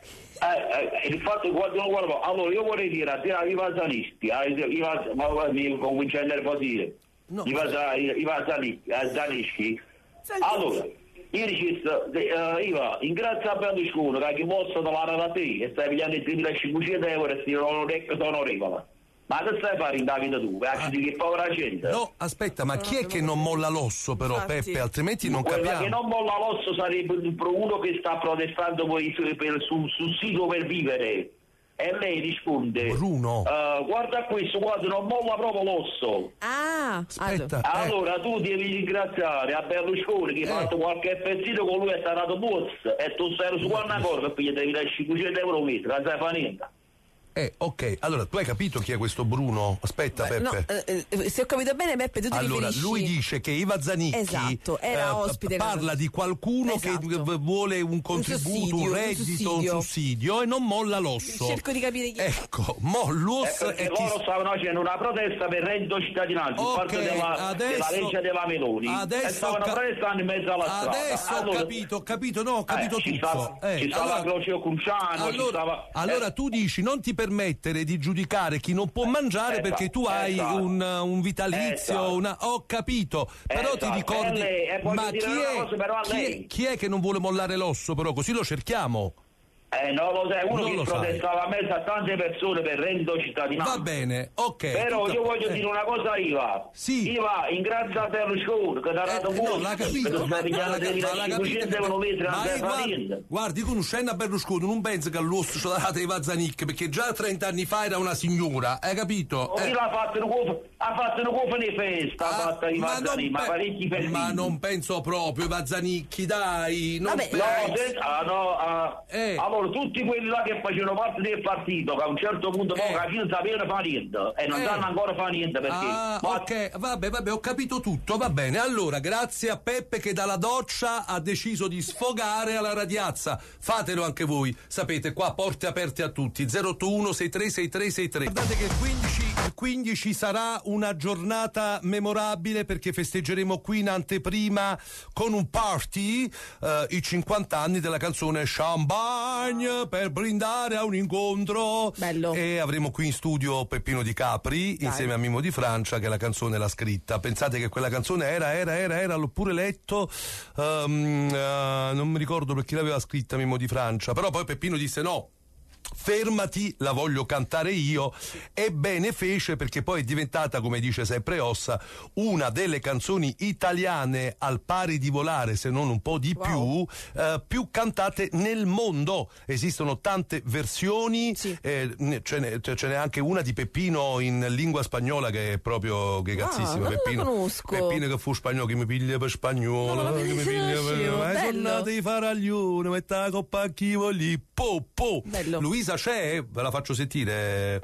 Eh, eh, il fatto che guarda, non guarda, allora io vorrei dire a te a Ivan Zanicchi, a Ivan, ma guarda, mi comincia a nervosire. No. Ivan Za- Ivan Zanicchi, a Zanicchi. Allora, io dicevo, uh, Iva, in grazia a Berlusconi, che chi mossa da la da te e stai pigliando i tremilacinquecento euro e stai non è che sono onorevole. Ma che stai a fare in Davide tu? Ah. Che povera gente. No, aspetta, ma chi è che non molla l'osso però, Infatti. Peppe? Altrimenti non Quella capiamo. che non molla l'osso sarebbe uno che sta protestando poi su- per- sul sussidio per vivere. E lei risponde: Bruno. "Eh, guarda questo, guarda, non molla proprio l'osso. Ah, Aspetta, allora. eh. Allora tu devi ringraziare a Berlusconi che Eh. ha fatto qualche pezzetto con lui, è stato bozzo e tu sei su una cosa e poi devi dare cinquecento euro metro, non sai fa niente. Eh, ok, allora tu hai capito chi è questo Bruno? Aspetta, Beh, no, Peppe. eh, eh, se ho capito bene, Peppe, tu ti Allora, riferisci... lui dice che Iva Zanicchi Esatto, era ospite parla di qualcuno Esatto. che v- vuole un contributo, un, sussidio, un reddito, un sussidio. sussidio e non molla l'osso. Cerco di capire chi... Ecco, mollo È l'osso perché e chi... loro stavano facendo una protesta per reddito cittadinanza, Ok, parte della, adesso- della legge della Meloni. adesso e stavano ho ca- protestando in mezzo alla strada. Adesso ho Allora- capito, ho capito, no, ho capito Eh, ci tutto. stava- Eh, ci stava allora- Croce Cruciano, ci allora, stava- allora eh. tu dici non ti permettere di giudicare chi non può mangiare Esatto, perché tu hai esatto. un, un vitalizio, Esatto. una... ho capito, però ti Esatto. ricordi... E lei- e voglio ma dire chi una è, cosa però a chi, è, lei. chi è che non vuole mollare l'osso però? Così lo cerchiamo. Eh, non lo sai, uno Non che lo sai. protestava a mezzo a tante persone per reddito cittadinanza. Va bene, ok. Però tutta- io voglio eh. dire una cosa, Iva. Sì. Iva, in grazia a Berlusconi, che ti ha dato Eh, no, molto, l'ha che capito, tu stai pigliando ma l'ha- ma l'ha capito, cinquecento euro metri, non ma sai eh, fa guardi, niente. guardi, conoscendo a Berlusconi non penso che all'osso ce l'ha data Iva Zanicchi perché già trenta anni fa era una signora, hai capito? Oh, Eh. Iva ha fatto un cuoco- ha fatto un cuoco di festa, ha fatto Iva ma, non Zanicchi, ma pe- parecchi festini. ma non penso proprio Iva Zanicchi, dai, non Vabbè, No, penso. se- ah, no, ah, Eh. allora tutti quelli là che facevano parte del partito, che a un certo punto Eh. poi alla fine sapevano fare niente e non Eh. sanno ancora fare niente perché Ah, ma- ok, vabbè, vabbè, ho capito tutto, va bene. Allora, grazie a Peppe che dalla doccia ha deciso di sfogare alla radiazza. Fatelo anche voi. Sapete, qua porte aperte a tutti. zero otto uno sei tre sei tre sei tre. Guardate che quindici quindi ci sarà una giornata memorabile perché festeggeremo qui in anteprima con un party eh, i cinquanta anni della canzone Champagne per brindare a un incontro. Bello. E avremo qui in studio Peppino Di Capri Dai. insieme a Mimmo Di Francia che la canzone l'ha scritta. Pensate che quella canzone era, era, era, era, l'ho pure letto, um, uh, non mi ricordo perché l'aveva scritta Mimmo Di Francia, però poi Peppino disse no, fermati, la voglio cantare io, e bene fece perché poi è diventata, come dice sempre Ossa, una delle canzoni italiane al pari di Volare, se non un po' di Wow. più, eh, più cantate nel mondo. Esistono tante versioni, Sì. eh, ne- ce, n'è, ce n'è anche una di Peppino in lingua spagnola che è proprio che cazzissima. Ah, non la Peppino, conosco. Peppino che fu spagnolo, che mi piglia per spagnolo, No, non la che mi piglia per... conoscevo, Ma bello. sono nati i faraglioni, metta la coppa a chi voglì, po po. Bello. Luisa c'è? Ve la faccio sentire.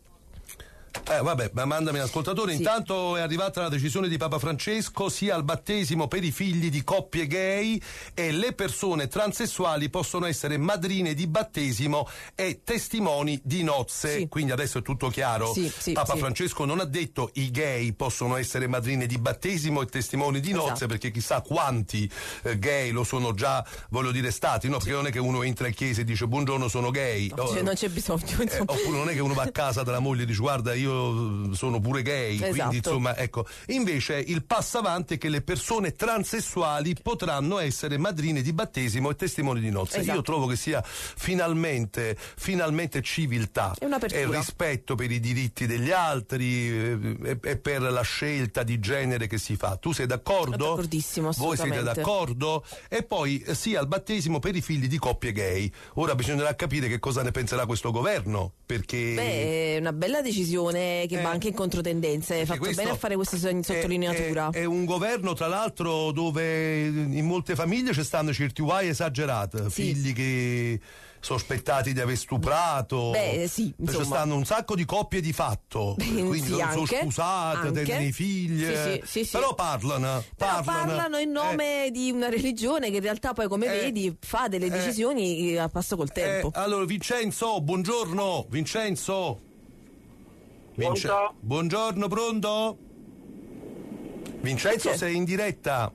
Eh vabbè, ma mandami l'ascoltatore. Sì. Intanto è arrivata la decisione di Papa Francesco sia al battesimo per i figli di coppie gay, e le persone transessuali possono essere madrine di battesimo e testimoni di nozze. Sì. Quindi adesso è tutto chiaro. Sì, sì, Papa sì. Francesco non ha detto i gay possono essere madrine di battesimo e testimoni di nozze, Esatto. perché chissà quanti eh, gay lo sono già, voglio dire, stati, no? Perché non è che uno entra in chiesa e dice buongiorno, sono gay. No, cioè, Oh, non c'è bisogno, eh, insomma. oppure non è che uno va a casa della moglie e dice guarda io sono pure gay, Esatto. quindi insomma ecco. Invece il passo avanti è che le persone transessuali potranno essere madrine di battesimo e testimoni di nozze. Esatto. Io trovo che sia finalmente finalmente civiltà È un'apertura. e rispetto per i diritti degli altri eh, e, e per la scelta di genere che si fa. Tu sei d'accordo? D'accordissimo, Voi siete assolutamente. d'accordo? E poi eh, sia il battesimo per i figli di coppie gay. Ora bisognerà capire che cosa ne penserà questo governo, perché Beh, è una bella decisione che Eh, va anche in controtendenza. Hai perché fatto questo bene a fare questa sottolineatura. È, è, è un governo, tra l'altro, dove in molte famiglie ci stanno certi guai esagerati, Sì. figli che sospettati di aver stuprato. Beh, sì, Ci insomma. stanno un sacco di coppie di fatto, Beh, quindi sì, non sono anche, scusate, anche. tengono i figli, Sì, eh, sì, sì, sì. però parlano, Però parlano, parlano in nome di una religione che in realtà poi, come Eh, vedi, fa delle eh, decisioni a passo col tempo. Eh, allora Vincenzo, buongiorno, Vincenzo. Vince- Pronto? Buongiorno, pronto? Vincenzo, C'è? sei in diretta?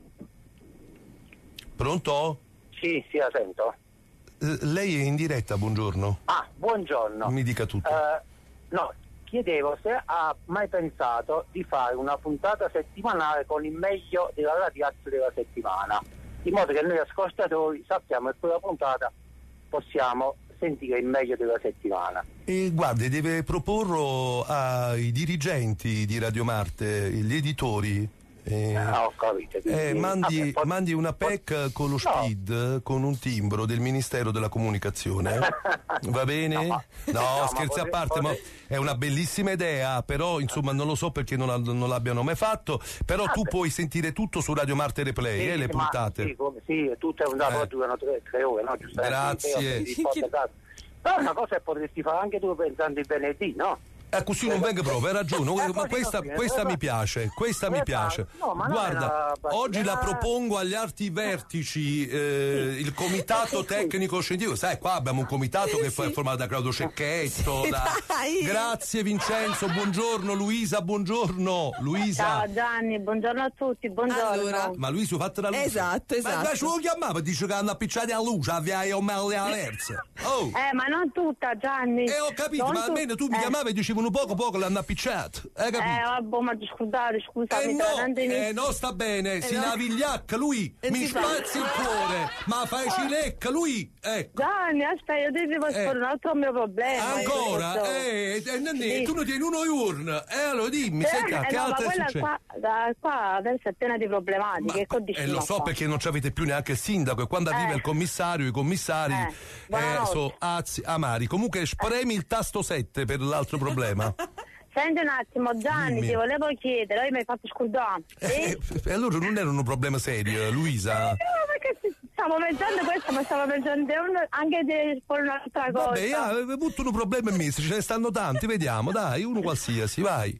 Pronto? Sì, sì, la sento. Eh, lei è in diretta, buongiorno. Ah, buongiorno. Mi dica tutto. Eh, no, chiedevo se ha mai pensato di fare una puntata settimanale con il meglio della ragazza della settimana, in modo che noi ascoltatori sappiamo che quella puntata possiamo sentire il meglio della settimana. E guardi, deve proporlo ai dirigenti di Radio Marte, gli editori. Eh, Ah, ho capito. eh, quindi- mandi, vabbè, pot- mandi una P E C con lo SPID, con un timbro del Ministero della Comunicazione. Va bene? No, No, ma scherzi a potrei- parte, ma potrei- è una bellissima idea, però insomma non lo so perché non, la- non l'abbiano mai fatto, però tu beh. puoi sentire tutto su Radio Marte Replay, Sì, eh, le ma- puntate. Sì, come, sì, tutte le puntate Eh. poi durano tre, tre ore, no? Giustamente. Grazie. Sì, sì, però una cosa che potresti fare anche tu pensando il venerdì, no? Eh, così non venga proprio, hai ragione, Eh, ma poi questa, dico, questa eh, mi ma- piace, questa mi eh, piace. no, ma non è Guarda, una- oggi la eh, propongo agli alti vertici, eh, il comitato tecnico scientifico, sai qua abbiamo un comitato che poi è formato da Claudio Cecchetto, Sì, da... dai. Grazie Vincenzo, buongiorno, Luisa, buongiorno, Luisa. Ciao Gianni, buongiorno a tutti, buongiorno. Allora, Ma Luisa ho fatto la luce. Esatto, Ma esatto. invece lo chiamava, dice che hanno appicciati a luce, a via o male a terza. Oh. Eh, ma non tutta, Gianni. E ho capito, Non ma tu- almeno tu mi eh. chiamavi e dicevano poco poco l'hanno appicciato. Hai capito? Eh, vabbè, ma scusate, scusami, Eh tra no, tanti eh, inizi- no sta bene, si no. la vigliacca lui, Eh, mi si fa. spazzi il cuore, ma fai cilecca lui, ecco. Gianni, aspetta, io ti devo Eh. esporre un altro mio problema. Ancora? Io Eh, eh, nanni, Sì. tu non tieni uno urn, eh allora dimmi, Eh, senta, eh, che no, ma altro è quella successo? qua, da, qua adesso è piena di problematiche, che Eh, lo so perché non avete più neanche il sindaco e quando arriva Eh. il commissario, i commissari Eh, eh, buonanotte. sono azzi, amari. Comunque spremi il tasto sette per l'altro problema. Senti un attimo, Gianni, Dimmi. ti volevo chiedere, oi mi hai fatto scordare. Eh, eh, allora non era un problema serio, Luisa. No, perché stavo pensando questo, ma stavo pensando di un- anche di fare un'altra cosa. Vabbè, ah, hai avuto un problema in messa, ce ne stanno tanti, vediamo, dai, uno qualsiasi, vai.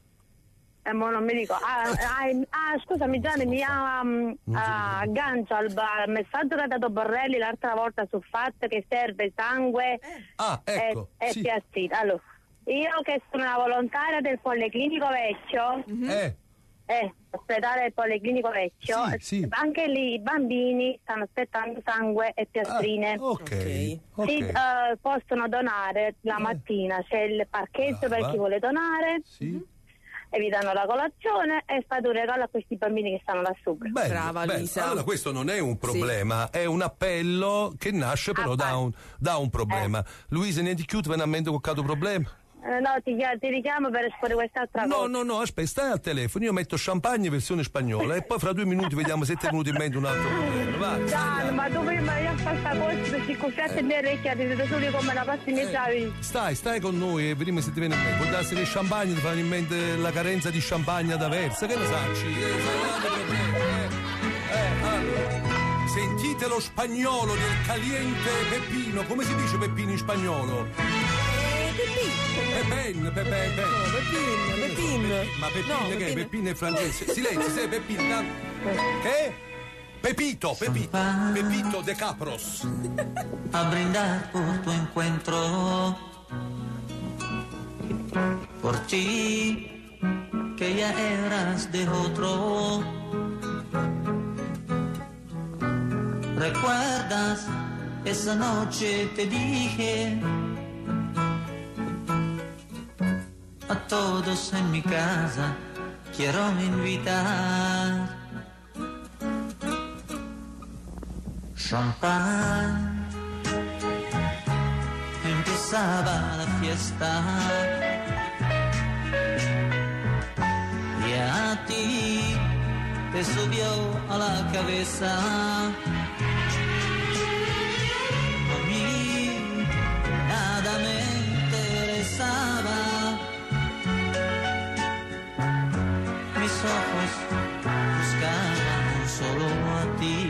Eh, mo non mi dico. Ah, ah, ah, scusami Gianni, mi um, aggancio al, al messaggio che ha dato Borrelli l'altra volta sul fatto che serve sangue Ah, ecco, e, e sì. piazzita. Allora, io che sono una volontaria del Policlinico Vecchio, mm-hmm. eh. eh, ospedale del Policlinico Vecchio, sì, sì. Anche lì i bambini stanno aspettando sangue e piastrine. Ah, ok, okay. Si uh, possono donare la mattina, c'è il parcheggio Brava. per chi vuole donare. Sì. E vi danno la colazione e fate un regalo a questi bambini che stanno là sopra. Bello, Brava bello. Luisa. Allora questo non è un problema, sì. è un appello che nasce però ah, da, un, da un problema. Eh. Luisa, niente chiuso, venamente con questo problema? Eh, no, ti, ti richiamo per esporre quest'altra no, cosa. No, no, no, aspetta, stai al telefono, io metto champagne versione spagnola e poi fra due minuti vediamo se ti è venuto in mente un altro problema. Vai, Gianni, ma tu prima io faccio questa cosa, questi cuffiette e mie orecchie, ti siete soli come la prossima eh. Stai, stai con noi e vediamo se ti viene in mente. Può darsi che champagne ti fanno in mente la carenza di champagne ad Aversa, che ne sacci? Eh, eh, allora. Sentite lo spagnolo del caliente Peppino, come si dice Peppino in spagnolo? Pepin, Pepin, Pepin. No, Pepin, Pepin. Ma Pepin no, che è? Pepin è francese. Silenzio, sei Pepin. Che? Pepito, Pepito, Pepito de Capros. A brindar por tu encuentro, por ti, que ya eras de otro. ¿Recuerdas esa noche te dije? A todos en mi casa quiero invitar. Champagne, empezaba la fiesta. Y a ti te subió a la cabeza. A mí nada me interesaba. Mis ojos buscaban solo a ti.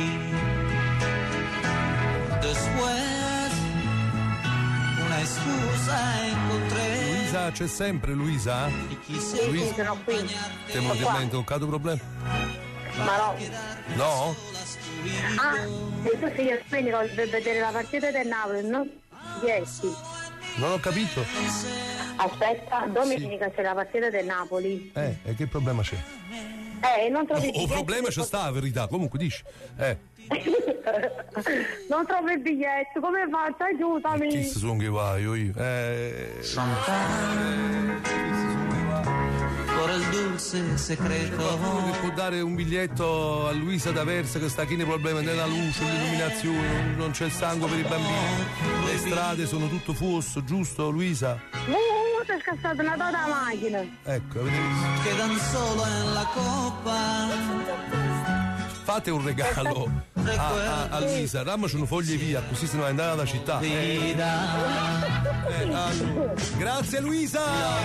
Después una excusa encontré. Luisa, c'è sempre Luisa? Sì, Luisa? Sono qui. Ti è venuto in mente un caso problema? Ma no. No? Ah, e tu sei io domenica per vedere la partita del Napoli, no? Dieci. Non ho capito. Aspetta, domenica sì. C'è la partita del Napoli. Eh, e che problema c'è? Eh, non trovi il biglietto. O problema c'è sta, la verità, comunque dici. Eh. Non trovo il biglietto, come faccio? Aiutami. Chi si sono che vai io? Eh. Por el dulce secreto. Che può dare un biglietto a Luisa D'Aversa che sta chi nei problemi della luce, l'illuminazione, non c'è il sangue per i bambini, le strade sono tutto fosso, giusto Luisa? Uh, ti è scassata una tota macchina. Ecco, avete visto? Quedan solo en la coppa. Fate un regalo a, a, a Luisa, rammoci un foglie via, così se ne va andare dalla città. Eh, eh, allora. Grazie Luisa!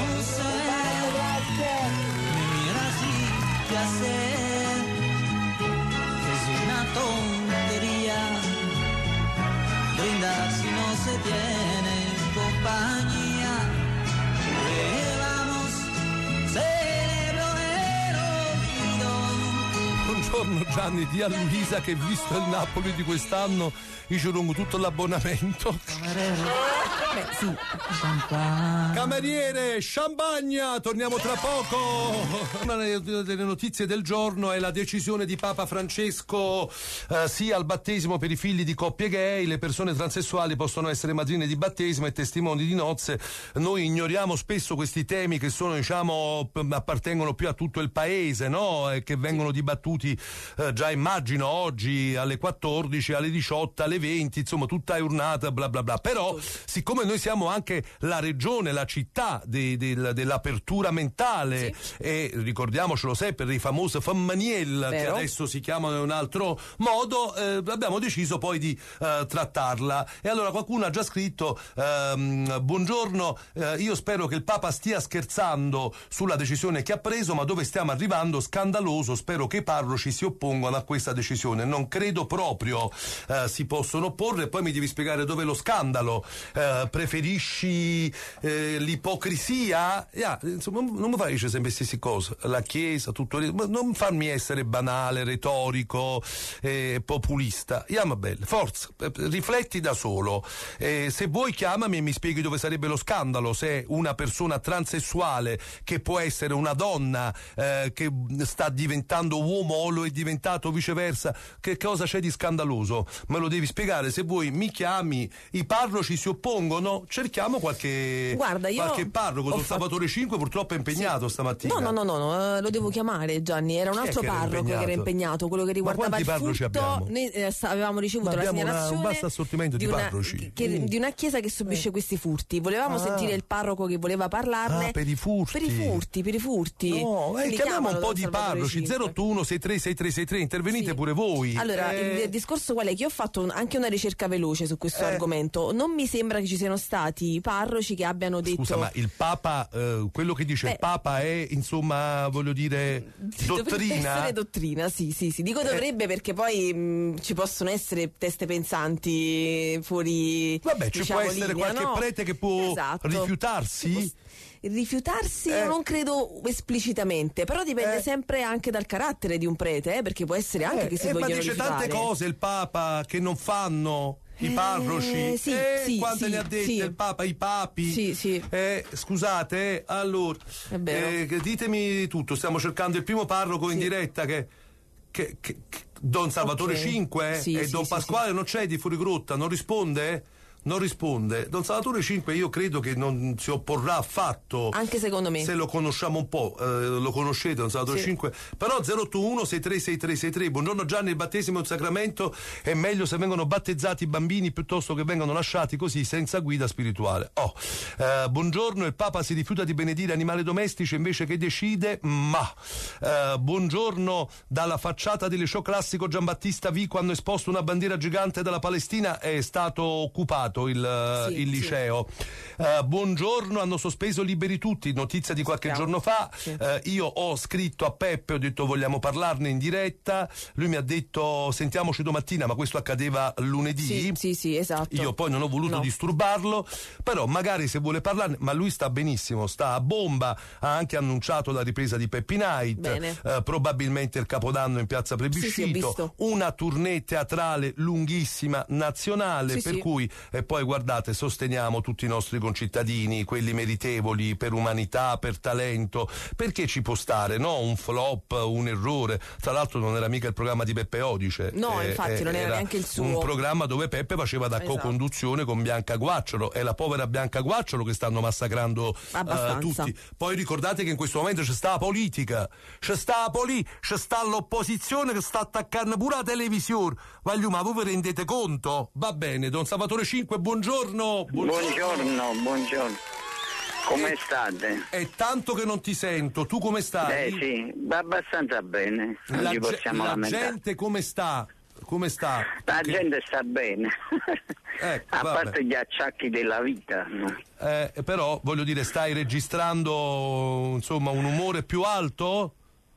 Es una tontería brindar si no se tiene compañía. Vamos, celebro el olvido. Buongiorno Gianni, di a Luisa che visto il Napoli di quest'anno io ci lungo tutto l'abbonamento. Beh, sì. Cameriere, champagne, torniamo tra poco. Una delle notizie del giorno è la decisione di Papa Francesco eh, sia al battesimo per i figli di coppie gay. Le persone transessuali possono essere madrine di battesimo e testimoni di nozze. Noi ignoriamo spesso questi temi che sono, diciamo, appartengono più a tutto il paese, no? E che vengono dibattuti eh, già immagino oggi alle quattordici, alle diciotto, alle venti, insomma tutta è urnata, bla bla bla. Però siccome noi siamo anche la regione, la città de, de, de, dell'apertura mentale, sì. E ricordiamocelo sempre dei famosi Fammaniel che adesso si chiamano in un altro modo, eh, abbiamo deciso poi di eh, trattarla. E allora qualcuno ha già scritto ehm, buongiorno, eh, io spero che il Papa stia scherzando sulla decisione che ha preso, ma dove stiamo arrivando scandaloso, spero che i parroci si oppongano a questa decisione. Non credo proprio eh, si possono opporre. Poi mi devi spiegare dove è lo scandalo, eh, eh, preferisci eh, l'ipocrisia, yeah, insomma, non mi fai dire sempre queste cose, la Chiesa, tutto, non farmi essere banale, retorico, eh, populista. Chiama belle, forza, rifletti da solo. Eh, se vuoi chiamami e mi spieghi dove sarebbe lo scandalo se una persona transessuale, che può essere una donna eh, che sta diventando uomo o lo è diventato viceversa, che cosa c'è di scandaloso? Me lo devi spiegare. Se vuoi mi chiami, i parroci si oppongono, cerchiamo qualche, Guarda, io qualche parroco. Don fatto... Salvatore cinque purtroppo è impegnato sì. stamattina. No, no, no, no, no, lo devo chiamare, Gianni. Era un altro che parroco che era impegnato, quello che riguardava il parroci furto. abbiamo? Noi eh, avevamo ricevuto la segnalazione un vasto assortimento di, di, una, parroci che, mm. di una chiesa che subisce eh. questi furti. Volevamo ah. sentire il parroco che voleva parlarne. Ah, per i furti. Per i furti, per i furti. No, eh, chiamiamo un po' di parroci. zero otto uno sei tre sei tre sei tre, intervenite sì. pure voi. Allora, eh. il discorso qual è? Che io ho fatto un, anche una ricerca veloce su questo eh. argomento. Non mi sembra che ci siano stati parroci che abbiano detto. Scusa, ma il Papa, eh, quello che dice eh. il Papa è, insomma, voglio dire, dottrina. Essere dottrina, sì, sì, sì. Dico dovrebbe eh. perché poi mh, ci possono essere teste pensanti fuori. Vabbè, ci diciamo, può essere linea, qualche no? prete che può esatto. rifiutarsi. Rifiutarsi eh. non credo esplicitamente, però dipende eh. sempre anche dal carattere di un prete, eh, perché può essere anche eh, che si eh, vogliono ma dice rifiutare. tante cose il Papa che non fanno i parroci. Eh, sì, eh, sì, quante sì, ne ha dette sì. il Papa, i papi. Sì, sì. Eh, scusate, eh, allora, eh, ditemi tutto. Stiamo cercando il primo parroco in sì. diretta che, che, che, che Don Salvatore okay. cinque sì, e sì, Don sì, Pasquale sì. non c'è di Fuorigrotta, non risponde? Non risponde. Don Salvatore cinque io credo che non si opporrà affatto. Anche secondo me. Se lo conosciamo un po', eh, lo conoscete Don Salvatore sì. cinque. Però zero otto uno sei tre sei tre sei tre. Buongiorno Gianni, il battesimo è un sacramento, è meglio se vengono battezzati i bambini piuttosto che vengono lasciati così senza guida spirituale. Oh, eh, buongiorno, il Papa si rifiuta di benedire animali domestici invece che decide, ma eh, buongiorno dalla facciata del liceo classico Giambattista Vico hanno esposto una bandiera gigante della Palestina, è stato occupato il, sì, il liceo. Sì. Uh, buongiorno, hanno sospeso Liberi Tutti, notizia di qualche Stiamo. giorno fa. Sì. Uh, io ho scritto a Peppe, ho detto vogliamo parlarne in diretta. Lui mi ha detto sentiamoci domattina, ma questo accadeva lunedì. Sì, sì, sì, esatto. Io poi non ho voluto no. disturbarlo, però magari se vuole parlarne, ma lui sta benissimo, sta a bomba, ha anche annunciato la ripresa di Peppi Night, uh, probabilmente il Capodanno in Piazza Plebiscito, sì, sì, una tournée teatrale lunghissima nazionale, sì, per sì. cui e poi guardate, sosteniamo tutti i nostri concittadini, quelli meritevoli per umanità, per talento, perché ci può stare, no? Un flop, un errore. Tra l'altro non era mica il programma di Peppe Odice. No, eh, infatti eh, non era, era neanche il suo. Un programma dove Peppe faceva da esatto. co-conduzione con Bianca Guacciolo, è la povera Bianca Guacciolo che stanno massacrando uh, tutti. Poi ricordate che in questo momento c'è sta la politica, c'è sta la poli, c'è sta l'opposizione che sta attaccando pure la televisione. Voglio, ma voi vi rendete conto? Va bene, Don Salvatore cinque, buongiorno. Buongiorno, buongiorno. buongiorno. Come state? È tanto che non ti sento, tu come stai? Eh sì, va abbastanza bene, non la ci possiamo la lamentare. La gente come sta? Come sta? La che... gente sta bene, ecco, a vabbè. parte gli acciacchi della vita. No? Eh, però, voglio dire, stai registrando insomma un umore più alto?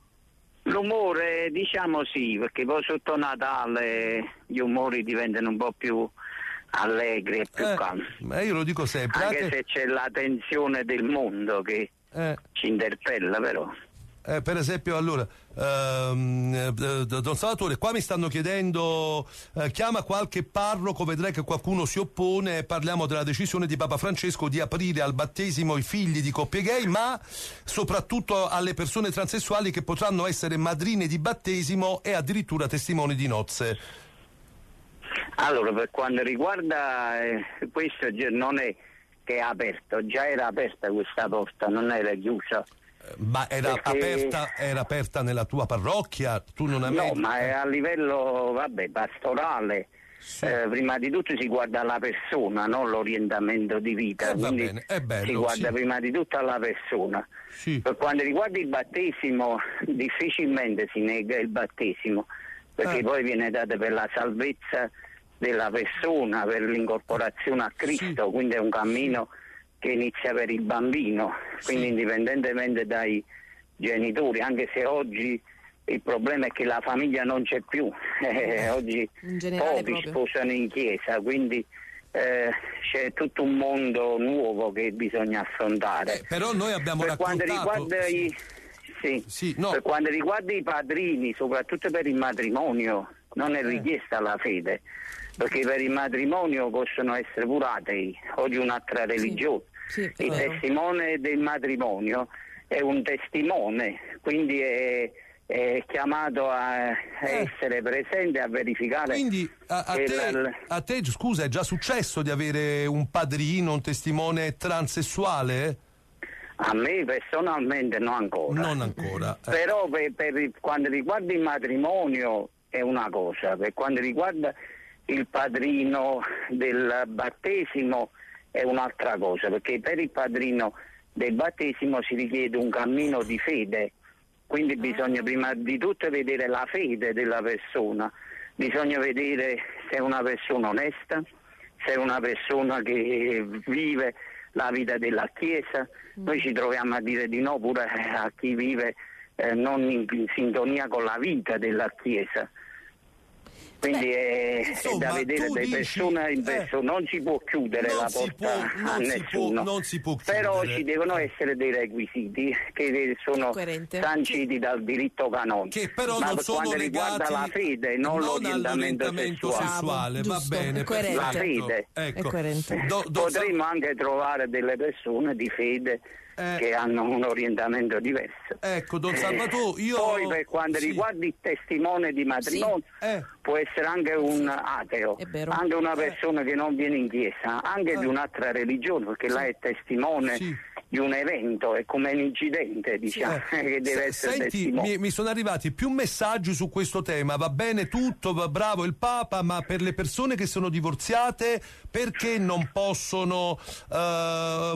L'umore, diciamo sì, perché poi sotto Natale gli umori diventano un po' più allegri e più eh, calmi. Ma io lo dico sempre. Anche, anche se c'è la tensione del mondo che eh. ci interpella, però. Eh, per esempio, allora, ehm, eh, Don Salvatore, qua mi stanno chiedendo, eh, chiama qualche parroco, vedrai che qualcuno si oppone, parliamo della decisione di Papa Francesco di aprire al battesimo i figli di coppie gay, ma soprattutto alle persone transessuali che potranno essere madrine di battesimo e addirittura testimoni di nozze. Allora, per quanto riguarda eh, questo, non è che è aperto, già era aperta questa porta, non era chiusa. Ma era Perché... aperta era aperta nella tua parrocchia? Tu non hai No, mai... ma è a livello vabbè, pastorale. Sì. Eh, prima di tutto si guarda alla persona, non l'orientamento di vita. Eh, quindi bene, è bello, si guarda sì. prima di tutto alla persona. Sì. Per quanto riguarda il battesimo, difficilmente si nega il battesimo, perché eh. poi viene dato per la salvezza della persona, per l'incorporazione a Cristo, sì. Quindi è un cammino che inizia per il bambino, quindi sì. Indipendentemente dai genitori, anche se oggi il problema è che la famiglia non c'è più, eh, oggi pochi proprio. sposano in chiesa, quindi eh, c'è tutto un mondo nuovo che bisogna affrontare. Eh, però noi abbiamo per raccontato... Quanto riguarda sì. i, sì, sì, no. per quanto riguarda i padrini, soprattutto per il matrimonio, non è richiesta la fede, perché per il matrimonio possono essere pure atei o di un'altra religione. Sì, sì, il testimone del matrimonio è un testimone, quindi è, è chiamato a, a essere presente, a verificare. Quindi a, a, che te, la- a te, scusa, è già successo di avere un padrino, un testimone transessuale? A me personalmente non ancora. Non ancora. eh. Però per, per quanto riguarda il matrimonio è una cosa, per quanto riguarda il padrino del battesimo è un'altra cosa, perché per il padrino del battesimo si richiede un cammino di fede, quindi bisogna prima di tutto vedere la fede della persona, bisogna vedere se è una persona onesta, se è una persona che vive la vita della Chiesa. Noi ci troviamo a dire di no pure a chi vive eh, non in, in sintonia con la vita della Chiesa. Quindi è, insomma, è da vedere tu da dici, persona in persona, non si può chiudere non la si porta può- a non si nessuno, può- non si può però chiudere. ci devono essere dei requisiti che sono Coerente. sanciti dal diritto canonico, Che però ma non per sono quanto legati riguarda la fede, non, non l'orientamento, all'orientamento sessuale. sessuale, va Giusto, bene, è coerente. La perfetto. fede. Ecco. È coerente. Do- do- Potremmo anche trovare delle persone di fede Eh. che hanno un orientamento diverso. Ecco, Don Salvatore, io... Poi per quanto sì. riguarda il testimone di matrimonio, Eh. può essere anche un ateo, È vero. anche una persona che non viene in chiesa, anche di un'altra religione, perché là è testimone Sì. di un evento, è come un incidente, diciamo, Eh, che deve se- essere Senti, testimone. mi, mi sono arrivati più messaggi su questo tema, va bene tutto, va bravo il Papa, ma per le persone che sono divorziate perché non possono eh,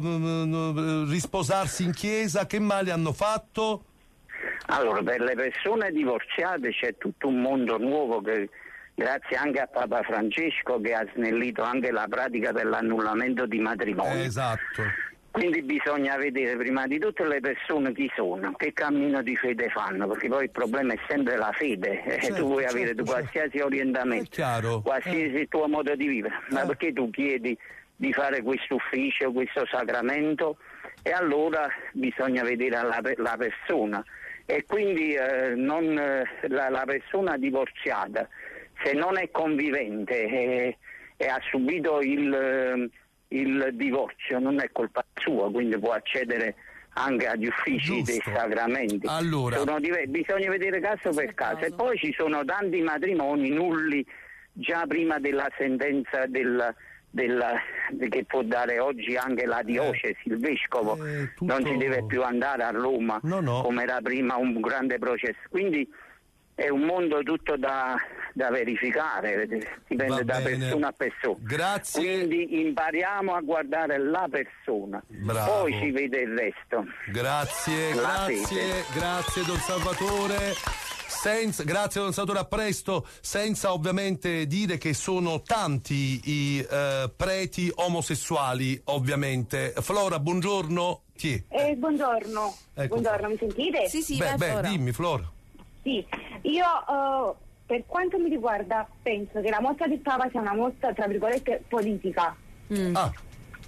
mm, risposarsi in chiesa? Che male hanno fatto? Allora, per le persone divorziate c'è tutto un mondo nuovo che, grazie anche a Papa Francesco, che ha snellito anche la pratica dell'annullamento di matrimonio. Esatto. Quindi bisogna vedere prima di tutto le persone chi sono, che cammino di fede fanno, perché poi il problema è sempre la fede. Eh, Certo, tu puoi certo, avere tu certo. qualsiasi orientamento, È chiaro. qualsiasi tuo modo di vivere, ma Eh. perché tu chiedi di fare questo ufficio, questo sacramento? E allora bisogna vedere la, la persona. E quindi eh, non, eh, la, la persona divorziata, se non è convivente e, e ha subito il, eh, il divorzio, non è colpa sua, quindi può accedere anche agli uffici Giusto. dei sacramenti. Allora- Sono diver- bisogna vedere caso per caso. E poi ci sono tanti matrimoni nulli già prima della sentenza del, della, che può dare oggi anche la diocesi, il vescovo. Eh, tutto- Non si deve più andare a Roma No, no. come era prima un grande processo. Quindi è un mondo tutto da, da verificare, dipende Va da bene. persona a persona. Grazie. Quindi impariamo a guardare la persona, Bravo. poi si vede il resto. Grazie, La grazie, fede. grazie Don Salvatore. Senza, grazie Don Salvatore, a presto, senza ovviamente dire che sono tanti i eh, preti omosessuali, ovviamente. Flora, buongiorno. Chi è? Eh, buongiorno. Ecco. Buongiorno, mi sentite? Sì, sì, Beh, vai, beh, Flora. dimmi Flora. Sì. Io eh, per quanto mi riguarda penso che la mossa del Papa sia una mossa tra virgolette politica, Mm. Ah,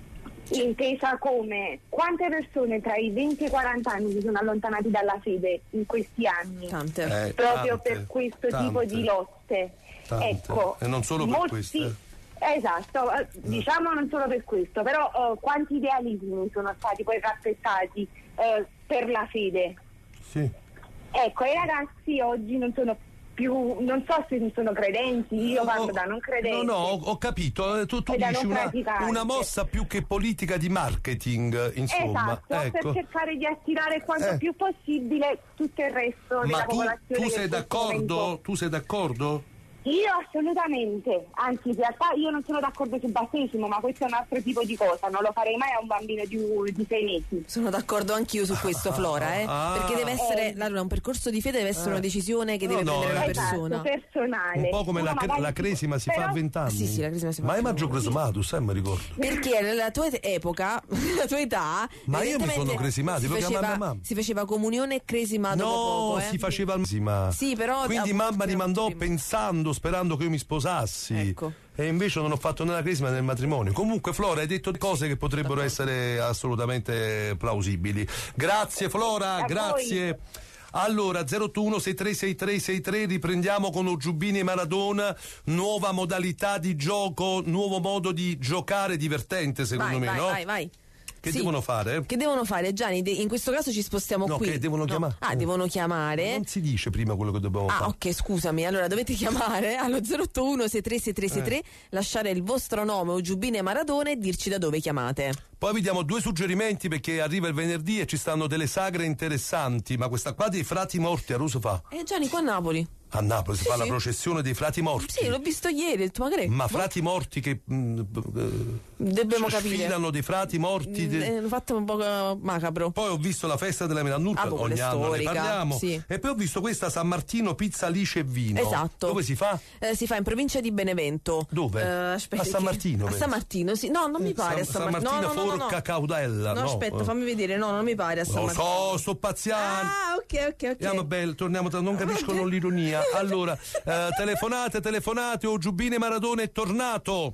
intesa come quante persone tra i venti e i quaranta anni si sono allontanati dalla fede in questi anni, Tante. eh, proprio tante, per questo tante, tipo di lotte. tante. Ecco, E non solo per molti- questo, eh. Esatto, eh, diciamo non solo per questo, però eh, quanti idealismi sono stati poi rappresentati eh, per la fede. Sì. Ecco, i ragazzi oggi non sono più, non so se sono credenti, io parlo da non credente. No, no, ho, ho capito. eh, Tu, tu E da dici non una, praticante. una mossa più che politica di marketing, insomma. Esatto, Ecco. per cercare di attirare quanto Eh. più possibile tutto il resto Ma della tu, popolazione. tu che sei in questo d'accordo? momento- Tu sei d'accordo? Io assolutamente, anzi in realtà io non sono d'accordo sul battesimo, ma questo è un altro tipo di cosa, non lo farei mai a un bambino di, di sei mesi. Sono d'accordo anch'io su questo, Flora, eh? Ah. Perché deve essere, Eh. allora, un percorso di fede deve essere Eh. una decisione che deve No, no, prendere la eh. persona. Esatto, personale. Un po' come Uno la, magari- la cresima si però- fa a vent'anni. Sì, sì, la cresima si fa Ma è più- maggio cresimato, sai, mi ricordo. Perché nella tua epoca, la tua età. Ma io mi evidentemente sono cresimato, si lo chiamava faceva, mamma. si faceva comunione e cresima dopo No, poco, eh. si faceva il cresima. Sì, però Quindi a- mamma c'era rimandò prima. pensando sperando che io mi sposassi. Ecco. E invece non ho fatto né la crisma né il matrimonio. Comunque, Flora, hai detto cose che potrebbero essere assolutamente plausibili. Grazie, Flora, A grazie. voi. Allora, zero otto uno sei tre sei tre sei tre, riprendiamo con Giubbini e Maradona, nuova modalità di gioco, nuovo modo di giocare divertente, secondo vai, me, vai, no? vai, vai. Che Sì. devono fare? Che devono fare, Gianni? De- in questo caso ci spostiamo No, qui. che devono No. chiamare? Ah, devono chiamare. Non si dice prima quello che dobbiamo Ah, fare. ok, scusami. Allora dovete chiamare allo zero otto uno sei tre sei tre sei tre, Eh. lasciare il vostro nome o Giubbini e Maradona e dirci da dove chiamate. Poi vi diamo due suggerimenti perché arriva il venerdì e ci stanno delle sagre interessanti, ma questa qua dei frati morti a Ruso fa. Eh, Gianni, qua a Napoli. A Napoli si Sì, fa sì. la processione dei frati morti. Sì, l'ho visto ieri, ho detto, ma che? Ma frati morti che mh, eh, Dobbiamo capire. sfilano dei frati morti. de- Eh, hanno fatto un po' macabro. Poi ho visto la festa della Melanurca, Ah, ogni pure anno ne storica, parliamo. sì. E poi ho visto questa San Martino pizza alice e vino. Esatto. Dove si fa? Eh, si fa in provincia di Benevento. Dove? Eh, aspetta, A San che- Martino, A penso. San Martino, sì. No, non mi pare. San, a San, San Mar- Martino no, no, no, no, Forca no. Caudella. No, aspetta, fammi vedere. No, non mi pare a San Lo Martino. so, sto pazziando. Ah, ok, ok, ok. Andiamo bene, torniamo, tra- non capiscono l'ironia. Allora, eh, telefonate, telefonate, o Giubbini Maradona è tornato.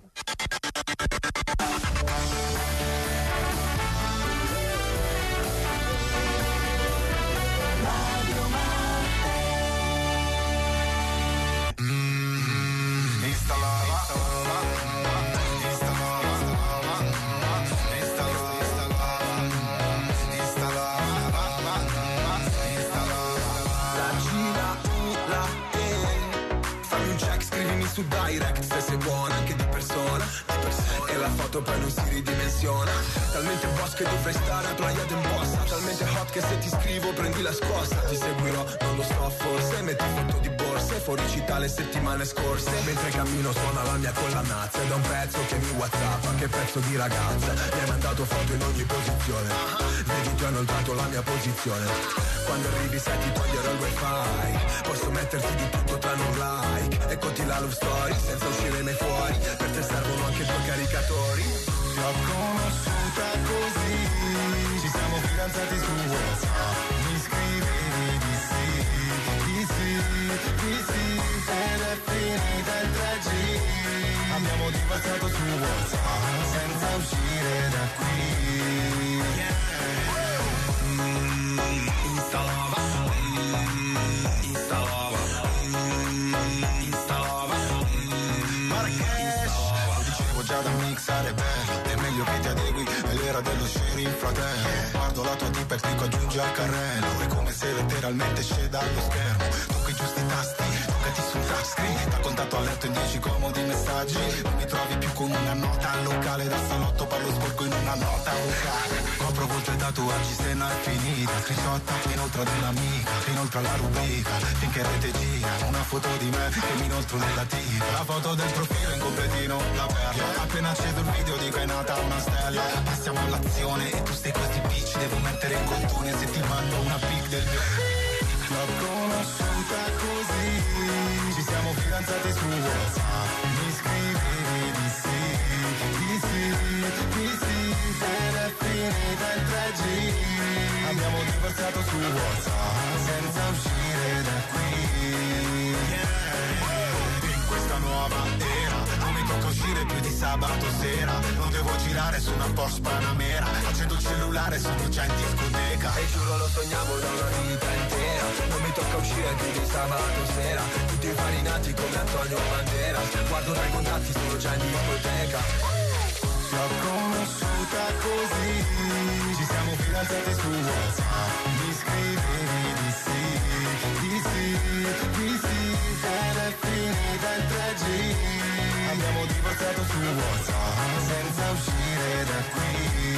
Su direct se sei buona anche di persona, di persona. E la foto poi non si ridimensiona. Talmente boss che dovrei stare a Playa d'Embossa. Talmente hot che se ti scrivo prendi la scossa. Ti seguirò, non lo so forse. Metti foto di borse, fuori città le settimane scorse. Mentre cammino suona la mia collanazza. Ed è un pezzo che mi whatsappa, che pezzo di ragazza. Mi hai mandato foto in ogni posizione. Vedi ti ho inoltrato la mia posizione. Quando arrivi sai ti toglierò il wifi. Posso metterti di tutto tranne un like. Eccoti la love story, senza uscire mai fuori. Per te servono anche due caricatori. Ti ho conosciuta così. Ci siamo fidanzati su WhatsApp. Mi scrivevi di sì, di sì, di sì. Ed è finita il tre G. Abbiamo divorziato su WhatsApp senza uscire da qui. Mm, instalava, mm, instalava, mm, instalava, mm, Marrakesh. Lo dicevo già da mixare bello, è meglio che ti adegui, è l'era dello sheriff fratello. Guardo la tua tipa e clicco aggiungi al carrello. È come se letteralmente esce dallo schermo. Tocca i giusti tasti, toccati sul touchscreen. Da contatto a letto in dieci comodi messaggi. Non mi trovi più con una nota al locale. Da salotto parlo sporco in una nota vocale. Copro volte e tatuaggi se non è finita. Screenshotta inoltre ad un'amica, inoltre alla rubrica. Finché rete gira una foto di me che mi inoltro nella tipa. La foto del profilo in completino, la perla. Appena acceso il video dico è nata una stella. Passiamo all'azione e tu stai così bitch. Devo mettere il contone se ti mando una pic del mio. L'ho conosciuta così. Ci siamo fidanzati su WhatsApp. Mi scrivevi di sì, di sì, di sì. Ed è finita il tre G. Abbiamo divorziato su WhatsApp senza uscire da qui. In questa nuova era non mi tocca uscire più di sabato sera. Non devo girare su una Porsche Panamera. Accendo il cellulare, sono già in discoteca. E giuro lo sognavo da una vita intera. Non mi tocca uscire più di sabato sera. Tutti infarinati come Antonio Banderas. Guardo dai contatti, sono già in discoteca. Ti ho conosciuta così. Ci siamo fidanzati su WhatsApp. Mi scrivevi di sì, di sì, di sì. Ed è finita il tre G. Abbiamo divorziato su WhatsApp senza uscire da qui.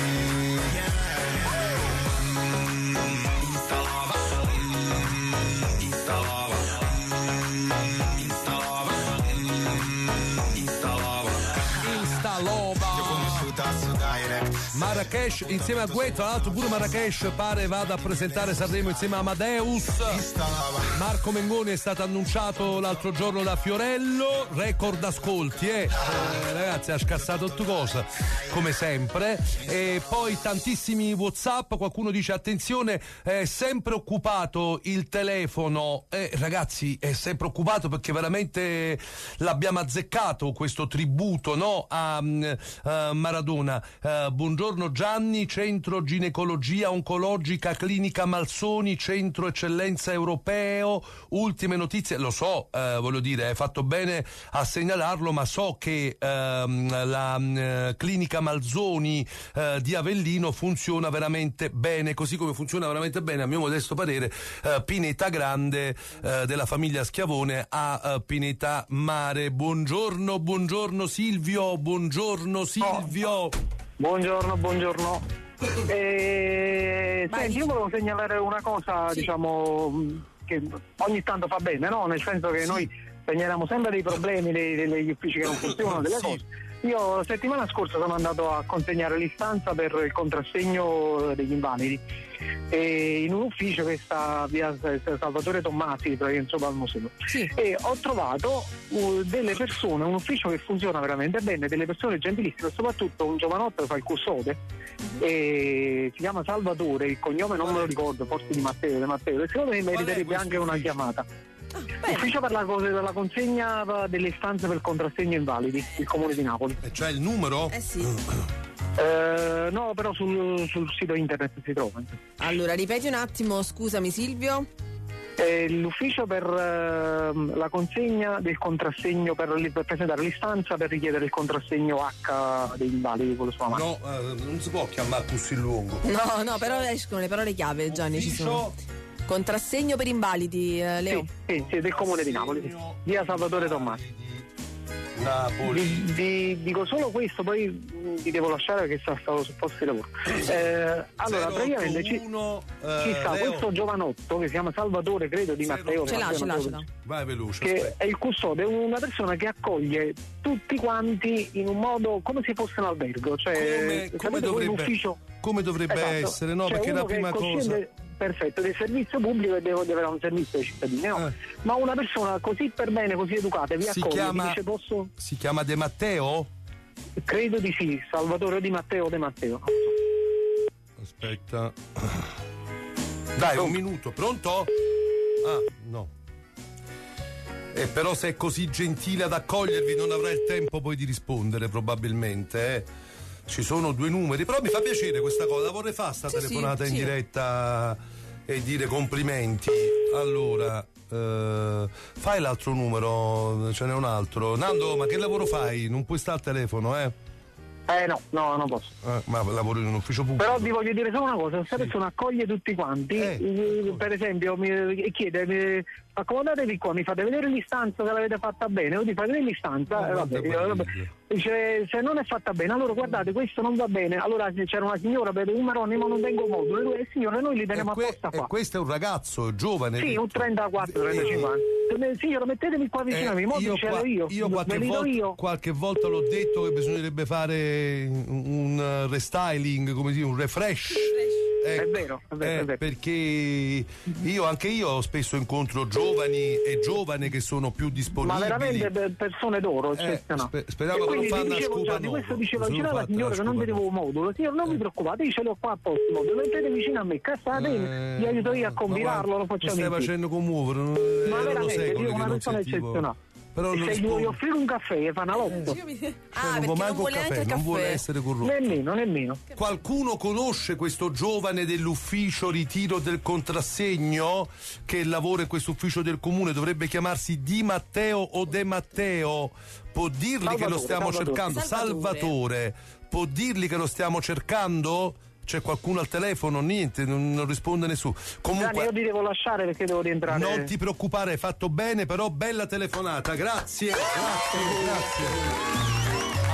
Mm, instalava, mm, instalava, mm, instalava, mm, instalava. Instalova. Ti ho conosciuta su direct Marrakesh insieme a Guetta, tra l'altro pure Marrakesh pare vada a presentare Sanremo insieme a Amadeus. Marco Mengoni è stato annunciato l'altro giorno da Fiorello, record ascolti, eh. eh ragazzi ha scassato tutte cose come sempre. E poi tantissimi WhatsApp, qualcuno dice attenzione, è sempre occupato il telefono, eh, ragazzi è sempre occupato perché veramente l'abbiamo azzeccato questo tributo, no, a, a Maradona. Uh, buongiorno Gianni, centro ginecologia oncologica clinica Malsoni, centro eccellenza europeo, ultime notizie, lo so, uh, voglio dire, hai fatto bene a segnalarlo, ma so che uh, la uh, clinica Malsoni uh, di Avellino funziona veramente bene, così come funziona veramente bene a mio modesto parere uh, Pineta Grande uh, della famiglia Schiavone a uh, Pineta Mare. Buongiorno, buongiorno Silvio, buongiorno Silvio. Oh. Buongiorno, buongiorno. Eh, senti, io volevo segnalare una cosa, sì. diciamo, che ogni tanto fa bene, no? Nel senso che sì. noi segnaliamo sempre dei problemi dei, degli uffici che non funzionano, delle sì. cose. Io settimana scorsa sono andato a consegnare l'istanza per il contrassegno degli invalidi e in un ufficio che sta a via Salvatore Tommasi, sopra al museo, sì. e ho trovato uh, delle persone, un ufficio che funziona veramente bene, delle persone gentilissime, soprattutto un giovanotto che fa il custode e si chiama Salvatore, il cognome non me lo ricordo, forse di Matteo, di Matteo e secondo me meriterebbe anche una chiamata. Ah, ufficio per la, per la consegna delle istanze per il contrassegno invalidi, il comune di Napoli. E c'è il numero? Eh sì. Eh, no, però sul, sul sito internet si trova. Allora, ripeti un attimo, scusami Silvio. Eh, l'ufficio per eh, la consegna del contrassegno, per, per presentare l'istanza per richiedere il contrassegno H degli invalidi con la sua mano. No, eh, non si può chiamare così lungo. No, no, però escono le parole chiave, Gianni, ufficio... ci sono. Contrassegno per invalidi, eh, Leo? Sì, sì, sì, del comune di Napoli, sì. Via Salvatore Tommasi. Napoli. Vi, vi dico solo questo, poi vi devo lasciare perché sta stato sul posto di lavoro. Eh, allora, praticamente ci, uno, eh, ci sta Leo. questo giovanotto che si chiama Salvatore, credo di Matteo. Ce l'ha, ce l'ha, ce l'ha. Vai veloce. Che aspetta. è il custode, è una persona che accoglie tutti quanti in un modo come se fosse un albergo. Cioè, come, come dovrebbe, un ufficio... come dovrebbe esatto. essere, no? Cioè, perché la prima cosa. Perfetto, del servizio pubblico e deve avere un servizio ai cittadini, no? Eh. Ma una persona così per bene, così educata, vi si accoglie, chiama, mi dice posso... Si chiama De Matteo? Credo di sì, Salvatore Di Matteo De Matteo. Aspetta. Dai, un minuto, pronto? Ah, no. Eh, però se è così gentile ad accogliervi non avrà il tempo poi di rispondere probabilmente, eh. Ci sono due numeri, però mi fa piacere questa cosa, la vorrei fare sta sì, telefonata sì, in sì. diretta e dire complimenti. Allora, eh, fai l'altro numero, ce n'è un altro. Nando, ma che lavoro fai? Non puoi stare al telefono, eh? Eh no, no, non posso. Eh, ma lavoro in un ufficio pubblico. Però vi voglio dire solo una cosa, questa sì. persona accoglie tutti quanti, eh. per esempio mi chiede, mi, accomodatevi qua, mi fate vedere l'istanza se l'avete fatta bene, o ti fate vedere l'istanza, eh, vabbè, io, vabbè. Dice, se non è fatta bene, allora guardate, questo non va bene, allora c'era una signora per un marone, ma non tengo modulo, e signore noi li teniamo que- apposta qua. E questo è un ragazzo giovane? Sì, un trentaquattro trentacinque anni. Signora, mettetemi qua vicino eh, a me, mo io, qua, io, io, qualche volta, io qualche volta l'ho detto che bisognerebbe fare un restyling, come dire, un refresh. Ecco, è vero, è vero, eh, è vero. Perché io anche io spesso incontro giovani e giovani che sono più disponibili. Ma veramente persone d'oro, eh, sper- speriamo che non fanno una scupa. Di questo diceva c'era la signora che non vedevo modulo. Signora, non vi preoccupate, io ce l'ho qua a posto modulo, mettete vicino a me, cazzate, eh, vi aiuto io a combinarlo, lo facciamo. Mi stai facendo commuovere, non, ma veramente, io una persona eccezionale. Però se non gli spo- vuoi offrire un caffè e fa una lotta. Eh. Ah, cioè, non vuole manco un caffè, caffè, non vuole essere corrotto. Nemmeno, nemmeno. Qualcuno conosce questo giovane dell'ufficio ritiro del contrassegno che lavora in questo ufficio del comune? Dovrebbe chiamarsi Di Matteo o De Matteo. Può dirgli Salvatore, che lo stiamo Salvatore. cercando? Salvatore. Salvatore. Può dirgli che lo stiamo cercando? C'è qualcuno al telefono? Niente, non, non risponde nessuno. Comunque, Gianni, io ti devo lasciare perché devo rientrare. Non ti preoccupare, hai fatto bene, però bella telefonata. Grazie, grazie, grazie.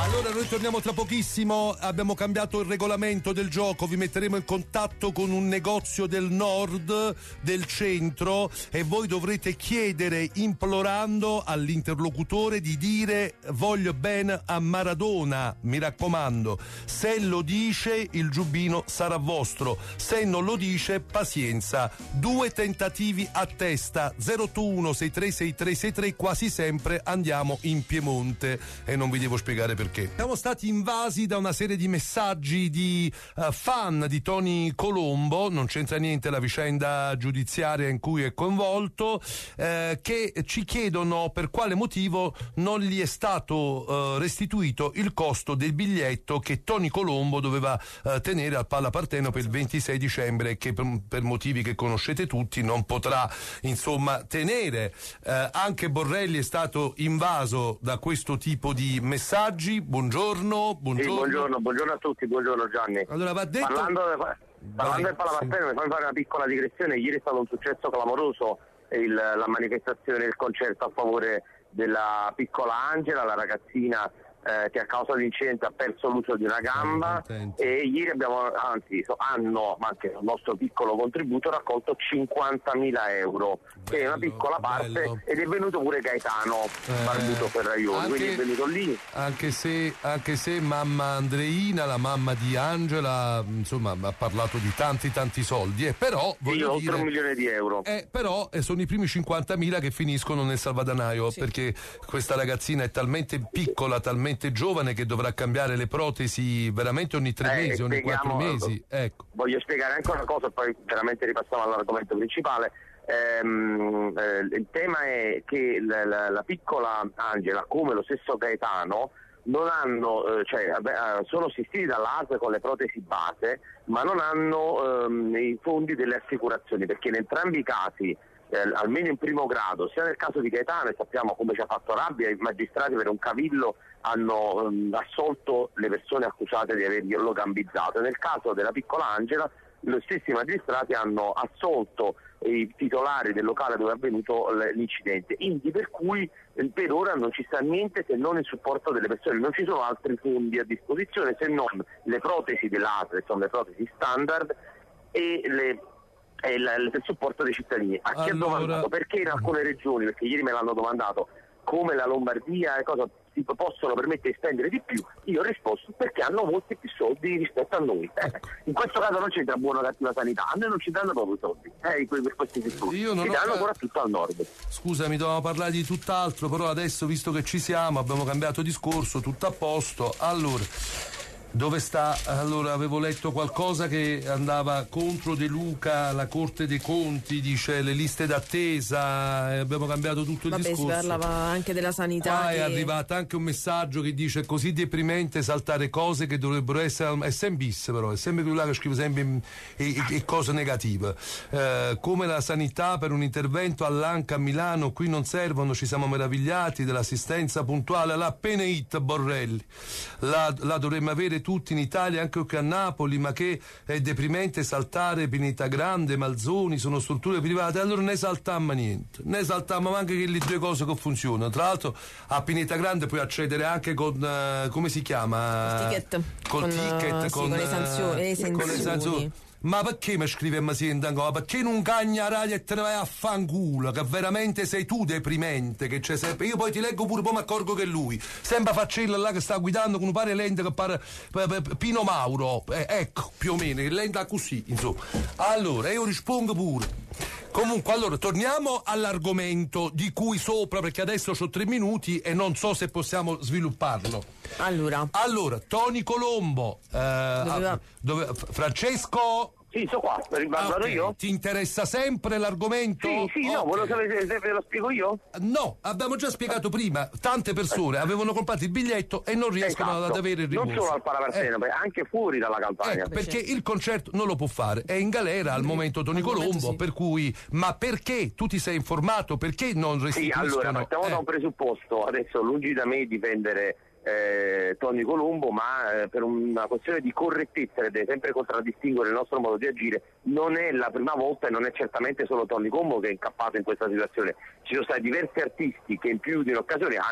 Allora noi torniamo tra pochissimo, abbiamo cambiato il regolamento del gioco, vi metteremo in contatto con un negozio del nord, del centro, e voi dovrete chiedere, implorando all'interlocutore di dire voglio bene a Maradona, mi raccomando. Se lo dice il giubbino sarà vostro, se non lo dice pazienza. Due tentativi a testa, zero otto uno sei tre sei tre sei tre, quasi sempre andiamo in Piemonte e non vi devo spiegare perché. Siamo stati invasi da una serie di messaggi di uh, fan di Tony Colombo, non c'entra niente la vicenda giudiziaria in cui è coinvolto, eh, che ci chiedono per quale motivo non gli è stato uh, restituito il costo del biglietto che Tony Colombo doveva uh, tenere al Pala Partenope il ventisei dicembre, che per, per motivi che conoscete tutti non potrà insomma tenere. Eh, anche Borrelli è stato invaso da questo tipo di messaggi. Buongiorno, buongiorno. Sì, buongiorno, buongiorno a tutti, buongiorno Gianni. Allora va detto... Parlando, de, parlando del Pala Partenope, sì. Fammi fare una piccola digressione. Ieri è stato un successo clamoroso il, la manifestazione, il concerto a favore della piccola Angela, la ragazzina Eh, che a causa di incidente ha perso l'uso di una gamba, e ieri abbiamo, anzi hanno, ma anche il nostro piccolo contributo, raccolto cinquantamila euro, bello, che è una piccola parte, bello. Ed è venuto pure Gaetano eh, Barbuto Ferraioli, anche, quindi è venuto lì. Anche se, anche se mamma Andreina, la mamma di Angela, insomma ha parlato di tanti tanti soldi, eh, però voglio sì, dire, oltre un milione di euro. Eh, però eh, sono i primi cinquantamila che finiscono nel salvadanaio, sì. Perché questa ragazzina è talmente piccola, talmente giovane, che dovrà cambiare le protesi veramente ogni tre eh, mesi, ogni quattro mesi. Ecco. Voglio spiegare anche una cosa, poi veramente ripassiamo all'argomento principale. Ehm, eh, il tema è che la, la, la piccola Angela, come lo stesso Gaetano, non hanno, eh, cioè vabbè, sono assistiti dall'A S L con le protesi base, ma non hanno ehm, i fondi delle assicurazioni, perché in entrambi i casi, Eh, almeno in primo grado, sia nel caso di Gaetano, e sappiamo come ci ha fatto rabbia, i magistrati per un cavillo hanno um, assolto le persone accusate di averglielo gambizzato, e nel caso della piccola Angela gli stessi magistrati hanno assolto i titolari del locale dove è avvenuto l'incidente, quindi per cui eh, per ora non ci sta niente se non il supporto delle persone, non ci sono altri fondi a disposizione se non le protesi dell'A S L, sono le protesi standard, e le e il, il supporto dei cittadini. A chi allora... ha domandato perché in alcune regioni, perché ieri me l'hanno domandato, come la Lombardia e cosa si possono permettere di spendere di più, io ho risposto perché hanno molti più soldi rispetto a noi. Eh, in questo caso non c'entra buona o cattiva sanità, a noi non ci danno proprio i soldi, eh, per questi settori ci danno soprattutto al nord. Scusami, dovevamo parlare di tutt'altro, però adesso, visto che ci siamo, abbiamo cambiato discorso, tutto a posto. Allora, dove sta? Allora, avevo letto qualcosa che andava contro De Luca, la Corte dei Conti, dice le liste d'attesa, abbiamo cambiato tutto il Vabbè, discorso. si parlava anche della sanità. Qua che... è arrivato anche un messaggio che dice così deprimente saltare cose che dovrebbero essere, è sempre bis però, è sempre quello là che scrive sempre e, e, e cose negative. Eh, come la sanità per un intervento all'Anca a Milano, qui non servono, ci siamo meravigliati dell'assistenza puntuale, la Peneit Borrelli, la, la dovremmo avere tutti in Italia, anche qui a Napoli, ma che è deprimente saltare Pineta Grande, Malzoni, sono strutture private, allora ne saltammo niente, ne saltammo anche che le due cose che funzionano. Tra l'altro a Pineta Grande puoi accedere anche con uh, come si chiama? Il ticket. Col con, ticket, uh, con, sì, con le sanzioni, le con le sanzioni. Ma perché mi scrivemmo sindaco? Perché non cagna radio e te ne vai a fanculo? Che veramente sei tu deprimente, che c'è sempre. Io poi ti leggo pure, poi mi accorgo che lui sembra Faccella là che sta guidando con un pare lente che pare Pino Mauro, eh, ecco più o meno, che lenta così, insomma. Allora io rispondo pure. Comunque, allora, torniamo all'argomento di cui sopra, perché adesso ho tre minuti e non so se possiamo svilupparlo. Allora, allora Tony Colombo, eh, Doveva... dove, Francesco... Sì, sono qua, vado okay. io? Ti interessa sempre l'argomento? Sì, sì, okay. No, volevo sapere se ve lo spiego io? No, abbiamo già spiegato prima, tante persone avevano comprato il biglietto e non riescono esatto. ad avere il rimborso. Non solo al Pala Partenope, eh. anche fuori dalla Campania. Eh, perché il concerto non lo può fare, è in galera al momento Tony Colombo, sì. Per cui, ma perché? Tu ti sei informato, perché non restituiscono? Sì, allora, partiamo eh. da un presupposto, adesso lungi da me dipendere Eh, Tony Colombo, ma eh, per una questione di correttezza che deve sempre contraddistinguere il nostro modo di agire, non è la prima volta e non è certamente solo Tony Colombo che è incappato in questa situazione. Ci sono stati diversi artisti che in più di un'occasione, anche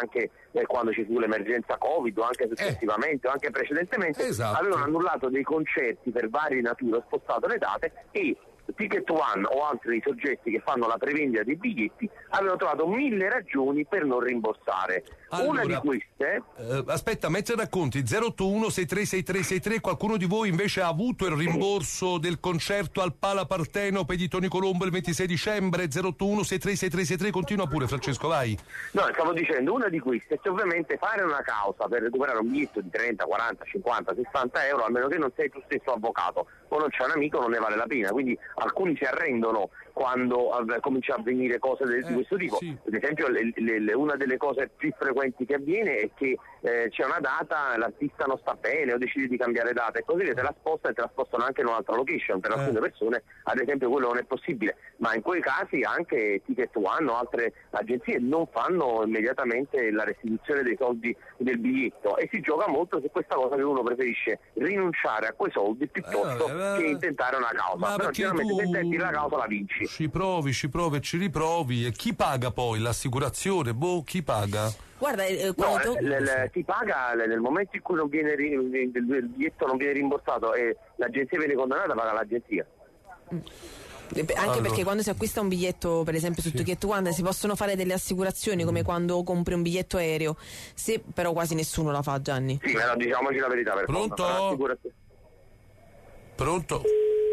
eh, quando ci fu l'emergenza Covid o anche successivamente eh. o anche precedentemente, esatto. avevano annullato dei concerti per varie nature, ho spostato le date e Ticket One o altri soggetti che fanno la prevendita dei biglietti avevano trovato mille ragioni per non rimborsare. Allora, una di queste eh, aspetta, mentre racconti zero otto uno sei tre sei tre sei tre, qualcuno di voi invece ha avuto il rimborso del concerto al Pala Partenope di Tony Colombo il ventisei dicembre? Zero otto uno sei tre sei tre sei tre, continua pure Francesco, vai. No, stavo dicendo, una di queste è che ovviamente fare una causa per recuperare un biglietto di trenta, quaranta, cinquanta, sessanta euro, a meno che non sei tu stesso avvocato o non c'è un amico, non ne vale la pena, quindi alcuni si arrendono quando av- comincia a avvenire cose de- di questo tipo. Sì. Ad esempio le, le, le, una delle cose più frequenti che avviene è che eh, c'è una data, l'artista non sta bene o decide di cambiare data e così via, te la sposta e te la spostano anche in un'altra location. Per alcune eh. persone ad esempio quello non è possibile, ma in quei casi anche Ticket One o altre agenzie non fanno immediatamente la restituzione dei soldi del biglietto e si gioca molto su questa cosa che uno preferisce rinunciare a quei soldi piuttosto eh, eh, che intentare una causa. Ma però generalmente tu... se intenti la causa la vinci. Ci provi, ci provi e ci riprovi. E chi paga poi? L'assicurazione? Boh, chi paga? Guarda, eh, no, tu... l- l- ti paga nel momento in cui non viene ri- il biglietto non viene rimborsato e l'agenzia viene condannata, paga l'agenzia. Mm. Anche allora. Perché quando si acquista un biglietto, per esempio su sì. Ticket One, si possono fare delle assicurazioni come quando compri un biglietto aereo, se però quasi nessuno la fa, Gianni. Sì, però diciamoci la verità. Per Pronto? Forza, Pronto?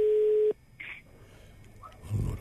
Allora.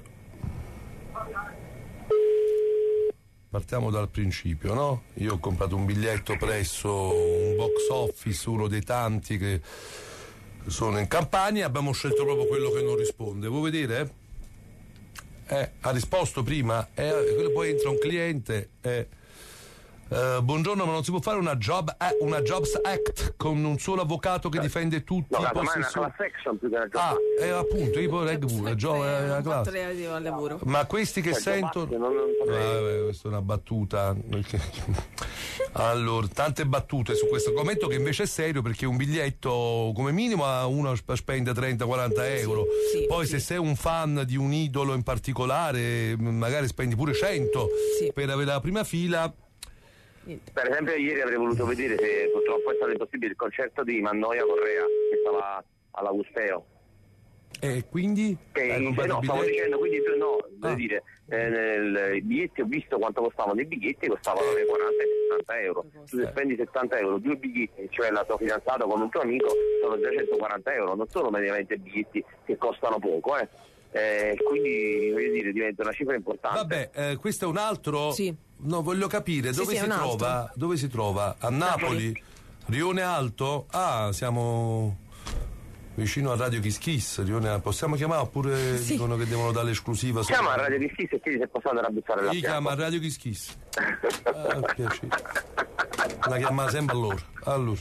Partiamo dal principio, no? Io ho comprato un biglietto presso un box office, uno dei tanti che sono in Campania, abbiamo scelto proprio quello che non risponde. Vuoi vedere? Eh, ha risposto prima, eh, poi entra un cliente, eh, Uh, buongiorno, ma non si può fare una, job, eh, una Jobs Act con un solo avvocato che difende tutti no, i ma possessori? è una class action più che una job ah, eh, appunto, io poi leggo pure, Gio, è una classe. relativo al lavoro. Ma questi che cioè, sentono... Non, non ah, beh, questa è una battuta. Allora, tante battute su questo argomento che invece è serio, perché un biglietto come minimo a uno spende trenta quaranta euro. Sì, sì, poi sì. se sei un fan di un idolo in particolare, magari spendi pure cento sì. per avere la prima fila. Per esempio ieri avrei voluto vedere, se purtroppo è stato impossibile, il concerto di Mannoia Correa che stava all'Augusteo. E quindi? Che, eh, no, stavo dicendo, quindi no, devo ah. dire, eh, nel, i biglietti ho visto quanto costavano i biglietti, costavano le quaranta e sessanta euro. Tu se spendi settanta euro, due biglietti, cioè la tua fidanzata con un tuo amico, sono già centoquaranta euro, non sono mediamente biglietti che costano poco, eh. Eh, quindi voglio dire diventa una cifra importante. Vabbè, eh, questo è un altro? Sì. No, voglio capire sì, dove sì, si trova? Dove si trova? A Napoli? Rione Alto? Ah, siamo vicino a Radio Kiss Kiss. Rione... Possiamo chiamare oppure sì. dicono che devono dare l'esclusiva? Chiama a Radio Kiss Kiss e chiedi se posso andare a bussare la Chi chiama a Radio Kiss Kiss? Ah, piacere. La chiama sempre a loro. Allora.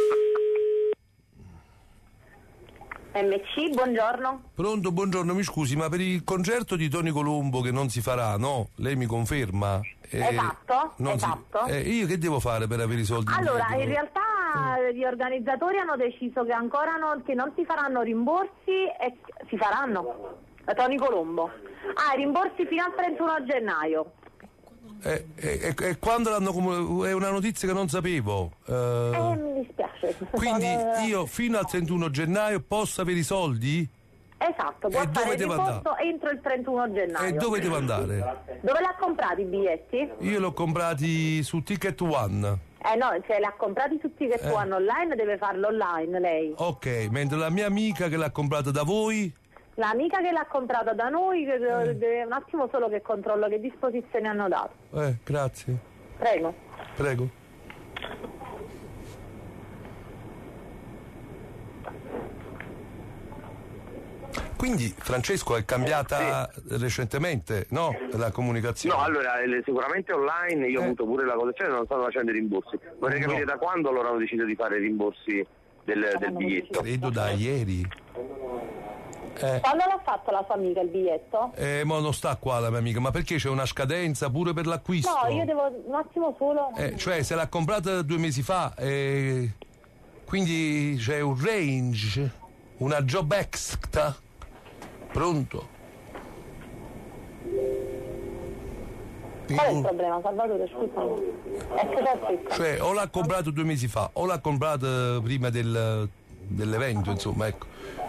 M C, buongiorno. Pronto, buongiorno, mi scusi, ma per il concerto di Tony Colombo che non si farà, no? Lei mi conferma? Eh, esatto, esatto. Si... Eh, io che devo fare per avere i soldi? Allora, in realtà mm. gli organizzatori hanno deciso che ancora non, che non si faranno rimborsi e si faranno. A Tony Colombo. Ah, i rimborsi fino al trentuno gennaio. E eh, eh, eh, quando l'hanno comunicato? È una notizia che non sapevo. Eh, eh mi dispiace. Quindi io fino al trentuno gennaio posso avere i soldi? Esatto, può e fare dove il riposto entro il trentuno gennaio. E dove devo andare? Dove l'ha comprati i biglietti? Io li ho comprati su Ticket One. Eh no, se li ha comprati su Ticket eh. One online deve farlo online lei. Ok, mentre la mia amica che l'ha comprata da voi? L'amica che l'ha comprata da noi, che eh. deve un attimo solo che controllo che disposizioni hanno dato. Eh, grazie. Prego. Prego. Quindi Francesco è cambiata sì. recentemente, no? La comunicazione? No, allora sicuramente online io eh. ho avuto pure la cosa, cioè non stanno facendo i rimborsi. Vorrei no. capire da quando loro hanno deciso di fare i rimborsi del, del biglietto. Credo da ieri. Eh. Quando l'ha fatto la sua amica il biglietto? Eh, ma non sta qua la mia amica, ma perché c'è una scadenza pure per l'acquisto? No, io devo un attimo solo. Eh, cioè se l'ha comprata due mesi fa, eh, quindi c'è un range, una job extra. Pronto? Qual è il problema, Salvatore? Scusami. È che da secca. Cioè, o l'ha comprato due mesi fa, o l'ha comprato prima del, dell'evento, insomma, ecco.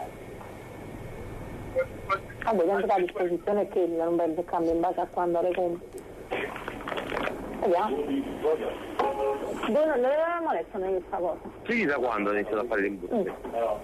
Vabbè, tanto la disposizione è quella, non penso cambia in base a quando le compri. Vediamo. Dove non avevamo letto noi questa cosa? Sì, da quando ho iniziato a fare l'imbusto? Mm.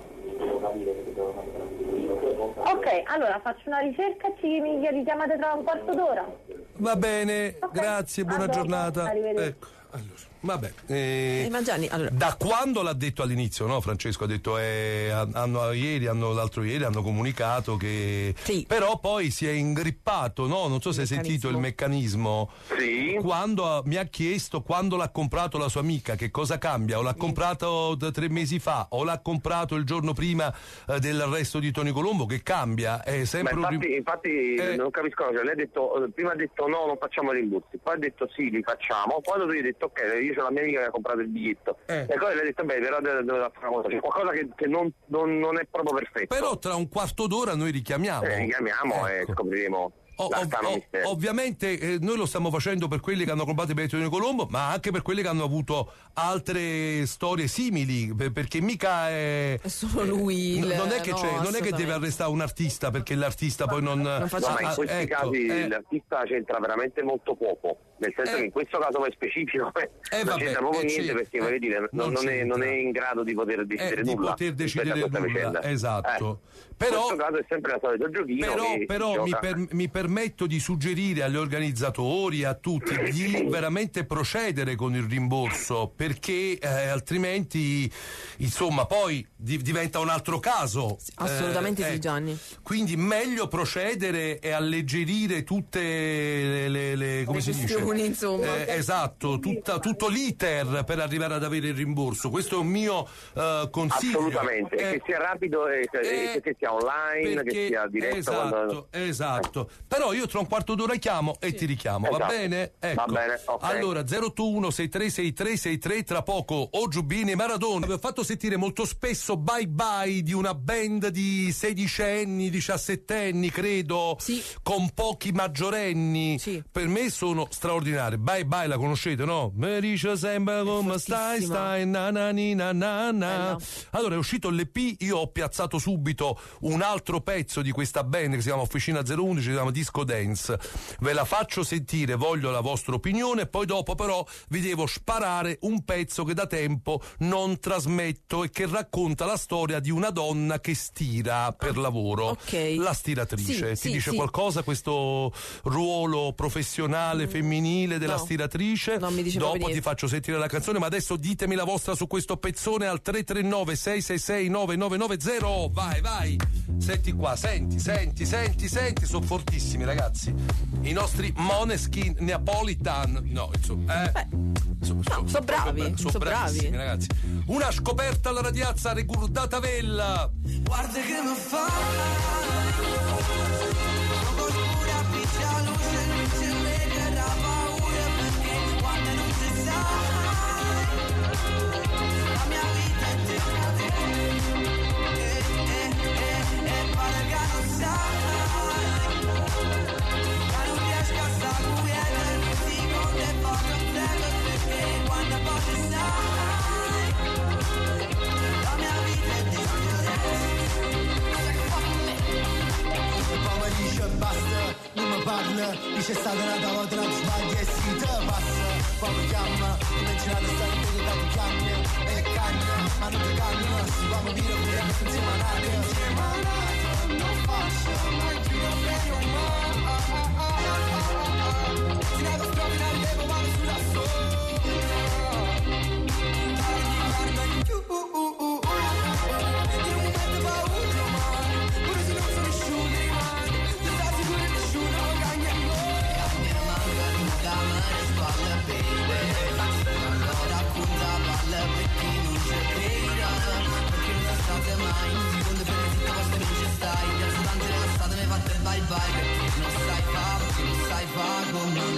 Ok, allora faccio una ricerca e ci mi richiamate tra un quarto d'ora. Va bene, okay. Grazie, buona dopo. giornata. Ecco, allora. Vabbè, eh, eh, ma Gianni, allora. Da quando l'ha detto all'inizio, no? Francesco ha detto eh, hanno, ieri, hanno, l'altro ieri hanno comunicato che sì. Però poi si è ingrippato, no? Non so se hai sentito il meccanismo. Sì. Quando mi ha chiesto quando l'ha comprato la sua amica, che cosa cambia? O l'ha comprato da tre mesi fa, o l'ha comprato il giorno prima eh, dell'arresto di Tony Colombo, che cambia? È sempre Ma infatti, un... infatti eh... non capisco cosa. Lei ha detto, prima ha detto no, non facciamo rimborsi, poi ha detto sì, li facciamo, poi tu hai detto ok, io c'ho la mia amica che ha comprato il biglietto eh. e poi lei ha detto beh, però deve, deve fare una cosa, c'è qualcosa che, che non, non, non è proprio perfetto. Però tra un quarto d'ora noi richiamiamo. Eh, richiamiamo ecco. E scopriremo. Oh, ov- ov- ovviamente eh, noi lo stiamo facendo per quelli che hanno comprato il biglietto di Colombo, ma anche per quelli che hanno avuto altre storie simili, per, perché mica è, è solo lui eh, il, non è che, no, c'è, non è che deve arrestare un artista perché l'artista poi non, non faccia... no, ma in questi ah, casi ecco, eh... l'artista c'entra veramente molto poco, nel senso eh... che in questo caso è specifico eh, eh, non vabbè, c'entra proprio eh, niente perché eh, voglio dire non, non, è, non è in grado di poter decidere eh, nulla di poter decidere nulla, esatto eh. Però, in questo caso è sempre il solito giochino però, che però mi, per, mi permetto di suggerire agli organizzatori, a tutti, di veramente procedere con il rimborso, perché eh, altrimenti insomma poi di, diventa un altro caso. Assolutamente eh, sì, eh, Gianni. Quindi meglio procedere e alleggerire tutte le, le, le come le si questioni, dice? Insomma. Eh, esatto, tutta, tutto l'iter per arrivare ad avere il rimborso. Questo è un mio uh, consiglio. Assolutamente, eh, che sia rapido e eh, che sia online, perché, che sia diretto. Esatto, quando... esatto. Però io tra un quarto d'ora chiamo e sì. ti richiamo, esatto. va bene? Ecco. Va bene, okay. Allora zero uno sei tre sei tre sei tre, tra poco o Giubbini e Maradona. Vi ho fatto sentire molto spesso Bye Bye di una band di sedicenni, diciassettenni, credo, sì. con pochi maggiorenni. Sì. Per me sono straordinari. Bye Bye la conoscete, no? Mi dice sempre come stai, stai, na na ni na na na. Allora è uscito l'E P, io ho piazzato subito un altro pezzo di questa band che si chiama Officina zero undici, si chiama Disco Dance. Ve la faccio sentire, voglio la vostra opinione, poi dopo però vi devo sparare un pezzo che da tempo non trasmetto e che racconta la storia di una donna che stira per lavoro, okay. la stiratrice. Sì, ti sì, dice sì. qualcosa questo ruolo professionale mm. femminile della no. stiratrice? Non mi dice dopo ti faccio sentire la canzone, ma adesso ditemi la vostra su questo pezzone al tre tre nove sei sei sei nove nove nove zero. Vai, vai, senti qua, senti, senti, senti, senti, sono fortissimi ragazzi, i nostri Måneskin Neapolitan, no insomma eh. sono so, so bravi, sono so bravissimi bravi. ragazzi. Una scoperta alla radiazza ricordata vella, guarda che mi fa pure appiccia luce, non c'è lega la paura, perché quando non ci sai la mia vita è te, e, e, e, e pare che non sai che non riesco a stare quieta e non si conta e poco tempo, perché quando poi ci sai la mia vita è te. Poi mi dice basta, non mi parla, dice stata una volta non sbagli e si te passa. Poi mi chiama, immaginate stare in piedi da ti chiami e cagna, ma non ti cagna, si va a dire pure insieme a Nadia. Insieme a Nadia, non faccio mai più da bene o male. Ti nato strofinare, devo male sulla sola. Guarda in più, uh, uh, uh, uh. Io mi metto paura, ma pure se non sono nessuno rimane. Ti sta sicuro che nessuno lo cagna in noi. Mia mamma tutta me ne spalla, baby. Allora racconta palla perché non c'è creda, perché non c'è state mai. Secondo per le zitte vostre non ci stai. Piazza tante devastate mi fate bye bye, perché non sai fa, perché non sai fa con me.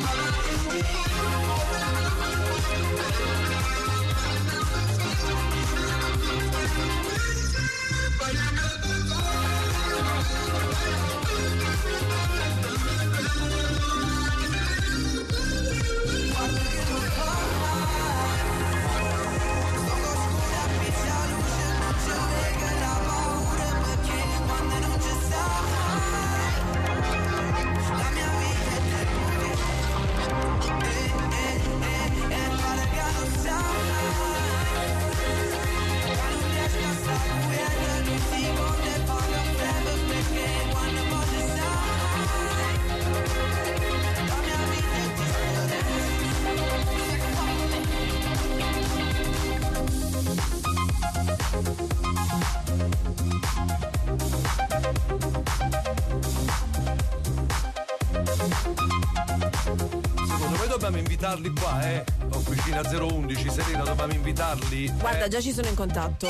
invitarli qua, eh. Officina zero undici, Serena, dobbiamo invitarli. Guarda, eh. già ci sono in contatto.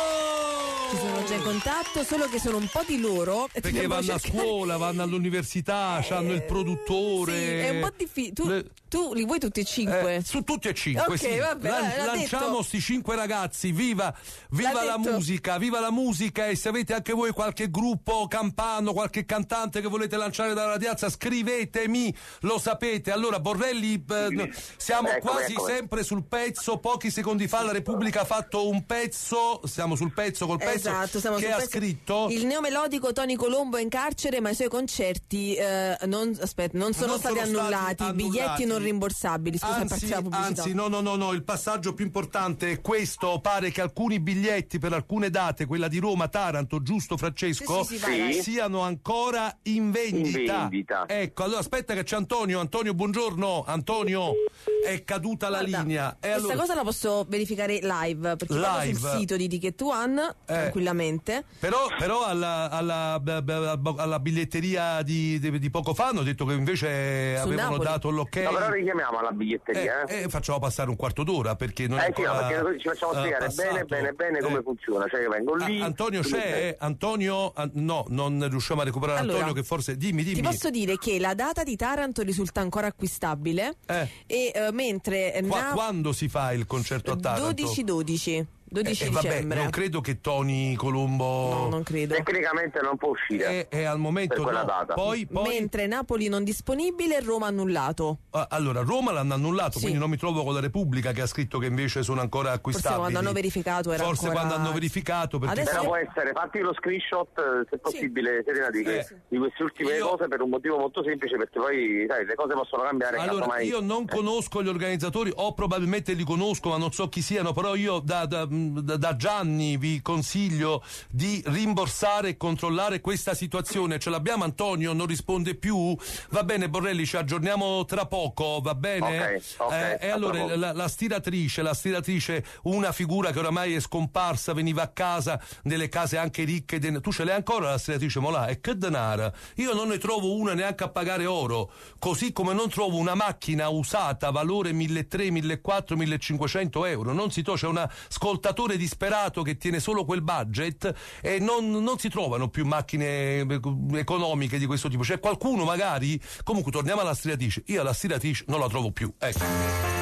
Ci sono già in contatto, solo che sono un po' di loro. Perché vanno cercare... a scuola, vanno all'università, eh, hanno il produttore. Sì, è un po' difficile. Tu, Le... tu li vuoi tutti e cinque? Eh, su tutti e cinque, ok, sì. vabbè, Lan- l'ha lanciamo detto. sti cinque ragazzi, viva, viva la detto. musica, viva la musica. E se avete anche voi qualche gruppo campano, qualche cantante che volete lanciare dalla piazza, scrivetemi, lo sapete. Allora, Borrelli, eh, siamo Eccomi, quasi eccomi. sempre sul pezzo. Pochi secondi fa la Repubblica ha fatto un pezzo, siamo sul pezzo col pezzo Esatto, siamo che sul ha pezzo. scritto. Il neomelodico Tony Colombo è in carcere, ma i suoi concerti eh, non, aspetta, non sono Non stati sono stati annullati, annullati. biglietti non rimborsabili. Scusa, è partita la pubblicità. Anzi, no, no, no, no, il passaggio più importante è questo. Pare che alcuni biglietti per alcune date, quella di Roma, Taranto, giusto Francesco, Sì, sì, sì, vai, vai. siano ancora in vendita. In vendita. Ecco, allora aspetta che c'è Antonio. Antonio, buongiorno. Antonio, è caduta la Guarda, linea. E questa allora... cosa la posso verificare live, perché vado Live. sul sito di Ticket One tranquillamente. Però, però alla, alla, alla biglietteria di, di, di poco fa hanno detto che invece Su avevano Napoli. dato l'ok. No, però richiamiamo la biglietteria. Eh, eh, facciamo passare un quarto d'ora perché non è Eh sì, no, ancora, perché noi ci facciamo eh, spiegare passato. bene, bene, bene come Eh. funziona. Cioè, che vengo lì. Ah, Antonio come- c'è? eh? Antonio? ah, no, non riusciamo a recuperare Allora, Antonio che forse... Dimmi, dimmi. Ti posso dire che la data di Taranto risulta ancora acquistabile Eh. e eh, mentre Qua- Na- quando si fa il concerto a Taranto? dodici dodici dodici Eh, eh, vabbè, dicembre. non credo che Tony Colombo... No, non credo. Tecnicamente non può uscire. E, e al momento per quella no. data. Poi, poi... Mentre Napoli non disponibile e Roma annullato. Ah, allora, Roma l'hanno annullato, Sì. quindi non mi trovo con la Repubblica che ha scritto che invece sono ancora acquistabili. Forse quando hanno verificato era Forse ancora... quando hanno verificato, perché... Adesso- Però può essere, fatti lo screenshot eh, se possibile, Serena, di, Eh. di queste ultime Io- cose per un motivo molto semplice, perché poi sai, le cose possono cambiare. Allora, casomai- io non conosco gli organizzatori, o probabilmente li conosco, ma non so chi siano, però io da, da, da, da Gianni vi consiglio di rimborsare e controllare questa situazione. Ce l'abbiamo Antonio, non risponde più. Va bene Borrelli, ci aggiorniamo tra poco, va bene? Ok, ok, Eh, e a allora tra poco. la, la stiratrice, la stiratrice, una figura che oramai è scomparsa, veniva a casa nelle case anche ricche. de- Tu ce l'hai ancora la stiratrice Molà? E che denaro? Io non ne trovo una neanche a pagare oro, così come non trovo una macchina usata valore milletrecento, millequattrocento, millecinquecento euro. Non si trova, c'è un ascoltatore disperato che tiene solo quel budget e non, non si trovano più macchine eh, economiche di questo tipo. C'è qualcuno magari, comunque torniamo alla stiratrice, io la stiratrice non la trovo più, ecco.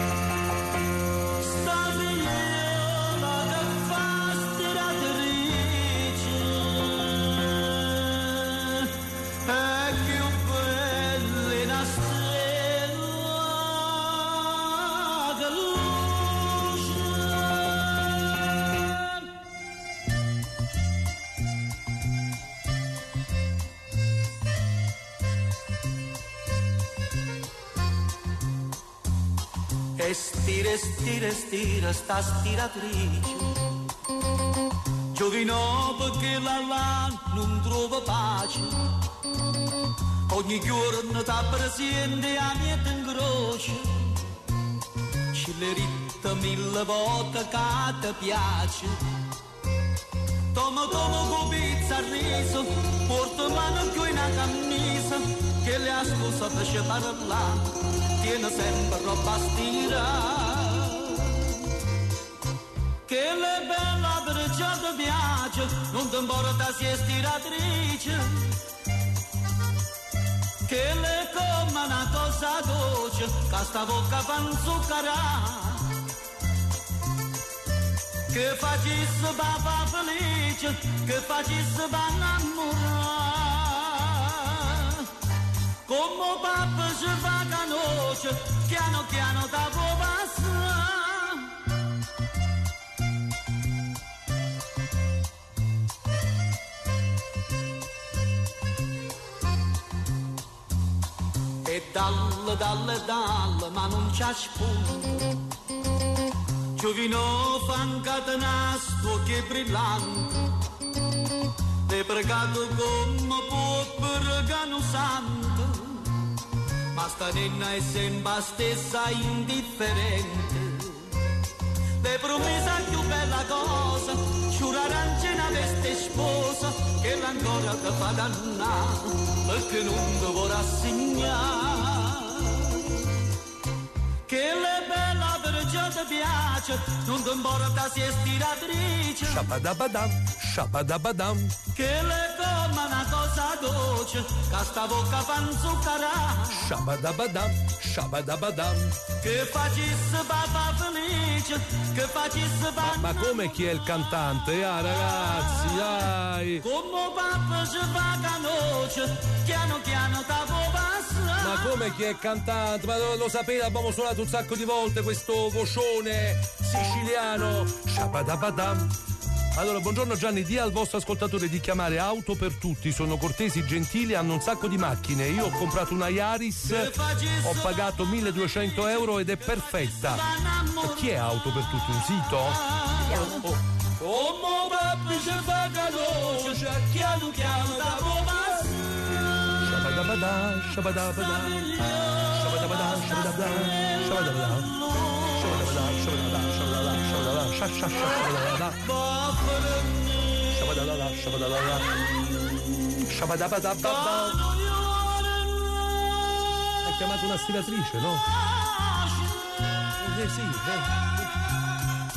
E stira, stira, stira, sta stiratrice. Giovino perché la là non trova pace. Ogni giorno sta presente a mia incroce. Ci le ritta mille volte che ti piace. Toma, toma, con pizza al riso, porta mano qui una camisa, che le ha scusa per parlare, tiene sempre roba stira. Che le bella per già ti piace, non ti importa se è stiratrice. Che le come una cosa dolce, che sta bocca fa zuccherare. Che facesse papà felice, che facesse papà innamorare. Come papà ci fa canoce, piano piano da può passare. E dalle, dalle, dalle, ma non c'ha spunto. Giovino fancatenasto che brillante, le pregato come può pregare un santo, ma sta nenna è sempre stessa indifferente. Le promessa più bella cosa, giurare una veste sposa, che l'ancora ti fa dannare, perché non ti vuole rassegnare. che le bella perciò ti piace, non ti importa se è stiratrice. Shabadabadam, shabadabadam. Che le come una cosa dolce, che sta bocca fa inzuccherà. Shabadabadam, shabadabadam. Che facesse papà felice, che facesse papà. Ma, ma come chi è il cantante? Ah ragazzi, dai. Come papà ci fa canoce, piano piano t'avevo passato. Ma come chi è cantante? Ma lo, lo sapete, abbiamo suonato un sacco di volte questo vocione siciliano. Shabadabadam. Allora, buongiorno Gianni, dia al vostro ascoltatore di chiamare Auto per Tutti, sono cortesi, gentili, hanno un sacco di macchine. Io ho comprato una Yaris, ho pagato milleduecento euro ed è perfetta. Ma chi è Auto per Tutti? Un sito? Oh. Come papà ci fa canoce, piano piano t'avevo passato. Shabadabada, shabadabada, shabadabada, shabadabada, shabadabada, shabadabada, shabadabada, shabadabada, shabadabada, shabadabada, shabadabada, shabadabada. Hai chiamato una stiratrice, no? Eh sì, eh.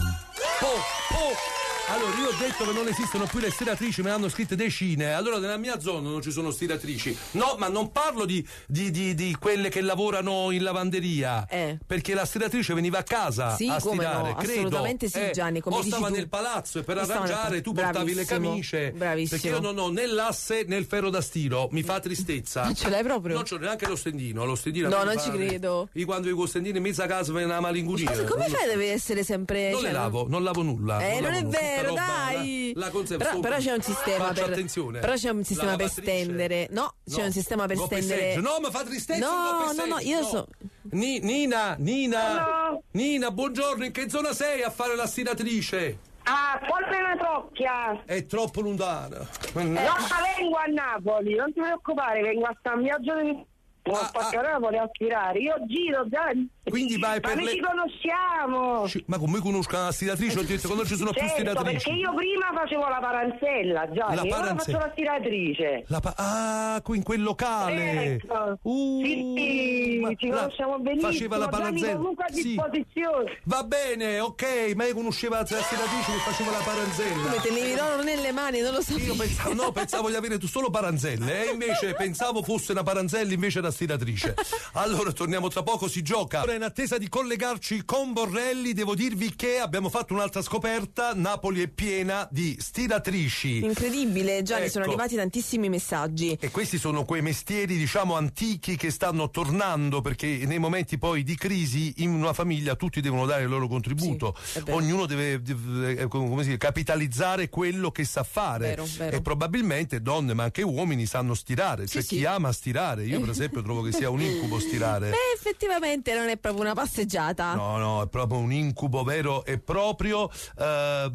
Oh, oh. Allora, io ho detto che non esistono più le stiratrici, me ne hanno scritte decine. Allora, nella mia zona non ci sono stiratrici. No, ma non parlo di, di, di, di quelle che lavorano in lavanderia. Eh. Perché la stiratrice veniva a casa sì, a come stirare, no, credo. assolutamente sì, eh, Gianni. Come o dici stava tu. nel palazzo e per Stava arrangiare nel... tu portavi le Bravissimo, camicie. Bravissimo. Perché io non ho né l'asse né il ferro da stiro, mi fa tristezza. Non ce l'hai proprio? Non c'ho neanche lo stendino. Lo stendino no, non ci credo. Io quando dico stendino in mezzo a casa viene una malinguria. Scusa, come fai? So. Deve essere sempre. Non cioè, le lavo, non lavo nulla. Eh, non, non è nulla. vero, Roba, dai. La, la conservo. Però, però c'è un sistema Faccio per. attenzione. Però c'è un sistema La per lavatrice. stendere. No, c'è No. un sistema per Go stendere. pesseggio. No, ma fa tristezza. No, no, no, io no. so. Ni, Nina, Nina. Hello. Nina, buongiorno. In che zona sei a fare la stiratrice? Ah, Polpe una Trocchia. È troppo lontana. No, ma vengo a Napoli, non ti preoccupare, vengo a San Biagio di Ah, a Napoli a tirare. Io giro già. Quindi vai ma per noi le... ci conosciamo. Ci- Ma come conosco una stiratrice? Ho detto che non ci sono più Certo, stiratrici. perché io prima facevo la paranzella, Gianni, La ora paranzella. faccio la stiratrice. La pa- ah, qui in quel locale. Ecco. Uh, sì, ma ci la- conosciamo benissimo. Faceva la Gianni, paranzella. comunque a Sì. disposizione. Va bene, ok, ma io conosceva la stiratrice che faceva la paranzella. Come tenevi l'oro nelle mani, non lo sapevo. Io pensavo, no, pensavo di avere tu solo paranzelle, e invece pensavo fosse una paranzella invece una stiratrice. Allora torniamo tra poco, si gioca. Ora in attesa di collegarci con Borrelli, devo dirvi che abbiamo fatto un'altra scoperta. Napoli è piena di stiratrici. Incredibile, Gianni, Ecco. sono arrivati tantissimi messaggi. E questi sono quei mestieri, diciamo, antichi che stanno tornando, perché nei momenti poi di crisi in una famiglia tutti devono dare il loro contributo. Sì, è vero. Ognuno deve, deve, come si dice, capitalizzare quello che sa fare. Vero, vero. E probabilmente donne, ma anche uomini, sanno stirare. C'è Sì, chi sì. ama stirare. Io, per esempio, trovo che sia un incubo stirare. Beh, effettivamente non è proprio una passeggiata. No, no, è proprio un incubo vero e proprio. Eh,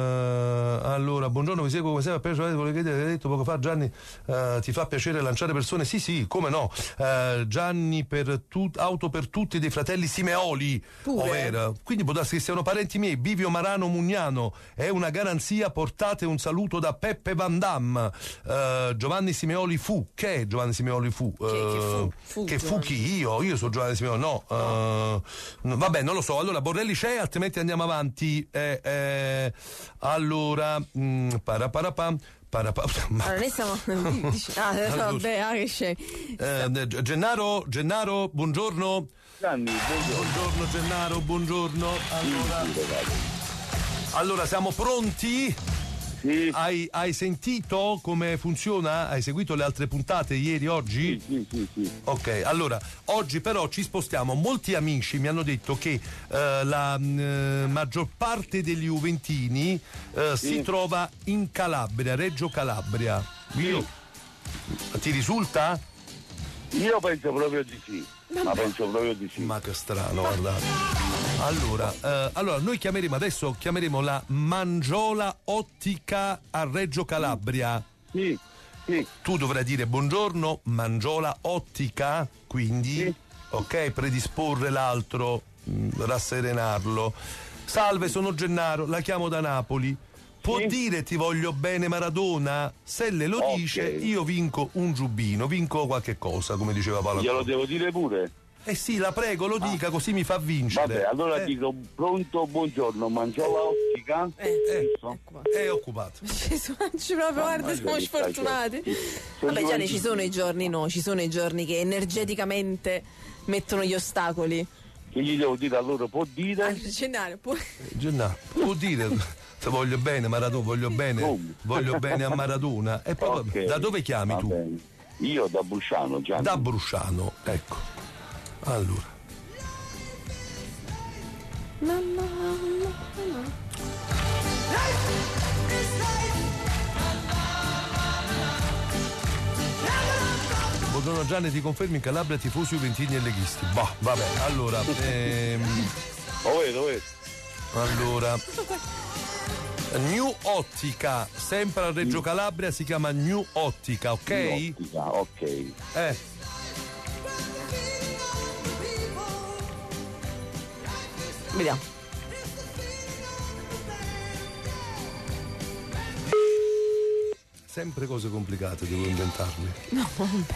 eh, allora, buongiorno, vi seguo come sempre. Quello che hai detto poco fa, Gianni, eh, ti fa piacere lanciare persone? Sì, sì, come no. Eh, Gianni per tu, Auto per Tutti dei fratelli Simeoli. Pure. Ovvero. Quindi può darsi che siano parenti miei. Bivio Marano Mugnano. È una garanzia, portate un saluto da Peppe Van Damme. Eh, Giovanni Simeoli fu. Che è Giovanni Simeoli fu? Che- che fu? Fu, che fu Giovanni. chi? Io? Io sono Giovanni Simeoli, no. eh, no, vabbè, non lo so. Allora, Borrelli c'è, altrimenti andiamo avanti. Eh, eh, allora, mh, paraparapam. Parapa, ma- Allora, noi stiamo. Dici- ah, Allora. vabbè, ah, che c'è. eh, Gennaro, Gennaro, buongiorno. Gianni, buongiorno. Buongiorno Gennaro, buongiorno. Allora, allora siamo pronti? Sì. Hai, hai sentito come funziona? Hai seguito le altre puntate ieri, oggi? Sì, sì, sì. Ok, allora, oggi però ci spostiamo. Molti amici mi hanno detto che eh, la mh, maggior parte degli juventini eh, Sì. si trova in Calabria, Reggio Calabria. Io, ti risulta? Io penso proprio di sì. Ma penso proprio di sì. Ma che strano, guardate. Allora, eh, allora, noi chiameremo adesso chiameremo la Mangiola Ottica a Reggio Calabria. Sì, sì. Tu dovrai dire buongiorno, Mangiola Ottica, quindi, Sì. ok, predisporre l'altro, mh, rasserenarlo. Salve, sono Gennaro, la chiamo da Napoli. Può Sì. dire ti voglio bene Maradona? Se le lo Ok. dice, io vinco un giubbino, vinco qualche cosa, come diceva Paolo. Glielo devo dire pure. Eh sì, la prego, lo dica, ah. così mi fa vincere. Vabbè, allora eh. dico pronto, buongiorno, mangio l'ottica. Eh, eh, è occupato. Gesù, proprio, guarda, siamo sfortunati. Vabbè, Gianni, ci sono i giorni, no, ci sono i giorni che energeticamente mettono gli ostacoli. Che gli devo dire allora? Può dire? Ah, Gennaro, può... Gennaro, può dire. Se voglio bene Maradona, voglio bene, Come? voglio bene a Maradona. E poi okay. Da dove chiami Va tu? Bene. Io da Brusciano, Gianni. Da Brusciano, ecco. Allora. Mamma, mamma. Buongiorno Gianni, ti confermi in Calabria tifosi juventini e leghisti? Bah, vabbè, allora. Ehm... Oh, vedo, vedo. Allora. New Ottica, sempre a Reggio Calabria, si chiama New Ottica, ok? New Ottica, ok. Eh. Vediamo. Sempre cose complicate devo inventarmi. No, vabbè.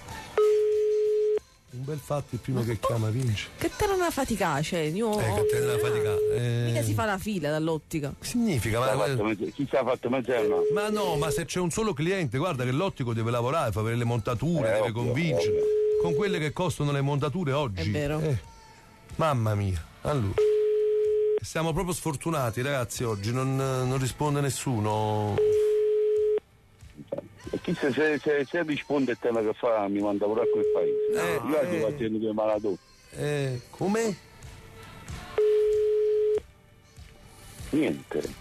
Un bel fatto, il primo che chiama vince. Che te non fatica, cioè, io... Eh, che te non fatica. Eh... Mica si fa la fila dall'ottica. Che significa? Ma... Chi si è fatto mezz'anno? Ma no, ma se c'è un solo cliente, guarda che l'ottico deve lavorare, fa avere le montature, eh, deve ovvio, convincere. Ovvio. Con quelle che costano le montature oggi. È vero. Eh. Mamma mia. Allora. Siamo proprio sfortunati, ragazzi, oggi. Non, non risponde nessuno. E chi se, se, se, se risponde a te che fa mi manda pure a quel paese. Eh, io eh, devo tenere Maradona. Eh, come? Niente.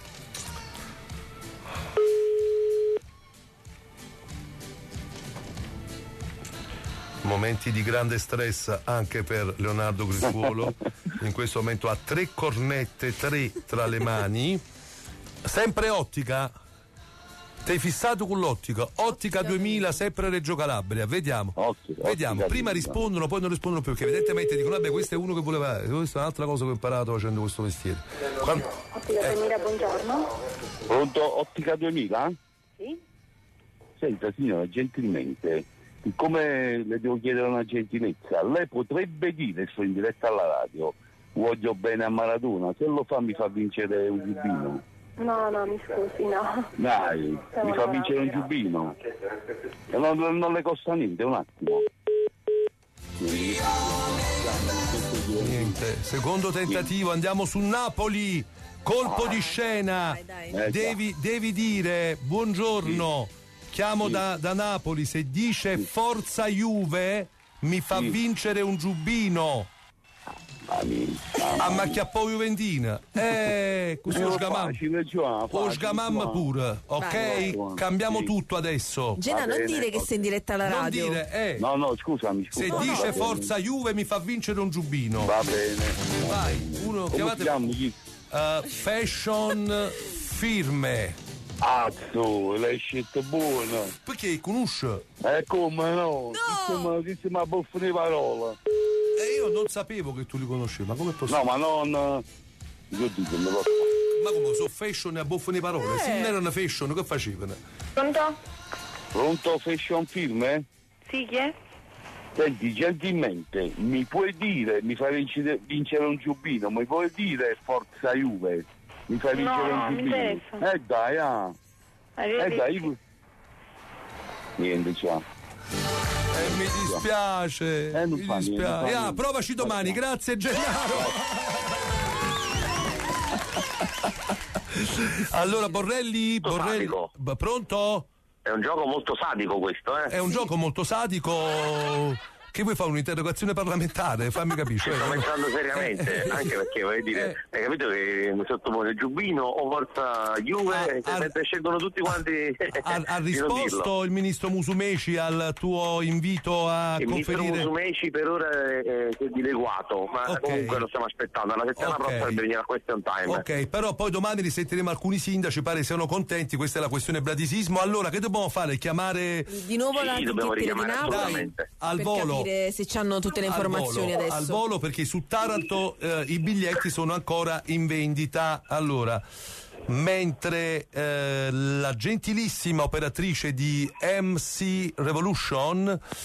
Momenti di grande stress anche per Leonardo Grifuolo. In questo momento ha tre cornette, tre tra le mani. Sempre ottica. Sei fissato con l'ottica. Ottica, ottica duemila, sempre Reggio Calabria. Vediamo. Ottica, Vediamo. ottica Prima duemila. rispondono, poi non rispondono più. Perché evidentemente dicono: vabbè, questo è uno che voleva. Questa è un'altra cosa che ho imparato facendo questo mestiere. Quando... Ottica duemila, buongiorno. Pronto? Ottica duemila? Sì. Senta signora, gentilmente, come le devo chiedere una gentilezza, lei potrebbe dire, sto in diretta alla radio, voglio bene a Maradona, se lo fa mi fa vincere un giubbino. No, no, mi scusi, no. Dai, mi fa vincere un giubbino. Non, non, non le costa niente, un attimo. Niente. Secondo tentativo, andiamo su Napoli. Colpo di scena. Dai, dai. Devi, devi dire buongiorno. Chiamo da, da Napoli. Se dice forza Juve, mi fa vincere un giubbino. A macchiappò Juventina. Eh, così lo sgamam. Lo sgamam pure, ok? Vai. Cambiamo Sì. tutto adesso. Gena, non dire che sei in diretta alla Non radio. dire, eh. No, no, scusami, Se scusami. dice Va forza Juve mi fa vincere un giubbino. Va bene. Vai, uno, Come chiamate chiami? uh, Fashion Firme. Azzo, l'hai scelto buono. Perché conosce? Eh come no? Insomma, diciamo a buffone parola. E io non sapevo che tu li conoscevi, ma come è possibile? No, ma non. Io dico, me lo... Ma come sono fashion e a buffone parole? Eh. Se non erano fashion, che facevano? Pronto? Pronto fashion film, eh? Sì, chi è? Senti, gentilmente, mi puoi dire, mi fai vincere, vincere un giubbino, mi puoi dire forza Juve? Mi fai vincere No, un mi giubbino? interessa. Eh dai, ah. Eh dai, io... Niente, ciao. Eh, mi dispiace, Eh, non mi fa niente, dispiace. non fa Ah, niente. provaci domani, grazie Gennaro. Allora, Borrelli, Borrelli, b- pronto? È un gioco molto sadico questo, eh? È un gioco molto sadico. Che vuoi fare un'interrogazione parlamentare? Fammi capire. Ci sto pensando seriamente, anche perché voglio dire, hai capito che mi sottopone Giubbino o forza Juve, Ah, mentre scelgono tutti quanti. Ha, ha di non dirlo. risposto il ministro Musumeci al tuo invito a Il ministro conferire. Musumeci per ora è, è dileguato, ma Ok. comunque lo stiamo aspettando. La settimana Ok. prossima dovrebbe venire a question time. Ok, però poi domani risentiremo alcuni sindaci, pare siano contenti, questa è la questione bradisismo. Allora, che dobbiamo fare? Chiamare Di nuovo Sì, la dobbiamo tighettiera di richiamare Napoli assolutamente. al per volo. capire se hanno tutte le Al informazioni volo, adesso. al volo, perché su Taranto eh, i biglietti sono ancora in vendita. Allora, mentre eh, la gentilissima operatrice di M C Revolution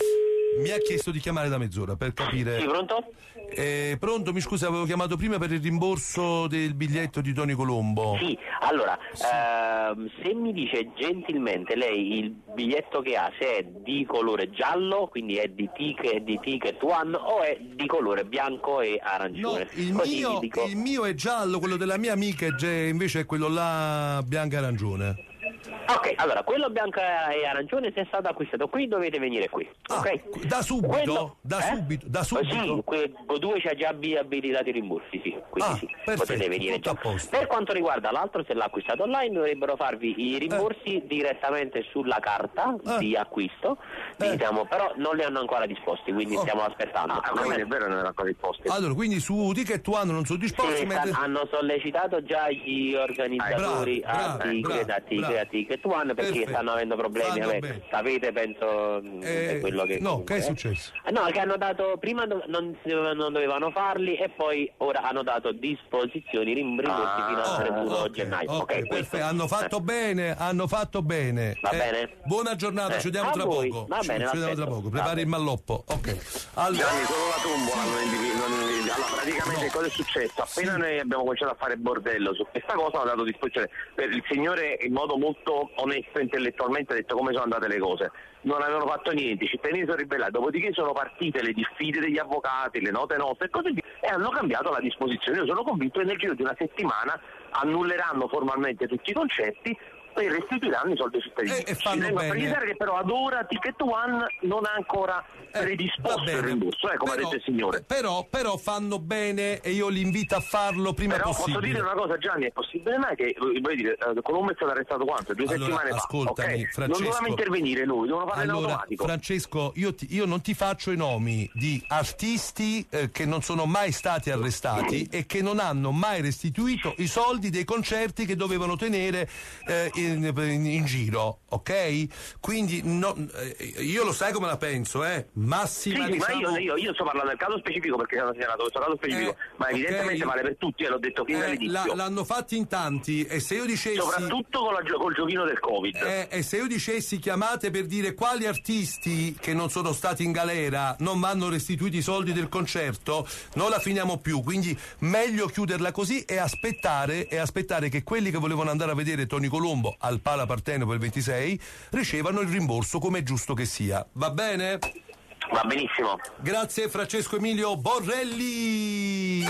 mi ha chiesto di chiamare da mezz'ora per capire. Sì, pronto? Eh, pronto, mi scusi, avevo chiamato prima per il rimborso del biglietto di Tony Colombo. Sì, allora, sì. Ehm, se mi dice gentilmente lei il biglietto che ha, se è di colore giallo, quindi è di Ticket, di Ticket One, o è di colore bianco e arancione? No, il Così mio, dico... il mio è giallo, quello della mia amica è ge- invece è quello là bianco e arancione. Ok, allora, quello bianco e arancione, se è stato acquistato qui, dovete venire qui. Ah, ok? Da subito? Quello, da eh? subito? Da subito? Sì, que- due ci ha già abilitato i rimborsi, sì. Quindi ah, sì, perfetto, potete venire già. A posto. Per quanto riguarda l'altro, se l'ha acquistato online, dovrebbero farvi i rimborsi eh. direttamente sulla carta eh. di acquisto, eh. diciamo, però non li hanno ancora disposti, quindi oh. stiamo aspettando. Ah, ma è vero, non erano ancora disposti. Allora, quindi su Ticket One non sono disposti? Sì, mentre... hanno sollecitato già gli organizzatori ah, bravo, a, bravo, Ticket, bravo, a, Ticket, bravo. a Ticket One perché Perfetto. stanno avendo problemi. Vabbè, sapete, penso eh, è quello che no, comunque, che è eh. successo? No, che hanno dato prima do- non, non dovevano farli e poi ora hanno dato disposizioni rimborsi ah, fino al trentuno okay, gennaio. Ok, okay perfetto, hanno fatto eh. bene, hanno fatto bene. Va eh, bene. Buona giornata, Eh, ci vediamo a tra voi. poco. Va ci, bene, ci vediamo tra poco. Prepari il malloppo. Ok. Allora, Gianni, solo la tombola non indivi- non indivi- allora praticamente no. cosa è successo? Appena sì. noi abbiamo cominciato a fare bordello su questa cosa hanno dato disposizione per il signore in modo molto onesto intellettualmente ha detto come sono andate le cose. Non avevano fatto niente, i cittadini sono ribellati, dopodiché sono partite le diffide degli avvocati, le note nostre e così via, e hanno cambiato la disposizione. Io sono convinto che nel giro di una settimana annulleranno formalmente tutti i concerti e restituiranno i soldi ai cittadini. E, e fanno Ci bene. precisare che però ad ora Ticket One non ha ancora Eh, predisposto il rimborso, eh, come però, ha detto il signore. Però, però fanno bene e io li invito a farlo prima però possibile. posso dire una cosa, Gianni, è possibile mai che vuoi dire eh, Colombo è stato arrestato quanto? Due allora, settimane ascoltami, fa, okay? Francesco, non dovevamo intervenire noi, dovevamo fare in allora, automatico. Francesco, io, ti, io non ti faccio i nomi di artisti eh, che non sono mai stati arrestati e che non hanno mai restituito i soldi dei concerti che dovevano tenere eh, in, in, in giro, ok? Quindi no, eh, io lo sai come la penso, eh? Massima sì, diciamo... ma io, io, io sto parlando del caso specifico perché hanno segnalato questo caso specifico, eh, ma evidentemente okay. vale per tutti, e l'ho detto fin eh, dall'inizio. La, l'hanno fatti in tanti e se io dicessi soprattutto con la, col giochino del Covid. Eh, e se io dicessi chiamate per dire quali artisti che non sono stati in galera non vanno restituiti i soldi del concerto, non la finiamo più, quindi meglio chiuderla così e aspettare e aspettare che quelli che volevano andare a vedere Tony Colombo al Pala Partenope il ventisei ricevano il rimborso come è giusto che sia. Va bene? Va benissimo. Grazie Francesco Emilio Borrelli.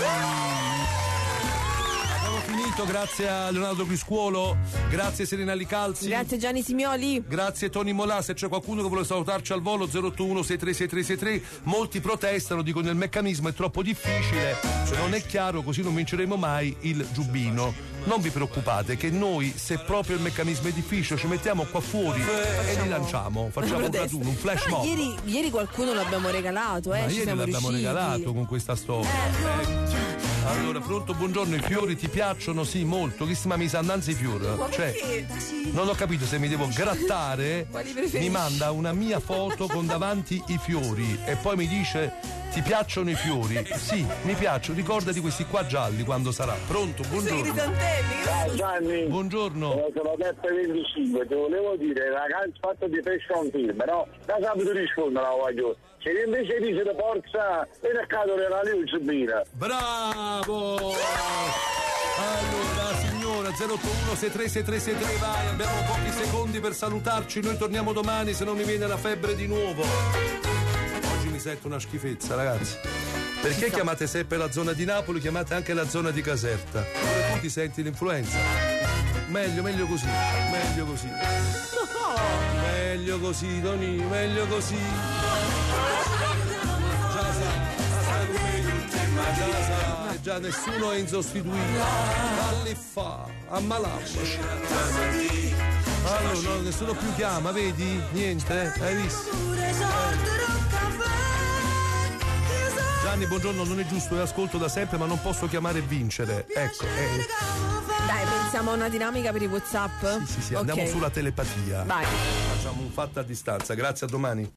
Abbiamo finito, grazie a Leonardo Criscuolo, grazie Serena Licalzi, grazie Gianni Simioli, grazie Tony Molà. Se c'è qualcuno che vuole salutarci al volo zero otto uno sei tre sei tre sei tre. Molti protestano, dicono il meccanismo è troppo difficile, non è chiaro, così non vinceremo mai il giubbino. Non vi preoccupate che noi, se proprio il meccanismo è difficile, ci mettiamo qua fuori e li lanciamo, facciamo un raduno, un flash mob. Ieri, ieri qualcuno l'abbiamo regalato, eh, Ma ci ieri siamo l'abbiamo riusciti. regalato con questa storia. Eh. Allora, pronto, buongiorno, i fiori ti piacciono? Sì, molto. Chi si ma mi sa annanzi i fiori? Cioè, non ho capito se mi devo grattare, mi manda una mia foto con davanti i fiori e poi mi dice ti piacciono i fiori? Sì, mi piacciono, ricordati questi qua gialli quando sarà. Pronto, buongiorno. Ciao Gianni. Buongiorno. Eh, sono Peppe venticinque, ti volevo dire, ragazzi fatto di fashion film, però da sabato rispondo la voglio. Se invece dice di forza, e nel caso della luce bina. Bravo! Allora signora zero otto uno sei tre sei tre sei tre, vai, abbiamo pochi secondi per salutarci, noi torniamo domani se non mi viene la febbre di nuovo. Oggi mi sento una schifezza, ragazzi. Perché chiamate sempre la zona di Napoli, chiamate anche la zona di Caserta? Ora tu ti senti l'influenza. Meglio, meglio così, meglio così. Meglio così, Toni, meglio così. Già sa, già sa, già nessuno è insostituibile. Valli fa, ammalamoci. Allora, no, nessuno più chiama, vedi? Niente, hai visto? Gianni, buongiorno, non è giusto, io ascolto da sempre, ma non posso chiamare e vincere. Ecco, eh. Dai, pensiamo a una dinamica per i WhatsApp? Sì, sì, sì, andiamo okay. sulla telepatia. Vai. Facciamo un fatto a distanza, grazie, a domani.